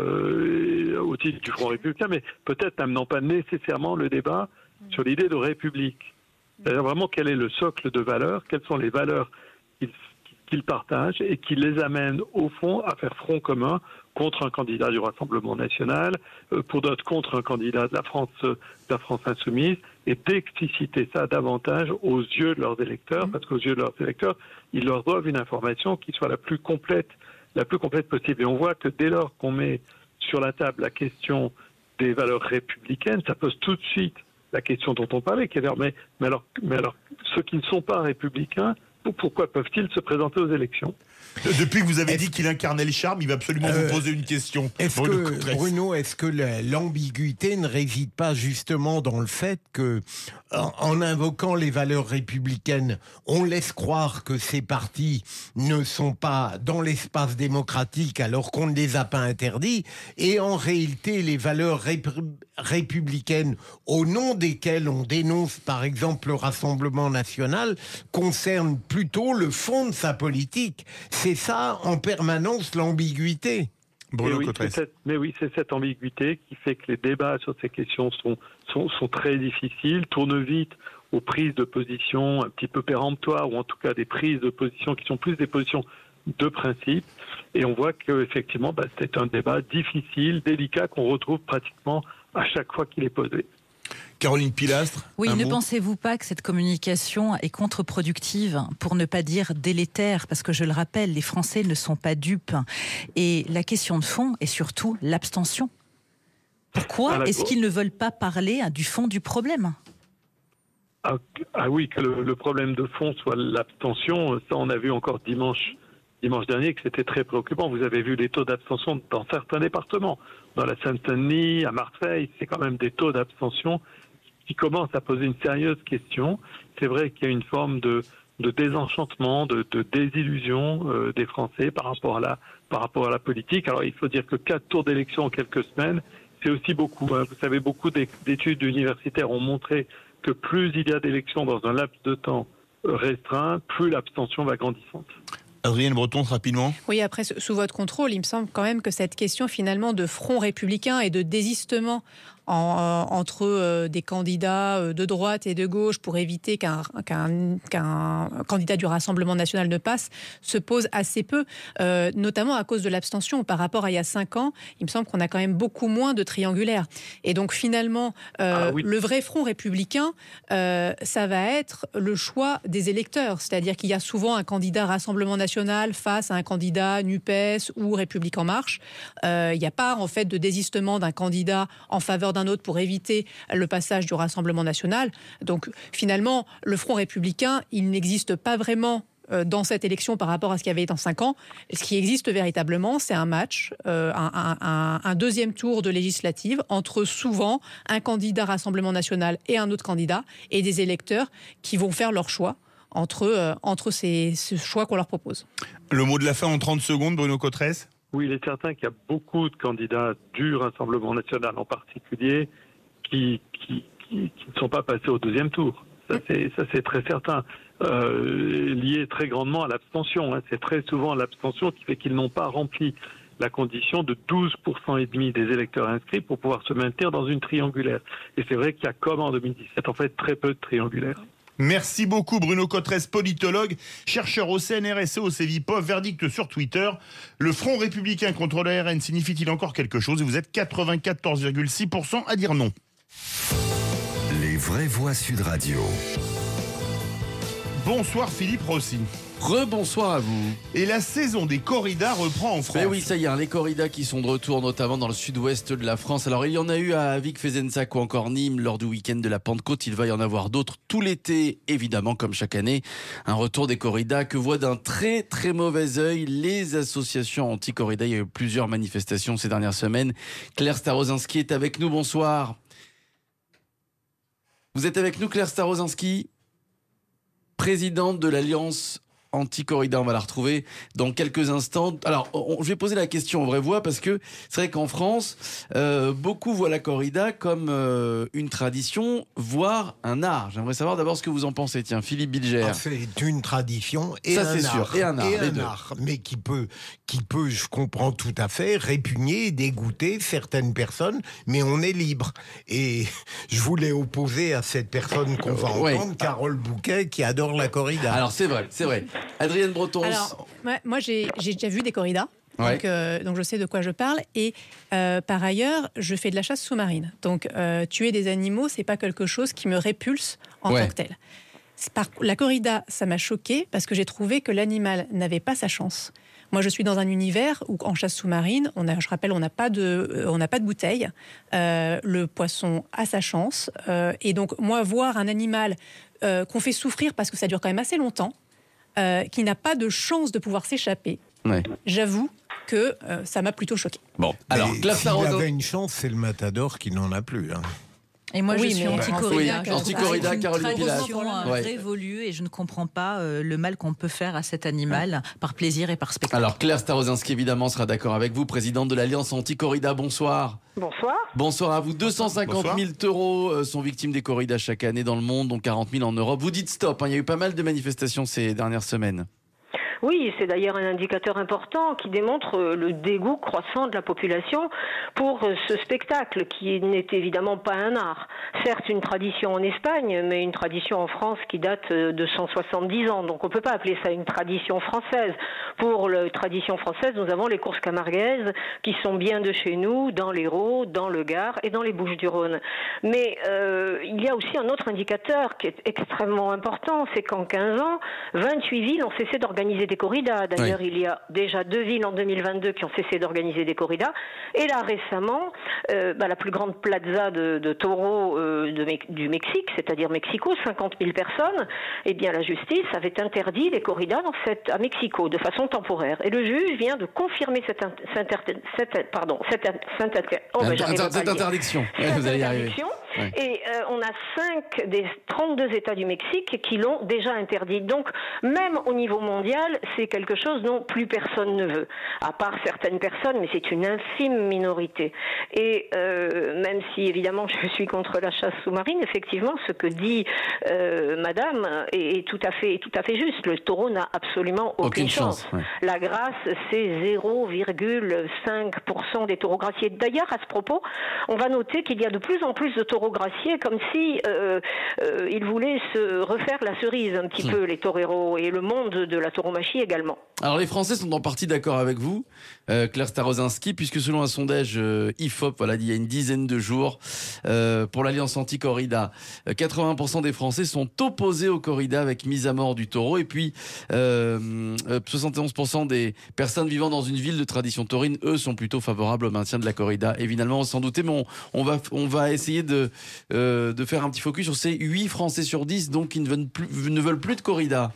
euh, au titre du Front républicain, mais peut-être n'amenant pas nécessairement le débat sur l'idée de république. C'est-à-dire vraiment quel est le socle de valeurs, quelles sont les valeurs qu'ils, qu'ils partagent et qui les amènent au fond à faire front commun contre un candidat du Rassemblement national, euh, pour d'autres contre un candidat de la France, de la France insoumise, et d'expliciter ça davantage aux yeux de leurs électeurs, parce qu'aux yeux de leurs électeurs, ils leur doivent une information qui soit la plus complète la plus complète possible. Et on voit que dès lors qu'on met sur la table la question des valeurs républicaines, ça pose tout de suite la question dont on parlait, qui est mais, mais, alors, mais alors, ceux qui ne sont pas républicains, pourquoi peuvent-ils se présenter aux élections ? Depuis que vous avez est-ce dit qu'il incarnait le charme, il va absolument euh, vous poser une question. Est-ce Bruno, que, Bruno, est-ce que l'ambiguïté ne réside pas justement dans le fait que, en, en invoquant les valeurs républicaines, on laisse croire que ces partis ne sont pas dans l'espace démocratique alors qu'on ne les a pas interdits, et en réalité, les valeurs ré- républicaines au nom desquelles on dénonce, par exemple, le Rassemblement national, concernent plutôt le fond de sa politique. C'est ça, en permanence, l'ambiguïté. Bruno oui, Cotresse. Cette, mais oui, c'est cette ambiguïté qui fait que les débats sur ces questions sont, sont, sont très difficiles, tournent vite aux prises de position un petit peu péremptoires, ou en tout cas des prises de position qui sont plus des positions de principe. Et on voit qu'effectivement, bah, c'est un débat difficile, délicat, qu'on retrouve pratiquement à chaque fois qu'il est posé. Caroline Pilastre. Oui, ne mot. pensez-vous pas que cette communication est contre-productive, pour ne pas dire délétère, parce que je le rappelle, les Français ne sont pas dupes. Et la question de fond est surtout l'abstention. Pourquoi Ah, est-ce qu'ils ne veulent pas parler hein, du fond du problème ? Ah, ah oui, que le, le problème de fond soit l'abstention, ça on a vu encore dimanche, dimanche dernier que c'était très préoccupant. Vous avez vu les taux d'abstention dans certains départements. Dans la Seine-Saint-Denis, à Marseille, c'est quand même des taux d'abstention qui commencent à poser une sérieuse question. C'est vrai qu'il y a une forme de, de désenchantement, de, de désillusion euh, des Français par rapport à la, par rapport à la politique. Alors il faut dire que quatre tours d'élection en quelques semaines, c'est aussi beaucoup. Hein. Vous savez, beaucoup d'études universitaires ont montré que plus il y a d'élections dans un laps de temps restreint, plus l'abstention va grandissante. Adrienne Breton, rapidement. Oui, après, sous votre contrôle, il me semble quand même que cette question finalement de front républicain et de désistement en, euh, entre euh, des candidats euh, de droite et de gauche pour éviter qu'un, qu'un, qu'un candidat du Rassemblement national ne passe, se pose assez peu, euh, notamment à cause de l'abstention. Par rapport à il y a cinq ans, il me semble qu'on a quand même beaucoup moins de triangulaires. Et donc finalement, euh, ah, oui. le vrai front républicain, euh, ça va être le choix des électeurs. C'est-à-dire qu'il y a souvent un candidat Rassemblement national face à un candidat NUPES ou République en marche. Euh, il n'y a pas en fait de désistement d'un candidat en faveur d'un autre pour éviter le passage du Rassemblement national. Donc finalement, le Front républicain, il n'existe pas vraiment dans cette élection par rapport à ce qu'il y avait dans cinq ans. Ce qui existe véritablement, c'est un match, euh, un, un, un deuxième tour de législative entre souvent un candidat Rassemblement national et un autre candidat et des électeurs qui vont faire leur choix entre, euh, entre ces, ces choix qu'on leur propose. Le mot de la fin en trente secondes, Bruno Cotresse. Oui, il est certain qu'il y a beaucoup de candidats du Rassemblement national en particulier qui, qui, qui, qui ne sont pas passés au deuxième tour. Ça, c'est, ça, c'est très certain. Euh, lié très grandement à l'abstention. Hein. C'est très souvent l'abstention qui fait qu'ils n'ont pas rempli la condition de douze pour cent et demi des électeurs inscrits pour pouvoir se maintenir dans une triangulaire. Et c'est vrai qu'il y a, comme en deux mille dix-sept, en fait, très peu de triangulaires. Merci beaucoup Bruno Cotresse, politologue, chercheur au C N R S, au Cevipof, verdict sur Twitter. Le Front républicain contre le R N signifie-t-il encore quelque chose ? Et vous êtes quatre-vingt-quatorze virgule six pour cent à dire non. Les vraies voix Sud Radio. Bonsoir Philippe Rossi. Rebonsoir à vous. Et la saison des corridas reprend en France. Mais oui, ça y est, les corridas qui sont de retour, notamment dans le sud-ouest de la France. Alors, il y en a eu à Vic-Fezensac ou encore Nîmes lors du week-end de la Pentecôte. Il va y en avoir d'autres tout l'été, évidemment, comme chaque année. Un retour des corridas que voient d'un très très mauvais œil les associations anti-corridas. Il y a eu plusieurs manifestations ces dernières semaines. Claire Starosinski est avec nous. Bonsoir. Vous êtes avec nous, Claire Starosinski, présidente de l'Alliance anti-corrida, on va la retrouver dans quelques instants. Alors, on, je vais poser la question en vraie voix parce que c'est vrai qu'en France, euh, beaucoup voient la corrida comme euh, une tradition, voire un art. J'aimerais savoir d'abord ce que vous en pensez. Tiens, Philippe Bilger. Ah, c'est une tradition et Ça, un c'est art. sûr. Et un art, et les un deux. art, mais qui peut, qui peut, je comprends tout à fait, répugner, dégoûter certaines personnes, mais on est libre. Et je voulais opposer à cette personne qu'on va Euh, ouais. entendre, Carole Bouquet, qui adore la corrida. Alors, c'est vrai, c'est vrai. Adrienne Breton. Alors, ouais, moi, j'ai, j'ai déjà vu des corridas. Ouais. Donc, euh, donc, je sais de quoi je parle. Et euh, par ailleurs, je fais de la chasse sous-marine. Donc, euh, tuer des animaux, c'est pas quelque chose qui me répulse en Ouais. tant que tel. C'est par... La corrida, ça m'a choquée parce que j'ai trouvé que l'animal n'avait pas sa chance. Moi, je suis dans un univers où, en chasse sous-marine, on a, je rappelle, on n'a pas de, euh, on n'a pas de bouteille. Euh, le poisson a sa chance. Euh, et donc, moi, voir un animal euh, qu'on fait souffrir parce que ça dure quand même assez longtemps, euh, qui n'a pas de chance de pouvoir s'échapper, Ouais. j'avoue que euh, ça m'a plutôt choqué. Bon, alors, Mais Claire s'il Starosinski. avait une chance, c'est le Matador qui n'en a plus. Hein. Et moi, Oui, je suis mais- anti-corrida. Oui, anti-corrida, Caroline C'est une Pilat. tradition euh, Ouais. révolue et je ne comprends pas euh, le mal qu'on peut faire à cet animal par plaisir et par spectacle. Alors, Claire Starosinski, évidemment, sera d'accord avec vous, présidente de l'Alliance anti-corrida. Bonsoir. Bonsoir. Bonsoir à vous. deux cent cinquante Bonsoir. mille taureaux euh, sont victimes des corridas chaque année dans le monde, dont quarante mille en Europe. Vous dites stop, hein, il y a eu pas mal de manifestations ces dernières semaines. Oui, c'est d'ailleurs un indicateur important qui démontre le dégoût croissant de la population pour ce spectacle qui n'est évidemment pas un art. Certes, une tradition en Espagne, mais une tradition en France qui date de cent soixante-dix ans. Donc on ne peut pas appeler ça une tradition française. Pour la tradition française, nous avons les courses camarguaises qui sont bien de chez nous, dans l'Hérault, dans le Gard et dans les Bouches-du-Rhône. Mais euh, il y a aussi un autre indicateur qui est extrêmement important, c'est qu'en quinze ans, vingt-huit villes ont cessé d'organiser des corridas. D'ailleurs, Oui. il y a déjà deux villes en deux mille vingt-deux qui ont cessé d'organiser des corridas. Et là, récemment, euh, bah, la plus grande plaza de, de taureaux euh, de, du Mexique, c'est-à-dire Mexico, cinquante mille personnes, eh bien, la justice avait interdit les corridas dans cette, à Mexico de façon temporaire. Et le juge vient de confirmer cette, cette, cette, pardon, cette, cette, oh, bah, Inter- cette interdiction. Ouais, Cette vous allez y arriver. interdiction. Ouais. Et euh, on a cinq des trente-deux États du Mexique qui l'ont déjà interdit. Donc, même au niveau mondial, c'est quelque chose dont plus personne ne veut, à part certaines personnes, mais c'est une infime minorité. Et euh, même si, évidemment, je suis contre la chasse sous-marine, effectivement, ce que dit euh, Madame est, est, tout à fait, est tout à fait juste. Le taureau n'a absolument aucune, Aucune chance, chance. ouais. La grâce, c'est zéro virgule cinq pour cent des taureaux graciés. D'ailleurs, à ce propos, on va noter qu'il y a de plus en plus de taureaux graciés, comme si euh, euh, ils voulaient se refaire la cerise un petit Mmh. peu, les toreros, et le monde de la tauromachie également. Alors les Français sont en partie d'accord avec vous, euh, Claire Starosinski, puisque selon un sondage euh, I F O P, voilà, d'il y a une dizaine de jours, euh, pour l'Alliance anti-corrida, euh, quatre-vingts pour cent des Français sont opposés aux corridas avec mise à mort du taureau, et puis euh, euh, soixante et onze pour cent des personnes vivant dans une ville de tradition taurine, eux, sont plutôt favorables au maintien de la corrida. Évidemment, sans douter, mais on, on va on va essayer de euh, de faire un petit focus sur ces huit Français sur dix, donc qui ne veulent plus ne veulent plus de corrida.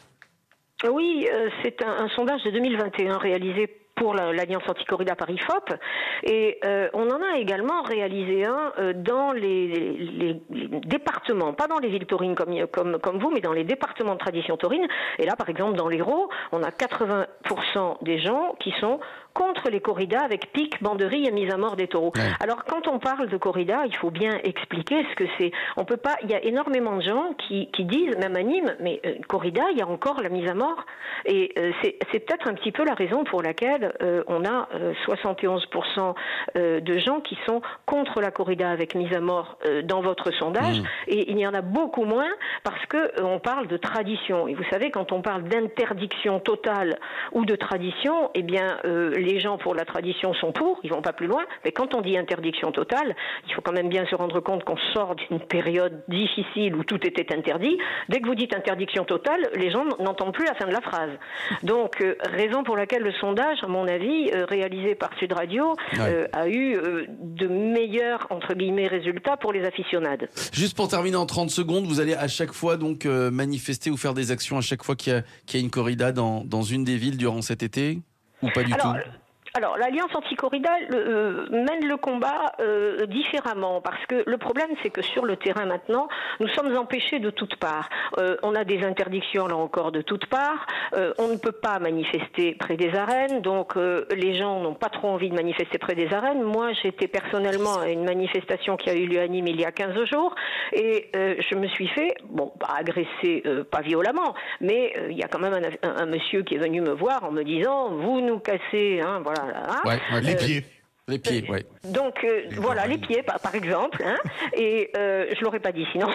Oui, euh, c'est un, un sondage de deux mille vingt et un réalisé pour la- l'Alliance anti-corrida par I F O P, et euh, on en a également réalisé un euh, dans les, les, les départements, pas dans les villes taurines comme, comme, comme vous, mais dans les départements de tradition taurine. Et là, par exemple, dans l'Hérault, on a quatre-vingts pour cent des gens qui sont contre les corridas avec pique, banderie et mise à mort des taureaux. Ouais. Alors, quand on parle de corrida, il faut bien expliquer ce que c'est. On peut pas. Il y a énormément de gens qui, qui disent, même à Nîmes, mais euh, corrida, il y a encore la mise à mort. Et euh, c'est, c'est peut-être un petit peu la raison pour laquelle euh, on a euh, soixante et onze pour cent euh, de gens qui sont contre la corrida avec mise à mort euh, dans votre sondage. Mmh. Et il y en a beaucoup moins parce que euh, on parle de tradition. Et vous savez, quand on parle d'interdiction totale ou de tradition, eh bien, euh, les gens pour la tradition sont pour, ils vont pas plus loin. Mais quand on dit interdiction totale, il faut quand même bien se rendre compte qu'on sort d'une période difficile où tout était interdit. Dès que vous dites interdiction totale, les gens n'entendent plus la fin de la phrase. Donc, euh, raison pour laquelle le sondage, à mon avis, euh, réalisé par Sud Radio, euh, a eu euh, de meilleurs, entre guillemets, résultats pour les aficionades. Juste pour terminer en trente secondes, vous allez à chaque fois donc euh, manifester ou faire des actions à chaque fois qu'il y a, qu'il y a une corrida dans, dans une des villes durant cet été, ou pas du Alors, tout? Alors, l'Alliance anti-corrida euh, mène le combat euh, différemment, parce que le problème, c'est que sur le terrain maintenant, nous sommes empêchés de toutes parts. Euh, on a des interdictions, là encore, de toutes parts. Euh, on ne peut pas manifester près des arènes, donc euh, les gens n'ont pas trop envie de manifester près des arènes. Moi, j'étais personnellement à une manifestation qui a eu lieu à Nîmes il y a quinze jours, et euh, je me suis fait, bon, pas agresser, euh, pas violemment, mais euh, il y a quand même un, un, un monsieur qui est venu me voir en me disant, vous nous cassez, hein, voilà. Hein, Ouais, ouais, Les euh, pieds. Les pieds, ouais. Donc euh, voilà, les pieds par, par exemple, hein, et euh, je l'aurais pas dit sinon,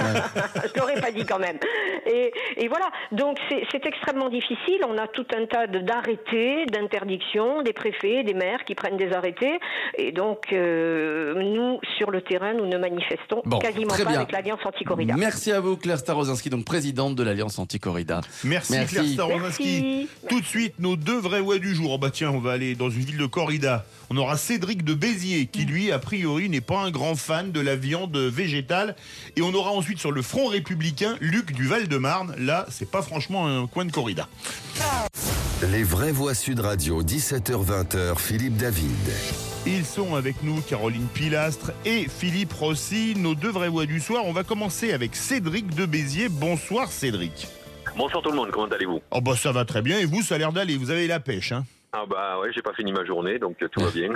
je l'aurais pas dit quand même. Et, et voilà, donc c'est, c'est extrêmement difficile. On a tout un tas de, d'arrêtés, d'interdictions, des préfets, des maires qui prennent des arrêtés, et donc euh, nous sur le terrain, nous ne manifestons Bon, quasiment très pas bien. avec l'Alliance anti-corrida. Merci à vous, Claire Starosinski, donc présidente de l'Alliance anti-corrida. Merci, Merci. Claire Starosinski. Merci. Tout de suite, nos deux vrais ouais du jour. Oh bah tiens, on va aller dans une ville de corrida. On aura Cédric de Béziers qui, lui, a priori, n'est pas un grand fan de la viande végétale. Et on aura ensuite sur le front républicain Luc du Val-de-Marne. Là, c'est pas franchement un coin de corrida. Les vraies voix Sud Radio, dix-sept heures vingt, Philippe David. Ils sont avec nous, Caroline Pilastre et Philippe Rossi, nos deux vraies voix du soir. On va commencer avec Cédric de Béziers. Bonsoir Cédric. Bonsoir tout le monde, comment allez-vous? Oh bah ça va très bien et vous, ça a l'air d'aller, vous avez la pêche, hein? Ah bah ouais, j'ai pas fini ma journée, donc tout va bien.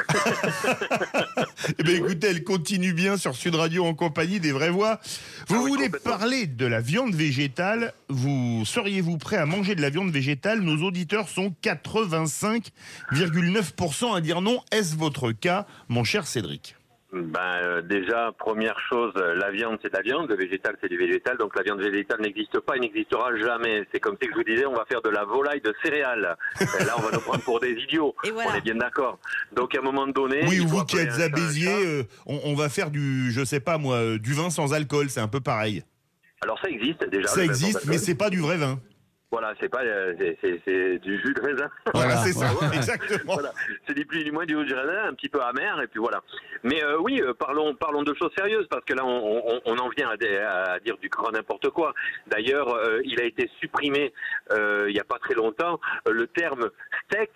Eh bien écoutez, elle continue bien sur Sud Radio en compagnie des vraies voix. Vous Ah oui, voulez parler de la viande végétale, vous seriez-vous prêt à manger de la viande végétale? Nos auditeurs sont quatre-vingt-cinq virgule neuf pour cent à dire non. Est-ce votre cas, mon cher Cédric? Ben euh, déjà, première chose, euh, la viande c'est de la viande, le végétal c'est du végétal, donc la viande végétale n'existe pas et n'existera jamais. C'est comme si je vous disais, on va faire de la volaille de céréales. Et là, on va nous prendre pour des idiots. Voilà. On est bien d'accord. Donc à un moment donné... Oui, il ou faut vous qui appeler êtes un à chat un Béziers, chat. euh, on, on va faire du, je sais pas moi, euh, du vin sans alcool, c'est un peu pareil. Alors ça existe déjà. Ça le vin sans existe, alcool. mais c'est pas du vrai vin. Voilà, c'est pas, euh, c'est, c'est, c'est du jus de raisin. Voilà, c'est ça, Voilà. exactement. Voilà. C'est ni plus ni moins du jus de raisin, un petit peu amer, et puis voilà. Mais euh, oui, euh, parlons, parlons de choses sérieuses, parce que là, on, on, on en vient à, des, à dire du grand n'importe quoi. D'ailleurs, euh, il a été supprimé, euh, il n'y a pas très longtemps, euh, le terme steak,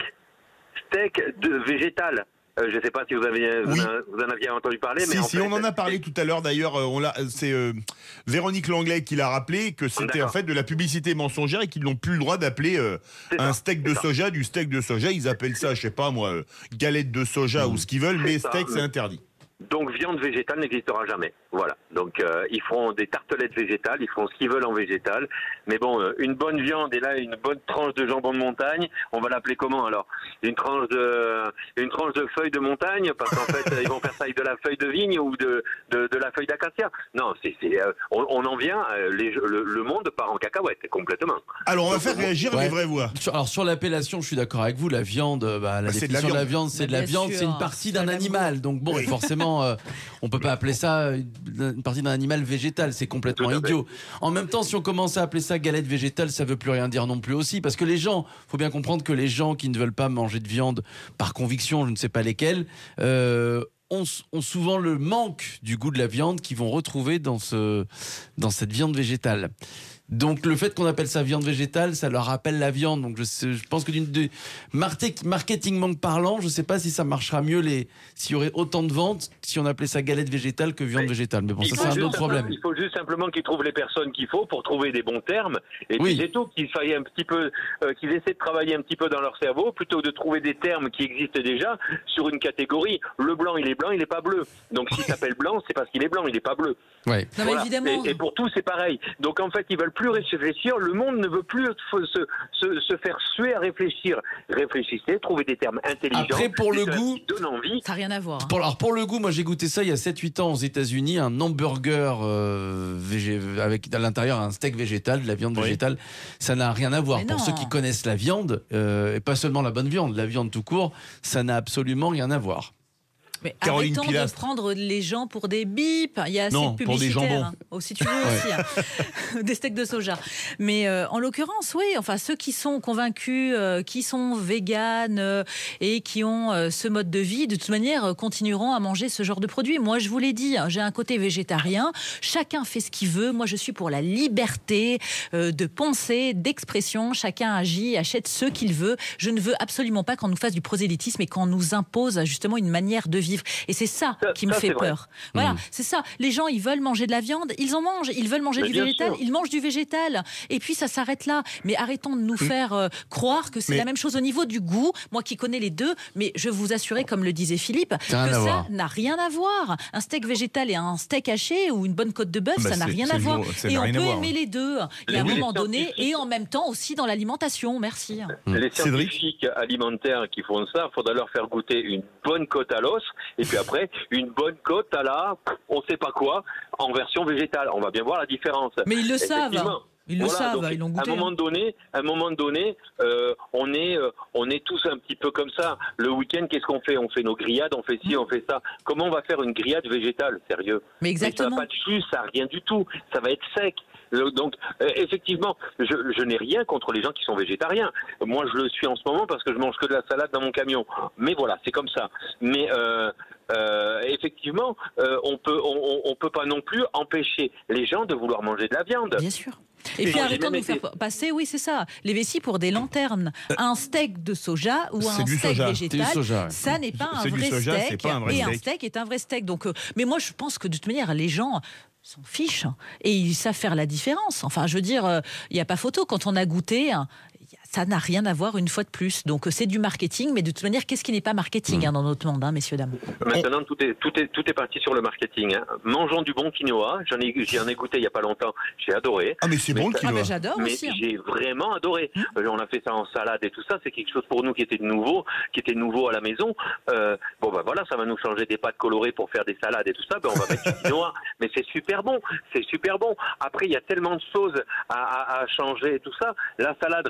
steak de végétal. Euh, je ne sais pas si vous, avez, vous, Oui. en, vous en aviez entendu parler, Si, mais en si fait, on en a parlé tout à l'heure d'ailleurs, euh, on l'a, c'est euh, Véronique Langlais qui l'a rappelé que c'était D'accord. en fait de la publicité mensongère et qu'ils n'ont plus le droit d'appeler euh, un steak de soja du steak de soja. Ils appellent ça, je sais pas moi, euh, galette de soja ou ce qu'ils veulent, mais ça. steak c'est interdit. Donc viande végétale n'existera jamais. Voilà. Donc euh, ils feront des tartelettes végétales, ils feront ce qu'ils veulent en végétal. Mais bon, euh, une bonne viande et là une bonne tranche de jambon de montagne, on va l'appeler comment alors? Une tranche de une tranche de feuille de montagne, parce qu'en fait ils vont faire ça avec de la feuille de vigne ou de de, de la feuille d'acacia. Non, c'est, c'est euh, on, on en vient, euh, les, le, le monde part en cacahuète complètement. Alors on va faire réagir Ouais. les vraies voix. Sur- Alors sur l'appellation, je suis d'accord avec vous. La viande, bah, la Bah, c'est de la définition de la viande. viande, c'est de la Bien viande, sûr, c'est une partie d'un c'est un animal. Donc bon, Oui. forcément, euh, on peut pas appeler ça une une partie d'un animal végétal. C'est complètement Tout à fait. idiot. En même temps, si on commence à appeler ça galette végétale, ça veut plus rien dire non plus aussi, parce que les gens, faut bien comprendre que les gens qui ne veulent pas manger de viande par conviction, je ne sais pas lesquels, euh, ont, ont souvent le manque du goût de la viande qu'ils vont retrouver dans ce dans cette viande végétale. Donc le fait qu'on appelle ça viande végétale, ça leur rappelle la viande. Donc je, sais- je pense que d'une de, market- marketingment parlant, je ne sais pas si ça marchera mieux les s'il y aurait autant de ventes si on appelait ça galette végétale que viande végétale. Mais bon, Il ça faut c'est un juste autre simplement- problème. Il faut juste simplement qu'ils trouvent les personnes qu'il faut pour trouver des bons termes. Et Oui. puis c'est tout, qu'ils faillent un petit peu, euh, qu'ils essaient de travailler un petit peu dans leur cerveau plutôt que de trouver des termes qui existent déjà sur une catégorie. Le blanc, il est blanc, il n'est pas bleu. Donc s'il s'appelle blanc, c'est parce qu'il est blanc, il n'est pas bleu. Ouais. Non, mais évidemment. Et, et pour tout, c'est pareil. Donc en fait, ils veulent plus réfléchir. Le monde ne veut plus se, se, se, se faire suer à réfléchir. Réfléchissez, trouvez des termes intelligents. Après, pour le des termes goût- qui donnent envie. Ça n'a rien à voir. hein. Pour, alors pour le goût, moi j'ai goûté ça il y a sept huit ans aux États-Unis, un hamburger euh, végé- avec à l'intérieur un steak végétal, de la viande Oui. végétale. Ça n'a rien à voir. Mais Pour non. ceux qui connaissent la viande, euh, et pas seulement la bonne viande, la viande tout court, ça n'a absolument rien à voir. Mais Caroline arrêtons Pilastre. de prendre les gens pour des bips. Il y a assez Non, de pour des publicitaires. jambons. hein. Oh, si tu veux aussi. hein. Des steaks de soja. Mais euh, en l'occurrence, oui, enfin, ceux qui sont convaincus, euh, qui sont véganes euh, et qui ont euh, ce mode de vie, de toute manière, euh, continueront à manger ce genre de produits. Moi, je vous l'ai dit, hein, j'ai un côté végétarien. Chacun fait ce qu'il veut. Moi, je suis pour la liberté euh, de pensée, d'expression. Chacun agit, achète ce qu'il veut. Je ne veux absolument pas qu'on nous fasse du prosélytisme et qu'on nous impose justement une manière de vivre. Et c'est ça, Ça- qui me ça, fait c'est vrai. peur. Voilà, Mmh. c'est ça. Les gens, ils veulent manger de la viande, ils en mangent. Ils veulent manger Mais du bien végétal, sûr. ils mangent du végétal. Et puis ça s'arrête là. Mais arrêtons de nous faire euh, croire que c'est Mais- la même chose au niveau du goût. Moi qui connais les deux, mais je vous assurais, comme le disait Philippe, que Ça n'a rien à ça voir. n'a rien à voir. Un steak végétal et un steak haché ou une bonne côte de bœuf, Bah, ça n'a c'est- rien c'est à voir. jour- ça Et n'a on rien à peut voir, aimer ouais. les deux. Et à un Oui, moment les donné, scientifiques. et en même temps aussi dans l'alimentation. Merci. Les Cédric scientifiques alimentaires qui font ça, il faudra leur faire goûter une bonne côte à l'os et puis après une bonne côte à la on sait pas quoi en version végétale. On va bien voir la différence. Mais ils le savent. Effectivement. Ils le Voilà, savent, donc, ils l'ont À goûté. un moment hein. donné, à un moment donné, euh, on est, euh, on est tous un petit peu comme ça. Le week-end, qu'est-ce qu'on fait? On fait nos grillades, on fait ci, on fait ça. Comment on va faire une grillade végétale, sérieux? Mais exactement. ça va pas de jus, ça rien du tout. Ça va être sec. Euh, Donc, euh, effectivement, je, je n'ai rien contre les gens qui sont végétariens. Moi, je le suis en ce moment parce que je mange que de la salade dans mon camion. Mais voilà, c'est comme ça. Mais euh, euh, effectivement, euh, on peut, on, on- on peut pas non plus empêcher les gens de vouloir manger de la viande. Bien sûr. Et, Et puis moi, arrêtons j'ai de même nous faire été- passer, oui c'est ça, les vessies pour des lanternes. Un steak de soja ou C'est un du steak soja. végétal, C'est du soja, ouais. ça n'est pas un C'est du vrai soja, steak. c'est pas un vrai et un steak. steak est un vrai steak. Donc, euh, mais moi je pense que de toute manière les gens s'en fichent et ils savent faire la différence. Enfin je veux dire, euh, il n'y a pas photo. Quand on a goûté, hein, ça n'a rien à voir une fois de plus. Donc euh, c'est du marketing, mais de toute manière, qu'est-ce qui n'est pas marketing hein, dans notre monde, hein, messieurs, dames? Maintenant, tout est, tout est, tout est parti sur le marketing. hein. Mangeons du bon quinoa. J'en ai, j'en ai goûté il y a pas longtemps. J'ai adoré. Ah mais c'est bon le ça- quinoa. Ah ben j'adore Mais aussi. hein. j'ai vraiment adoré. Euh, On a fait ça en salade et tout ça. C'est quelque chose pour nous qui était nouveau, qui était nouveau à la maison. Euh, bon ben voilà, ça va nous changer des pâtes colorées pour faire des salades et tout ça. Ben on va mettre du quinoa. Mais c'est super bon, c'est super bon. Après, il y a tellement de choses à, à, à changer et tout ça. La salade reste la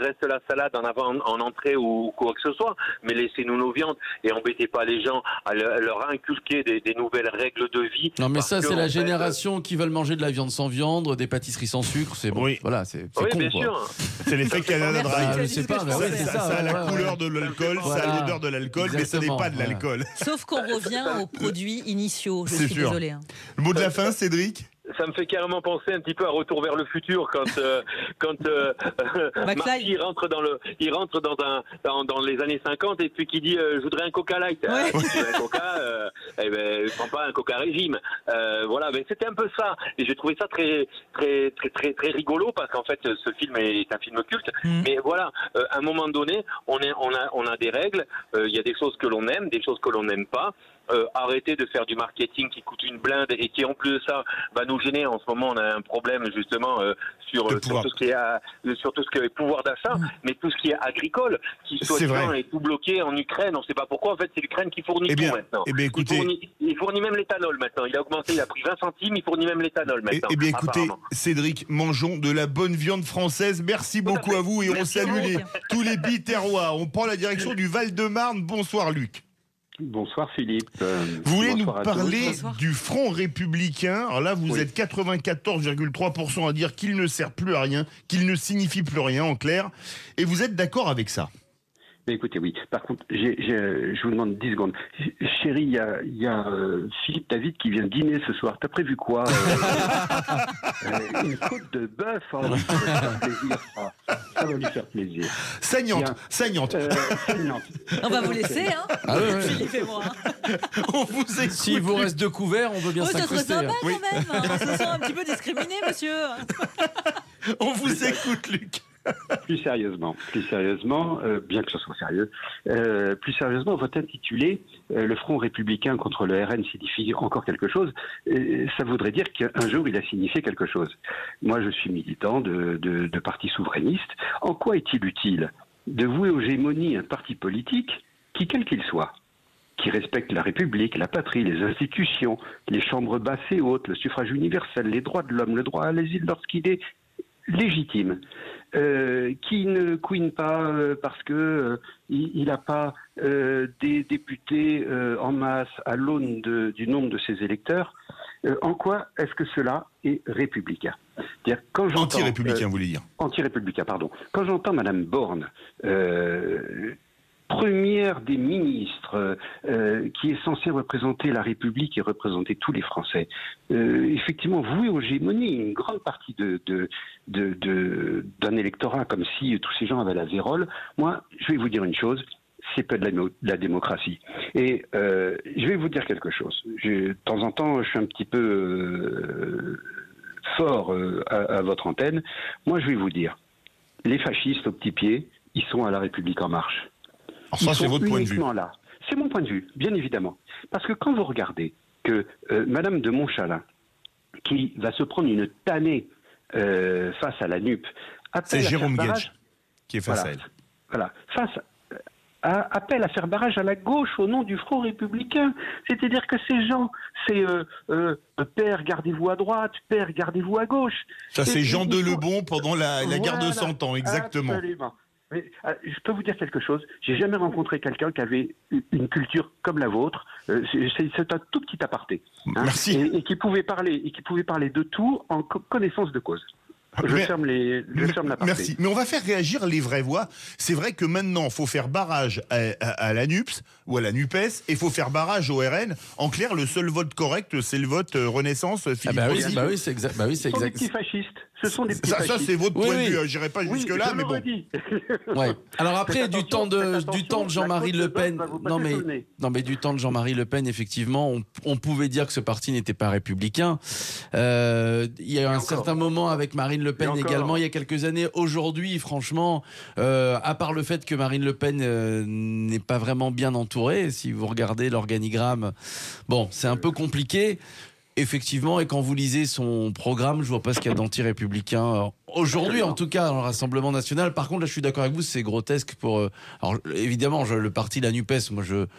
salade en avant, en entrée ou quoi que ce soit, mais laissez-nous nos viandes et embêtez pas les gens à leur inculquer des, des nouvelles règles de vie. Non, mais ça, c'est la fait, génération euh... qui veulent manger de la viande sans viande, des pâtisseries sans sucre, c'est bon. Oui. Voilà, c'est, c'est oui, con, bien quoi. sûr. C'est l'effet Canada Dry. Ah, je sais pas, mais ouais, c'est ça, ça, ça a la ouais, couleur ouais. de l'alcool, Voilà. ça a l'odeur de l'alcool, mais ce n'est pas de l'alcool. Sauf qu'on revient aux produits initiaux, je C'est suis sûr. désolée. Hein. Le mot de la fin, Cédric ? Ça me fait carrément penser un petit peu à Retour vers le futur quand euh, quand euh, Marty il rentre dans le il rentre dans un dans, dans les années cinquante et puis qui dit euh, je voudrais un Coca Light. Ouais. Ah, si tu veux un Coca, euh, eh ben je prends pas un Coca régime. Euh, voilà, mais c'était un peu ça et j'ai trouvé ça très très très très très rigolo parce qu'en fait ce film est un film culte. Mmh. Mais voilà, euh, à un moment donné, on est on a on a des règles. Il euh, y a des choses que l'on aime, des choses que l'on n'aime pas. Euh, arrêter de faire du marketing qui coûte une blinde et qui en plus de ça va nous gêner. En ce moment on a un problème justement euh, sur, euh, sur tout ce qui est euh, sur tout ce qui est pouvoir d'achat, mmh. mais tout ce qui est agricole qui soit est tout bloqué en Ukraine. On ne sait pas pourquoi. En fait c'est l'Ukraine qui fournit eh bien, tout maintenant. Eh bien, écoutez... il, fournit, il fournit même l'éthanol maintenant. Il a augmenté, il a pris vingt centimes, il fournit même l'éthanol maintenant. Eh, eh bien écoutez Cédric, mangeons de la bonne viande française. Merci tout beaucoup à, à vous et Merci on salue les, tous les biterrois. On prend la direction du Val-de-Marne. Bonsoir Luc. Bonsoir Philippe. Euh, vous voulez nous parler du Front républicain. Alors là, vous oui. êtes quatre-vingt-quatorze virgule trois pour cent à dire qu'il ne sert plus à rien, qu'il ne signifie plus rien en clair. Et vous êtes d'accord avec ça ? Mais écoutez, oui. Par contre, j'ai, j'ai, je vous demande dix secondes. Chérie, il y a, y a euh, Philippe David qui vient dîner ce soir. T'as prévu quoi euh, euh, Une côte de bœuf. Oh, ça va lui faire plaisir, ça. Ça va lui faire plaisir. Saignante, Bien. saignante. Euh, saignante. On va vous laisser, hein ah ouais, ouais. Philippe et moi. On vous écoute. S'il vous reste deux couverts, on veut bien oh, s'incruster. Ça serait sympa oui. quand même. Hein. On se sent un petit peu discriminé, monsieur. On vous écoute, Luc. Plus sérieusement, plus sérieusement, euh, bien que ce soit sérieux, euh, plus sérieusement, votre intitulé, euh, le Front républicain contre le R N signifie encore quelque chose. Euh, ça voudrait dire qu'un jour il a signifié quelque chose. Moi, je suis militant de, de, de partis souverainistes. En quoi est-il utile de vouer aux gémonies un parti politique qui, quel qu'il soit, qui respecte la République, la patrie, les institutions, les chambres basses et hautes, le suffrage universel, les droits de l'homme, le droit à l'asile lorsqu'il est légitime, euh, qui ne couine pas euh, parce que euh, il n'a pas euh, des députés euh, en masse à l'aune de, du nombre de ses électeurs, euh, en quoi est-ce que cela est républicain ? C'est-à-dire, quand j'entends, anti-républicain, euh, vous voulez dire ? Anti-républicain, pardon. Quand j'entends Madame Borne, euh, première des ministres euh, qui est censée représenter la République et représenter tous les Français, euh, effectivement vouée aux gémonies, une grande partie de, de, de, de, d'un électorat, comme si tous ces gens avaient la vérole. Moi, je vais vous dire une chose, c'est pas de la, de la démocratie. Et euh, je vais vous dire quelque chose. Je, de temps en temps, je suis un petit peu euh, fort euh, à, à votre antenne. Moi, je vais vous dire, les fascistes au petit pied, ils sont à la République en marche. Alors ça, c'est votre point de vue. Là. C'est mon point de vue, bien évidemment. Parce que quand vous regardez que euh, Madame de Montchalin, qui va se prendre une tannée euh, face à la N U P, c'est Jérôme Guedj qui est face voilà, à elle. Voilà, face à, appelle à faire barrage à la gauche au nom du Front républicain. C'est-à-dire que ces gens, c'est euh, euh, père, gardez-vous à droite, père, gardez-vous à gauche. Ça, c'est et, Jean et, Delebon pendant la, la voilà, guerre de Cent Ans, exactement. Absolument. Mais, euh, je peux vous dire quelque chose, j'ai jamais rencontré quelqu'un qui avait une culture comme la vôtre, euh, c'est, c'est un tout petit aparté. Hein, Merci. Et, et qui pouvait parler, et qui pouvait parler de tout en co- connaissance de cause. Je mais, ferme les, je ferme la partie. Merci. Mais on va faire réagir les vraies voix. C'est vrai que maintenant, il faut faire barrage à, à, à la N U P S ou à la NUPES et il faut faire barrage au R N. En clair, le seul vote correct, c'est le vote euh, Renaissance. Philippe ah bah, oui, Rossi. bah oui, c'est exact. Bah oui, c'est Ce sont exact. des petits fascistes. Ce sont des petits ça, fascistes. ça, c'est votre oui, point oui. de vue. J'irai pas oui, jusque-là, mais bon. Dit. Ouais. Alors après, Faites du temps de, du temps de Jean-Marie Le Pen, non mais, sonner. non mais du temps de Jean-Marie Le Pen, effectivement, on, on pouvait dire que ce parti n'était pas républicain. Euh, il y a eu un encore. certain moment avec Marine Le Pen également, il y a quelques années. Aujourd'hui, franchement, euh, à part le fait que Marine Le Pen euh, n'est pas vraiment bien entourée, si vous regardez l'organigramme, bon, c'est un peu compliqué. Effectivement, et quand vous lisez son programme, je vois pas ce qu'il y a d'anti-républicain aujourd'hui, en tout cas, dans le Rassemblement national. Par contre, là, je suis d'accord avec vous, c'est grotesque pour. Euh, alors, évidemment, je, le parti, la NUPES, moi, je.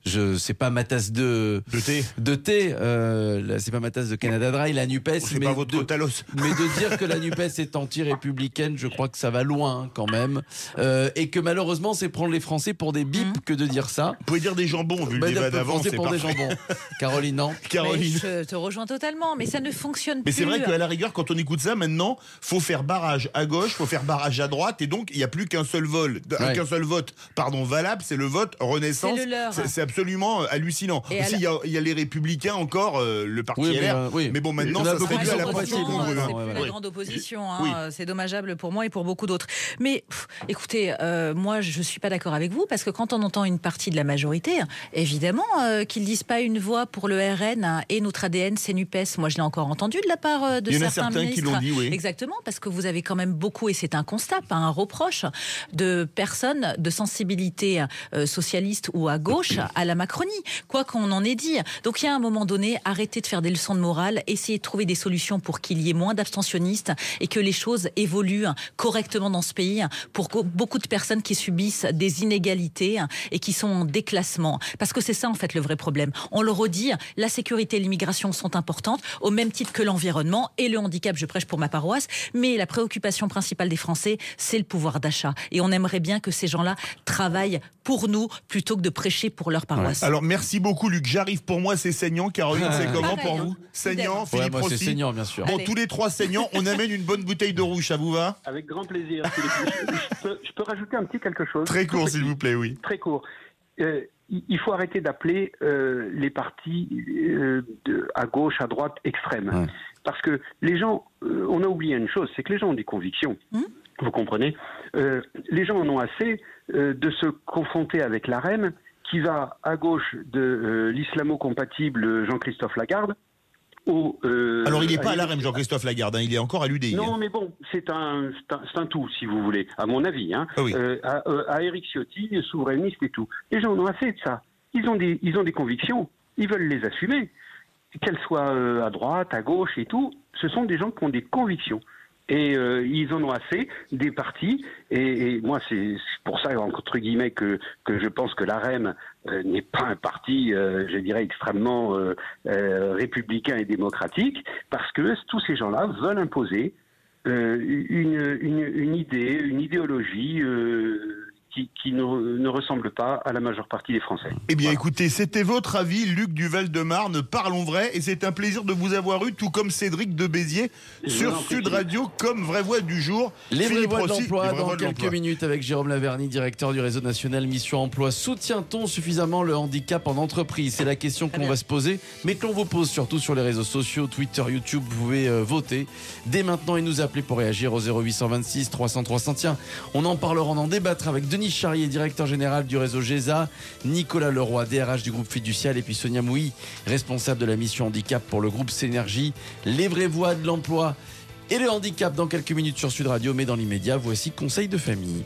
je c'est pas ma tasse de de thé. De thé, euh, là, c'est pas ma tasse de Canada Dry, la Nupes. C'est mais pas votre de, talos. mais de dire que la Nupes est anti-républicaine, je crois que ça va loin quand même, euh, et que malheureusement, c'est prendre les Français pour des bips mmh. que de dire ça. Vous pouvez dire des jambons vu le bah, débat d'avant, c'est pour parfait. des jambons. Caroline, non. Caroline. Mais je te rejoins totalement, mais ça ne fonctionne mais plus. Mais c'est vrai qu'à la rigueur, quand on écoute ça, maintenant, faut faire barrage à gauche, faut faire barrage à droite, et donc il n'y a plus qu'un seul vol, ouais. qu'un seul vote, pardon, valable, c'est le vote Renaissance. C'est le leur. C'est, c'est absolument hallucinant. Et Aussi, il la... y, y a les Républicains encore, euh, le parti oui, L R. Mais, euh, oui. mais bon, maintenant, ça serait dû à la partie congrue. C'est plus ouais, la ouais. grande opposition. Hein. Oui. C'est dommageable pour moi et pour beaucoup d'autres. Mais pff, écoutez, euh, moi, je ne suis pas d'accord avec vous, parce que quand on entend une partie de la majorité, évidemment, euh, qu'ils ne disent pas une voix pour le R N hein, et notre A D N, c'est NUPES. Moi, je l'ai encore entendu de la part euh, de il y en certains, a certains ministres. Qui l'ont dit, oui. Exactement, parce que vous avez quand même beaucoup, et c'est un constat, pas un reproche, de personnes de sensibilité euh, socialiste ou à gauche à la Macronie, quoi qu'on en ait dit. Donc il y a un moment donné, arrêtez de faire des leçons de morale, essayez de trouver des solutions pour qu'il y ait moins d'abstentionnistes et que les choses évoluent correctement dans ce pays pour beaucoup de personnes qui subissent des inégalités et qui sont en déclassement. Parce que c'est ça en fait le vrai problème. On le redit, la sécurité et l'immigration sont importantes au même titre que l'environnement et le handicap, je prêche pour ma paroisse, mais la préoccupation principale des Français, c'est le pouvoir d'achat. Et on aimerait bien que ces gens-là travaillent pour nous plutôt que de prêcher pour leur paroisse. Ouais. Alors merci beaucoup Luc, j'arrive pour moi c'est saignant, Caroline c'est comment pour vous? Saignant, Philippe ouais, moi, Rossi. C'est saignant bien sûr. Bon, Allez. tous les trois saignants, on amène une bonne bouteille de rouge, ça vous va? Avec grand plaisir. je, je, peux, je peux rajouter un petit quelque chose? Très court s'il vous plaît, oui. Très court. Euh, il faut arrêter d'appeler euh, les partis euh, de, à gauche, à droite, extrêmes. Ouais. Parce que les gens, euh, on a oublié une chose, c'est que les gens ont des convictions. Mmh. Vous comprenez? euh, Les gens en ont assez euh, de se confronter avec l'A R E M, qui va à gauche de euh, l'islamo-compatible Jean-Christophe Lagarde. Au, euh, Alors il n'est pas à l'A R E M, Jean-Christophe Lagarde, hein, il est encore à l'U D I. Non, hein. mais bon, c'est un, c'est un, c'est un tout, si vous voulez, à mon avis. Hein. Ah oui. euh, à, à Éric Ciotti, souverainiste et tout. Les gens en ont assez de ça. Ils ont des, ils ont des convictions, ils veulent les assumer. Qu'elles soient euh, à droite, à gauche et tout, ce sont des gens qui ont des convictions. Et euh, ils en ont assez des partis. Et, et moi, c'est pour ça, entre guillemets, que, que je pense que l'A R E M euh, n'est pas un parti, euh, je dirais, extrêmement euh, euh, républicain et démocratique, parce que tous ces gens-là veulent imposer euh, une, une, une idée, une idéologie euh, qui, qui ne, ne ressemble pas à la majeure partie des Français. Eh bien, voilà. Écoutez, c'était votre avis, Luc du Val-de-Marne. Parlons vrai, et c'est un plaisir de vous avoir eu, tout comme Cédric de Béziers, je sur Sud Radio, comme Vraie Voix du jour. Les vraies voix de Rossi, l'emploi dans de quelques l'emploi. minutes avec Jérôme Laverny, directeur du réseau national Mission Emploi. Soutient-on suffisamment le handicap en entreprise? C'est la question qu'on va se poser, mais que l'on vous pose surtout sur les réseaux sociaux, Twitter, YouTube. Vous pouvez euh, voter dès maintenant et nous appeler pour réagir au zéro huit cent vingt-six trois cents trois cents. Tiens, on en parlera, on en débattra avec Denis Charrier, directeur général du réseau G E S A, Nicolas Leroy, D R H du groupe Fiducial, et puis Sonia Mouy, responsable de la mission handicap pour le groupe Synergie. Les vraies voix de l'emploi et le handicap dans quelques minutes sur Sud Radio, mais dans l'immédiat, voici Conseil de famille.